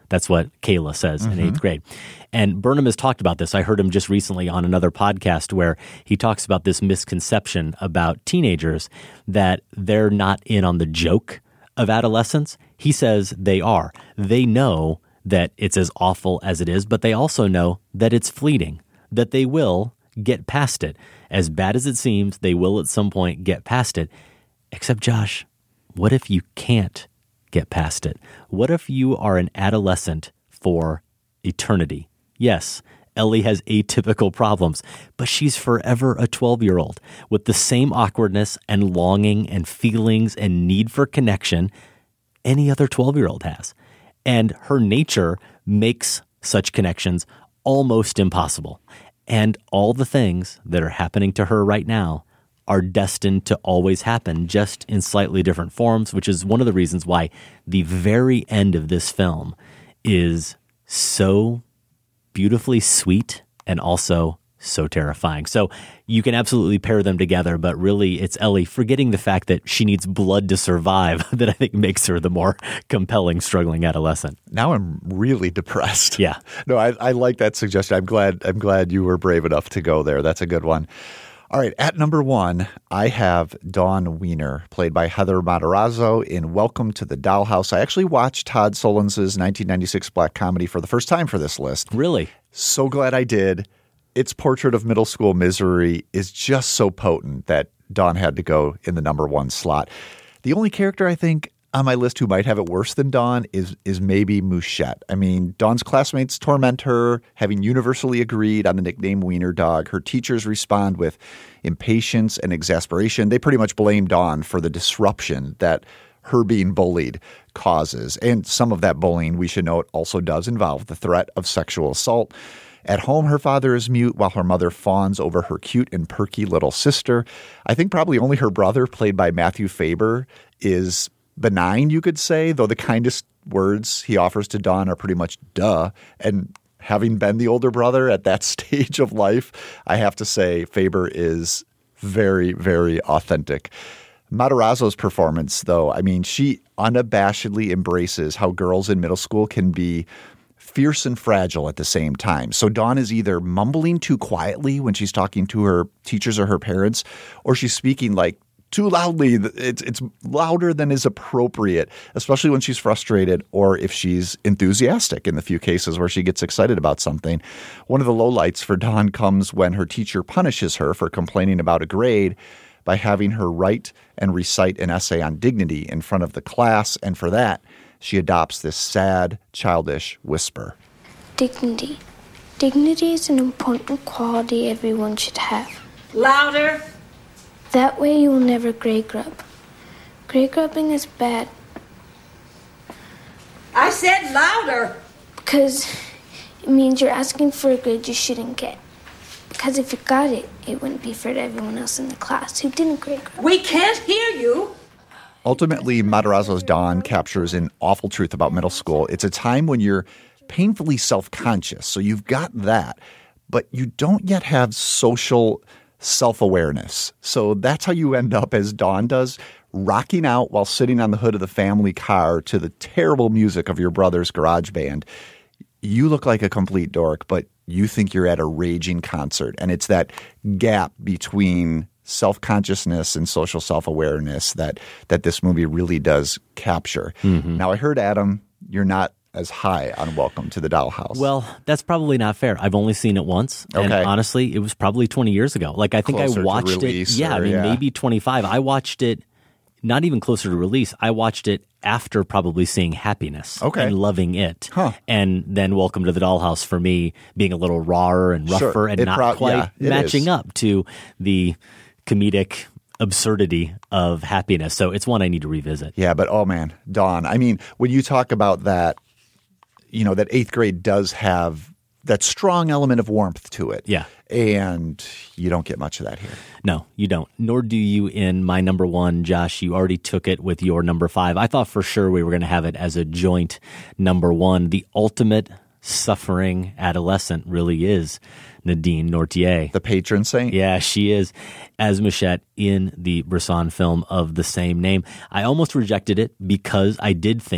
That's what Kayla says Mm-hmm. in eighth grade. And Burnham has talked about this. I heard him just recently on another podcast where he talks about this misconception about teenagers that they're not in on the joke of adolescence. He says they are. They know that it's as awful as it is, but they also know that it's fleeting, that they will get past it. As bad as it seems, they will at some point get past it. Except, Josh, what if you can't get past it? What if you are an adolescent for eternity? Yes, Ellie has atypical problems, but she's forever a twelve-year-old with the same awkwardness and longing and feelings and need for connection any other twelve-year-old has. And her nature makes such connections almost impossible. And all the things that are happening to her right now are destined to always happen, just in slightly different forms, which is one of the reasons why the very end of this film is so beautifully sweet and also so terrifying. So you can absolutely pair them together, but really it's Ellie forgetting the fact that she needs blood to survive that I think makes her the more compelling struggling adolescent. Now I'm really depressed. Yeah. No, I, I like that suggestion. I'm glad I'm glad you were brave enough to go there. That's a good one. All right, at number one, I have Dawn Wiener, played by Heather Matarazzo in Welcome to the Dollhouse. I actually watched Todd Solondz's nineteen ninety-six black comedy for the first time for this list. Really? So glad I did. Its portrait of middle school misery is just so potent that Dawn had to go in the number one slot. The only character I think on my list who might have it worse than Dawn is is maybe Mouchette. I mean, Dawn's classmates torment her, having universally agreed on the nickname Wiener Dog. Her teachers respond with impatience and exasperation. They pretty much blame Dawn for the disruption that her being bullied causes. And some of that bullying, we should note, also does involve the threat of sexual assault. At home, her father is mute while her mother fawns over her cute and perky little sister. I think probably only her brother, played by Matthew Faber, is benign, you could say, though the kindest words he offers to Dawn are pretty much duh. And having been the older brother at that stage of life, I have to say Faber is very, very authentic. Matarazzo's performance, though, I mean, she unabashedly embraces how girls in middle school can be fierce and fragile at the same time. So Dawn is either mumbling too quietly when she's talking to her teachers or her parents, or she's speaking like too loudly. It's it's louder than is appropriate, especially when she's frustrated or if she's enthusiastic in the few cases where she gets excited about something. One of the lowlights for Dawn comes when her teacher punishes her for complaining about a grade by having her write and recite an essay on dignity in front of the class, and for that, she adopts this sad, childish whisper. Dignity. Dignity is an important quality everyone should have. Louder! That way you will never grade grub. Grade grubbing is bad. I said louder! Because it means you're asking for a grade you shouldn't get. Because if you got it, it wouldn't be fair to everyone else in the class who didn't grade grub. We can't hear you! Ultimately, Matarazzo's Dawn captures an awful truth about middle school. It's a time when you're painfully self-conscious, so you've got that, but you don't yet have social self-awareness. So that's how you end up, as Dawn does, rocking out while sitting on the hood of the family car to the terrible music of your brother's garage band. You look like a complete dork, but you think you're at a raging concert, and it's that gap between self-consciousness and social self-awareness that that this movie really does capture. Mm-hmm. Now, I heard, Adam, you're not as high on Welcome to the Dollhouse. Well, that's probably not fair. I've only seen it once. Okay. And honestly, it was probably twenty years ago. Like, I think Closer I to watched release it. Yeah, or- I mean, yeah. maybe twenty-five. I watched it not even closer to release. I watched it after probably seeing Happiness Okay. and loving it. Huh. And then Welcome to the Dollhouse for me being a little rawer and rougher Sure. and It not pro- quite yeah, it matching is. up to the comedic absurdity of Happiness. So it's one I need to revisit. Yeah, but oh man, Dawn. I mean, when you talk about that, you know, that eighth grade does have that strong element of warmth to it. Yeah. And you don't get much of that here. No, you don't. Nor do you in my number one, Josh. You already took it with your number five. I thought for sure we were going to have it as a joint number one. The ultimate suffering adolescent really is Nadine Nortier. The patron saint? Yeah, she is, as Mouchette in the Bresson film of the same name. I almost rejected it because I did think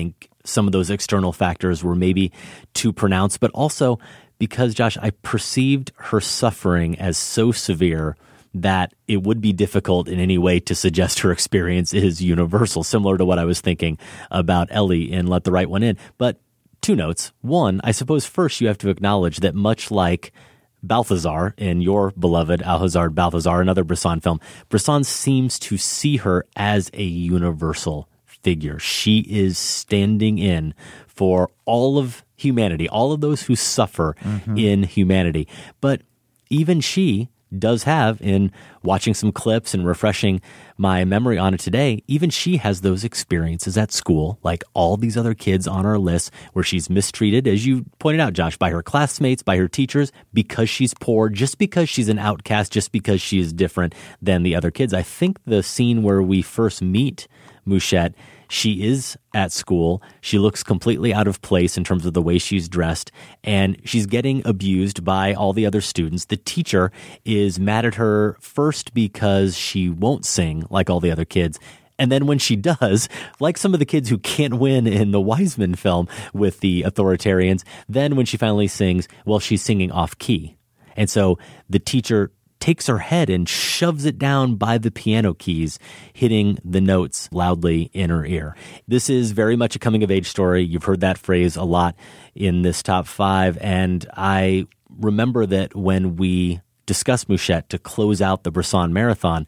some of those external factors were maybe too pronounced, but also because, Josh, I perceived her suffering as so severe that it would be difficult in any way to suggest her experience is universal, similar to what I was thinking about Ellie in Let the Right One In. But two notes. One, I suppose first you have to acknowledge that much like Balthazar in your beloved Alhazard Balthazar, another Bresson film, Bresson seems to see her as a universal figure. She is standing in for all of humanity, all of those who suffer mm-hmm. in humanity. But even she does have, in watching some clips and refreshing my memory on it today, even she has those experiences at school, like all these other kids on our list, where she's mistreated, as you pointed out, Josh, by her classmates, by her teachers, because she's poor, just because she's an outcast, just because she is different than the other kids. I think the scene where we first meet Mouchette, she is at school. She looks completely out of place in terms of the way she's dressed, and she's getting abused by all the other students. The teacher is mad at her first because she won't sing like all the other kids. And then when she does, like some of the kids who can't win in the Wiseman film with the authoritarians, then when she finally sings, well, she's singing off key. And so the teacher takes her head and shoves it down by the piano keys, hitting the notes loudly in her ear. This is very much a coming-of-age story. You've heard that phrase a lot in this top five, and I remember that when we discussed Mouchette to close out the Bresson Marathon,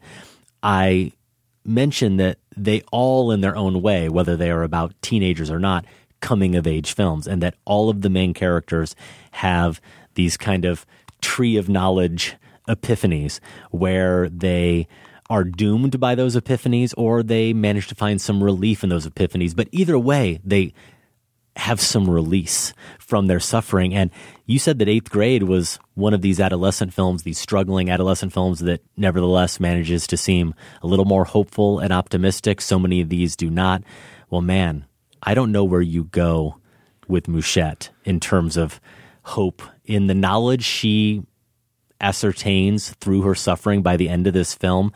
I mentioned that they all, in their own way, whether they are about teenagers or not, coming-of-age films, and that all of the main characters have these kind of tree of knowledge epiphanies where they are doomed by those epiphanies or they manage to find some relief in those epiphanies. But either way, they have some release from their suffering. And you said that Eighth Grade was one of these adolescent films, these struggling adolescent films that nevertheless manages to seem a little more hopeful and optimistic. So many of these do not. Well, man, I don't know where you go with Mouchette in terms of hope in the knowledge she ascertains through her suffering by the end of this film.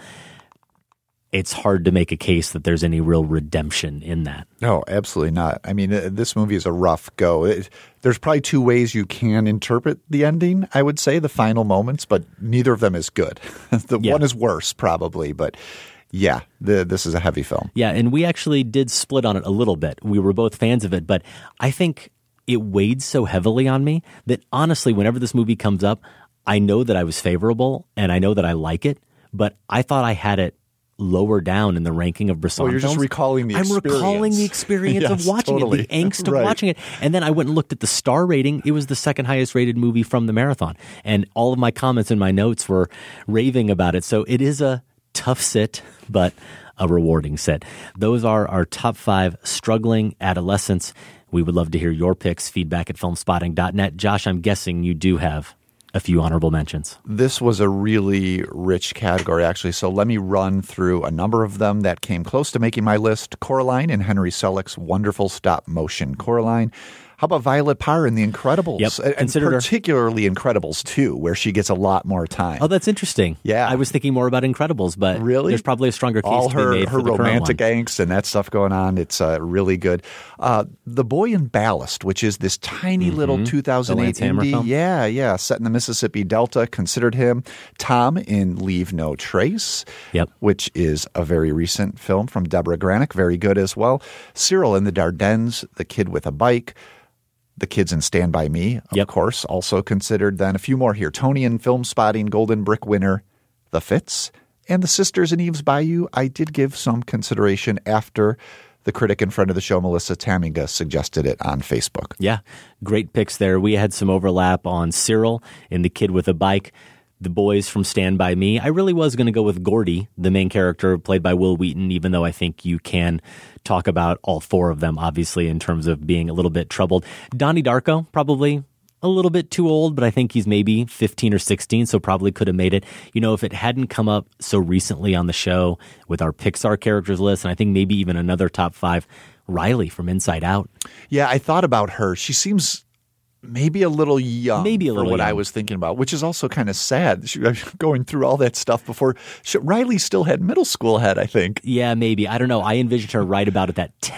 It's hard to make a case that there's any real redemption in that. No, absolutely not. I mean, uh, this movie is a rough go. It, there's probably two ways you can interpret the ending, I would say, the final moments, but neither of them is good. the yeah. one is worse, probably, but yeah, the, this is a heavy film. Yeah, and we actually did split on it a little bit. We were both fans of it, but I think it weighed so heavily on me that honestly, whenever this movie comes up, I know that I was favorable and I know that I like it, but I thought I had it lower down in the ranking of Bresson films. Oh, you're films. just recalling the I'm experience. I'm recalling the experience yes, of watching totally. it, the angst of right. watching it. And then I went and looked at the star rating. It was the second highest rated movie from the marathon. And all of my comments and my notes were raving about it. So it is a tough sit, but a rewarding sit. Those are our top five struggling adolescents. We would love to hear your picks, feedback at filmspotting dot net. Josh, I'm guessing you do have a few honorable mentions. This was a really rich category, actually. So let me run through a number of them that came close to making my list. Coraline in Henry Selick's wonderful stop motion Coraline. How about Violet Parr in The Incredibles? Yep, and particularly her. Incredibles two, where she gets a lot more time. Oh, that's interesting. Yeah. I was thinking more about Incredibles, but really? There's probably a stronger case All to her, be made her for the romantic current one. angst and that stuff going on. It's uh, really good. Uh, the Boy in Ballast, which is this tiny mm-hmm. little two thousand eight indie. Film? Yeah, yeah. Set in the Mississippi Delta. Considered him. Tom in Leave No Trace, yep. which is a very recent film from Deborah Granick. Very good as well. Cyril in the Dardennes, The Kid with a Bike. The Kids in Stand By Me, of yep. course, also considered. Then a few more here. Tony in Film Spotting, Golden Brick winner, The Fits, and The Sisters in Eve's Bayou. I did give some consideration after the critic in front of the show, Melissa Taminga, suggested it on Facebook. Yeah, great picks there. We had some overlap on Cyril in The Kid with a Bike. The boys from Stand By Me. I really was going to go with Gordy, the main character played by Will Wheaton, even though I think you can talk about all four of them, obviously, in terms of being a little bit troubled. Donnie Darko, probably a little bit too old, but I think he's maybe fifteen or sixteen, so probably could have made it. You know, if it hadn't come up so recently on the show with our Pixar characters list, and I think maybe even another top five, Riley from Inside Out. Yeah, I thought about her. She seems maybe a little young maybe a little for what young. I was thinking about, which is also kind of sad. She, going through all that stuff before. She, Riley still had middle school head, I think. Yeah, maybe. I don't know. I envisioned her right about at that ten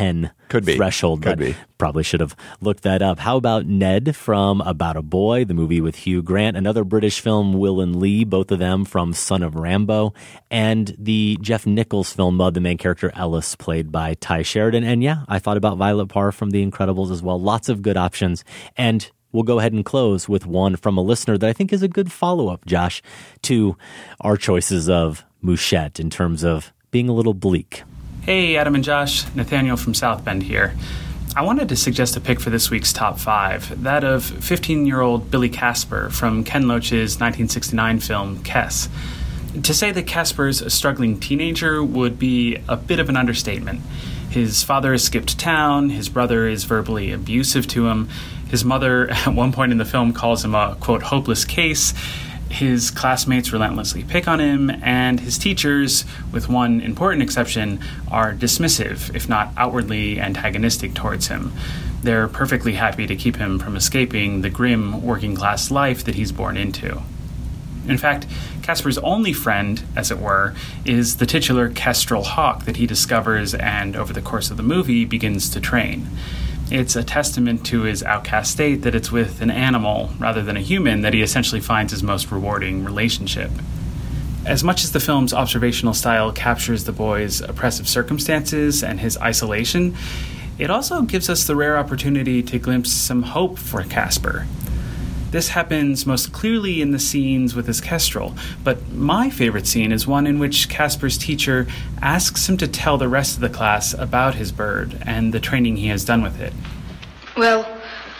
Could be. threshold. Could but be. Probably should have looked that up. How about Ned from About a Boy, the movie with Hugh Grant, another British film, Will and Lee, both of them from Son of Rambo, and the Jeff Nichols film, Mud, the main character Ellis, played by Ty Sheridan. And yeah, I thought about Violet Parr from The Incredibles as well. Lots of good options. And we'll go ahead and close with one from a listener that I think is a good follow-up, Josh, to our choices of Mouchette in terms of being a little bleak. Hey, Adam and Josh. Nathaniel from South Bend here. I wanted to suggest a pick for this week's top five, that of fifteen-year-old Billy Casper from Ken Loach's nineteen sixty-nine film, Kes. To say that Casper's a struggling teenager would be a bit of an understatement. His father has skipped town, his brother is verbally abusive to him, his mother at one point in the film calls him a, quote, hopeless case, his classmates relentlessly pick on him, and his teachers, with one important exception, are dismissive, if not outwardly antagonistic towards him. They're perfectly happy to keep him from escaping the grim working-class life that he's born into. In fact, Casper's only friend, as it were, is the titular Kestrel hawk that he discovers and, over the course of the movie, begins to train. It's a testament to his outcast state that it's with an animal, rather than a human, that he essentially finds his most rewarding relationship. As much as the film's observational style captures the boy's oppressive circumstances and his isolation, it also gives us the rare opportunity to glimpse some hope for Casper. This happens most clearly in the scenes with his kestrel, but my favorite scene is one in which Casper's teacher asks him to tell the rest of the class about his bird and the training he has done with it. Well,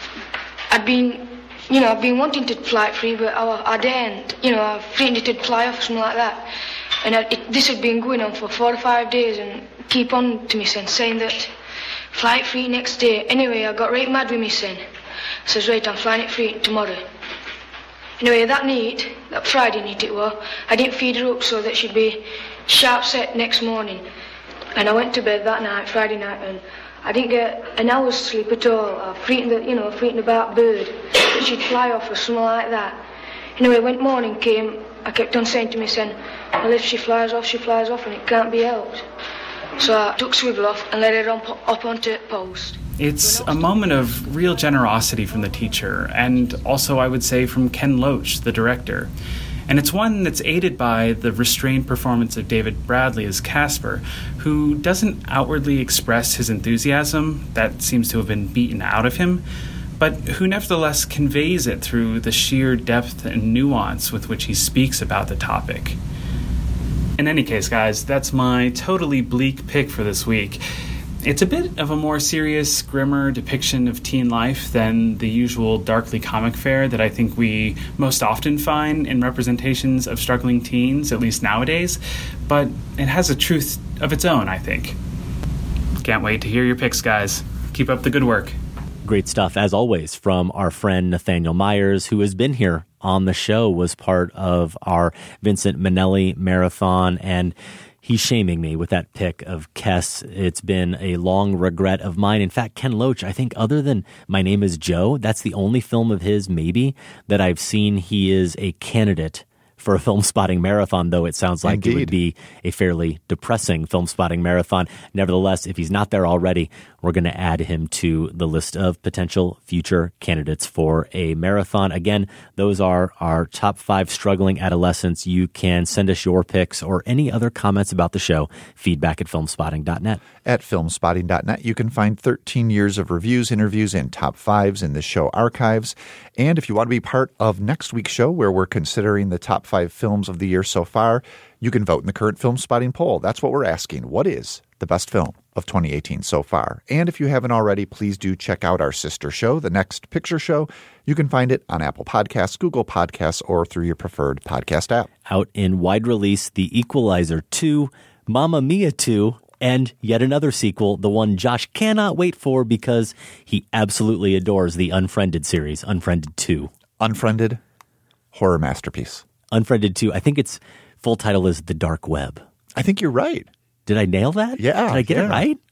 I'd been, you know, I've been wanting to fly it free, but I, I daren't. You know, I've threatened it'd fly off or something like that. And I, it, this had been going on for four or five days and keep on to me son, saying that fly it free next day. Anyway, I got right mad with me son. I says, right, I'm flying it free tomorrow. Anyway, that night, that Friday night it was, I didn't feed her up so that she'd be sharp set next morning. And I went to bed that night, Friday night, and I didn't get an hour's sleep at all. I was frightened, that, you know, frightened about bird, that she'd fly off or something like that. Anyway, when morning came, I kept on saying to me, saying, well, if she flies off, she flies off, and it can't be helped. So I took Swivel off and let her up, up onto the post. It's a moment of real generosity from the teacher, and also, I would say, from Ken Loach, the director. And it's one that's aided by the restrained performance of David Bradley as Casper, who doesn't outwardly express his enthusiasm, that seems to have been beaten out of him, but who nevertheless conveys it through the sheer depth and nuance with which he speaks about the topic. In any case, guys, that's my totally bleak pick for this week. It's a bit of a more serious, grimmer depiction of teen life than the usual darkly comic fare that I think we most often find in representations of struggling teens, at least nowadays, but it has a truth of its own, I think. Can't wait to hear your picks, guys. Keep up the good work. Great stuff, as always, from our friend Nathaniel Myers, who has been here on the show, was part of our Vincent Minnelli marathon, and he's shaming me with that pick of Kes. It's been a long regret of mine. In fact, Ken Loach, I think other than My Name is Joe, that's the only film of his, maybe, that I've seen he is a candidate for a film spotting marathon, though it sounds like Indeed. It would be a fairly depressing film spotting marathon. Nevertheless, if he's not there already, we're going to add him to the list of potential future candidates for a marathon. Again, those are our top five struggling adolescents. You can send us your picks or any other comments about the show, feedback at filmspotting dot net. At filmspotting dot net, you can find thirteen years of reviews, interviews, and top fives in the show archives. And if you want to be part of next week's show, where we're considering the top five films of the year so far, you can vote in the current Film Spotting poll. That's what we're asking. What is the best film of twenty eighteen so far? And if you haven't already, please do check out our sister show, The Next Picture Show. You can find it on Apple Podcasts, Google Podcasts, or through your preferred podcast app. Out in wide release, The Equalizer two, Mamma Mia two, and yet another sequel, the one Josh cannot wait for because he absolutely adores the Unfriended series, Unfriended two. Unfriended, horror masterpiece. Unfriended two, I think its full title is The Dark Web. I think you're right. Did I nail that? Yeah. Did I get yeah. it right?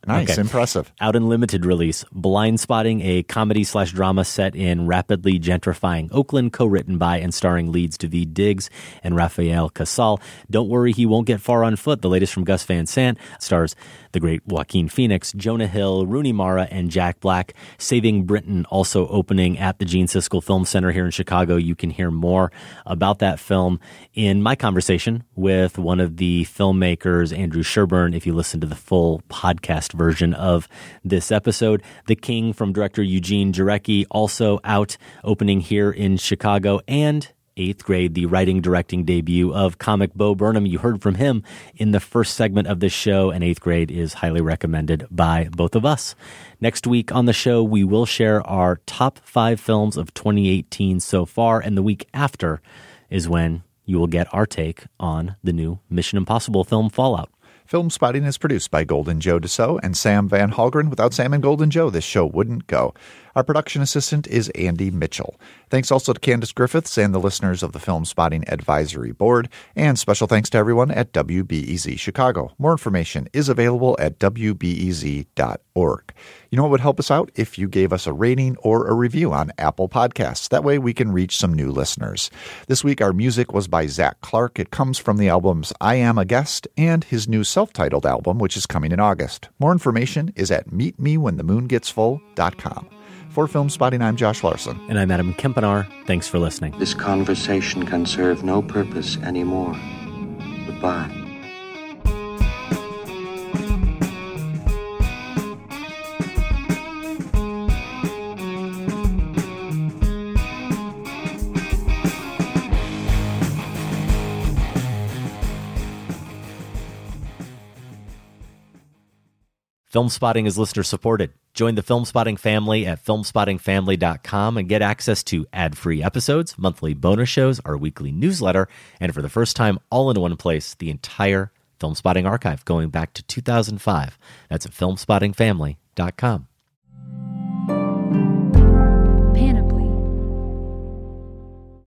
Nice, Okay. impressive. Out in limited release, Blind Spotting, a comedy slash drama set in rapidly gentrifying Oakland, co-written by and starring leads Daveed Diggs and Rafael Casal. Don't worry, he won't get far on foot. The latest from Gus Van Sant stars the great Joaquin Phoenix, Jonah Hill, Rooney Mara, and Jack Black. Saving Britain also opening at the Gene Siskel Film Center here in Chicago. You can hear more about that film in my conversation with one of the filmmakers, Andrew Sherburne, if you listen to the full podcast version of this episode. The King from director Eugene Jarecki, also out, opening here in Chicago. And Eighth Grade, the writing directing debut of comic Bo Burnham. You heard from him in the first segment of this show, and Eighth Grade is highly recommended by both of us. Next week on the show, we will share our top five films of twenty eighteen so far, and the week after is when you will get our take on the new Mission Impossible film Fallout. Film Spotting is produced by Golden Joe Dassault and Sam Van Halgren. Without Sam and Golden Joe, this show wouldn't go. Our production assistant is Andy Mitchell. Thanks also to Candace Griffiths and the listeners of the Film Spotting Advisory Board. And special thanks to everyone at W B E Z Chicago. More information is available at W B E Z dot org. You know what would help us out? If you gave us a rating or a review on Apple Podcasts. That way we can reach some new listeners. This week our music was by Zach Clark. It comes from the albums I Am a Guest and his new self-titled album, which is coming in August. More information is at meet me when the moon gets full dot com. For Film Spotting, I'm Josh Larson. And I'm Adam Kempenaar. Thanks for listening. This conversation can serve no purpose anymore. Goodbye. Film Spotting is listener supported. Join the Film Spotting family at film spotting family dot com and get access to ad-free episodes, monthly bonus shows, our weekly newsletter, and for the first time, all in one place, the entire Film Spotting archive going back to two thousand five. That's at film spotting family dot com.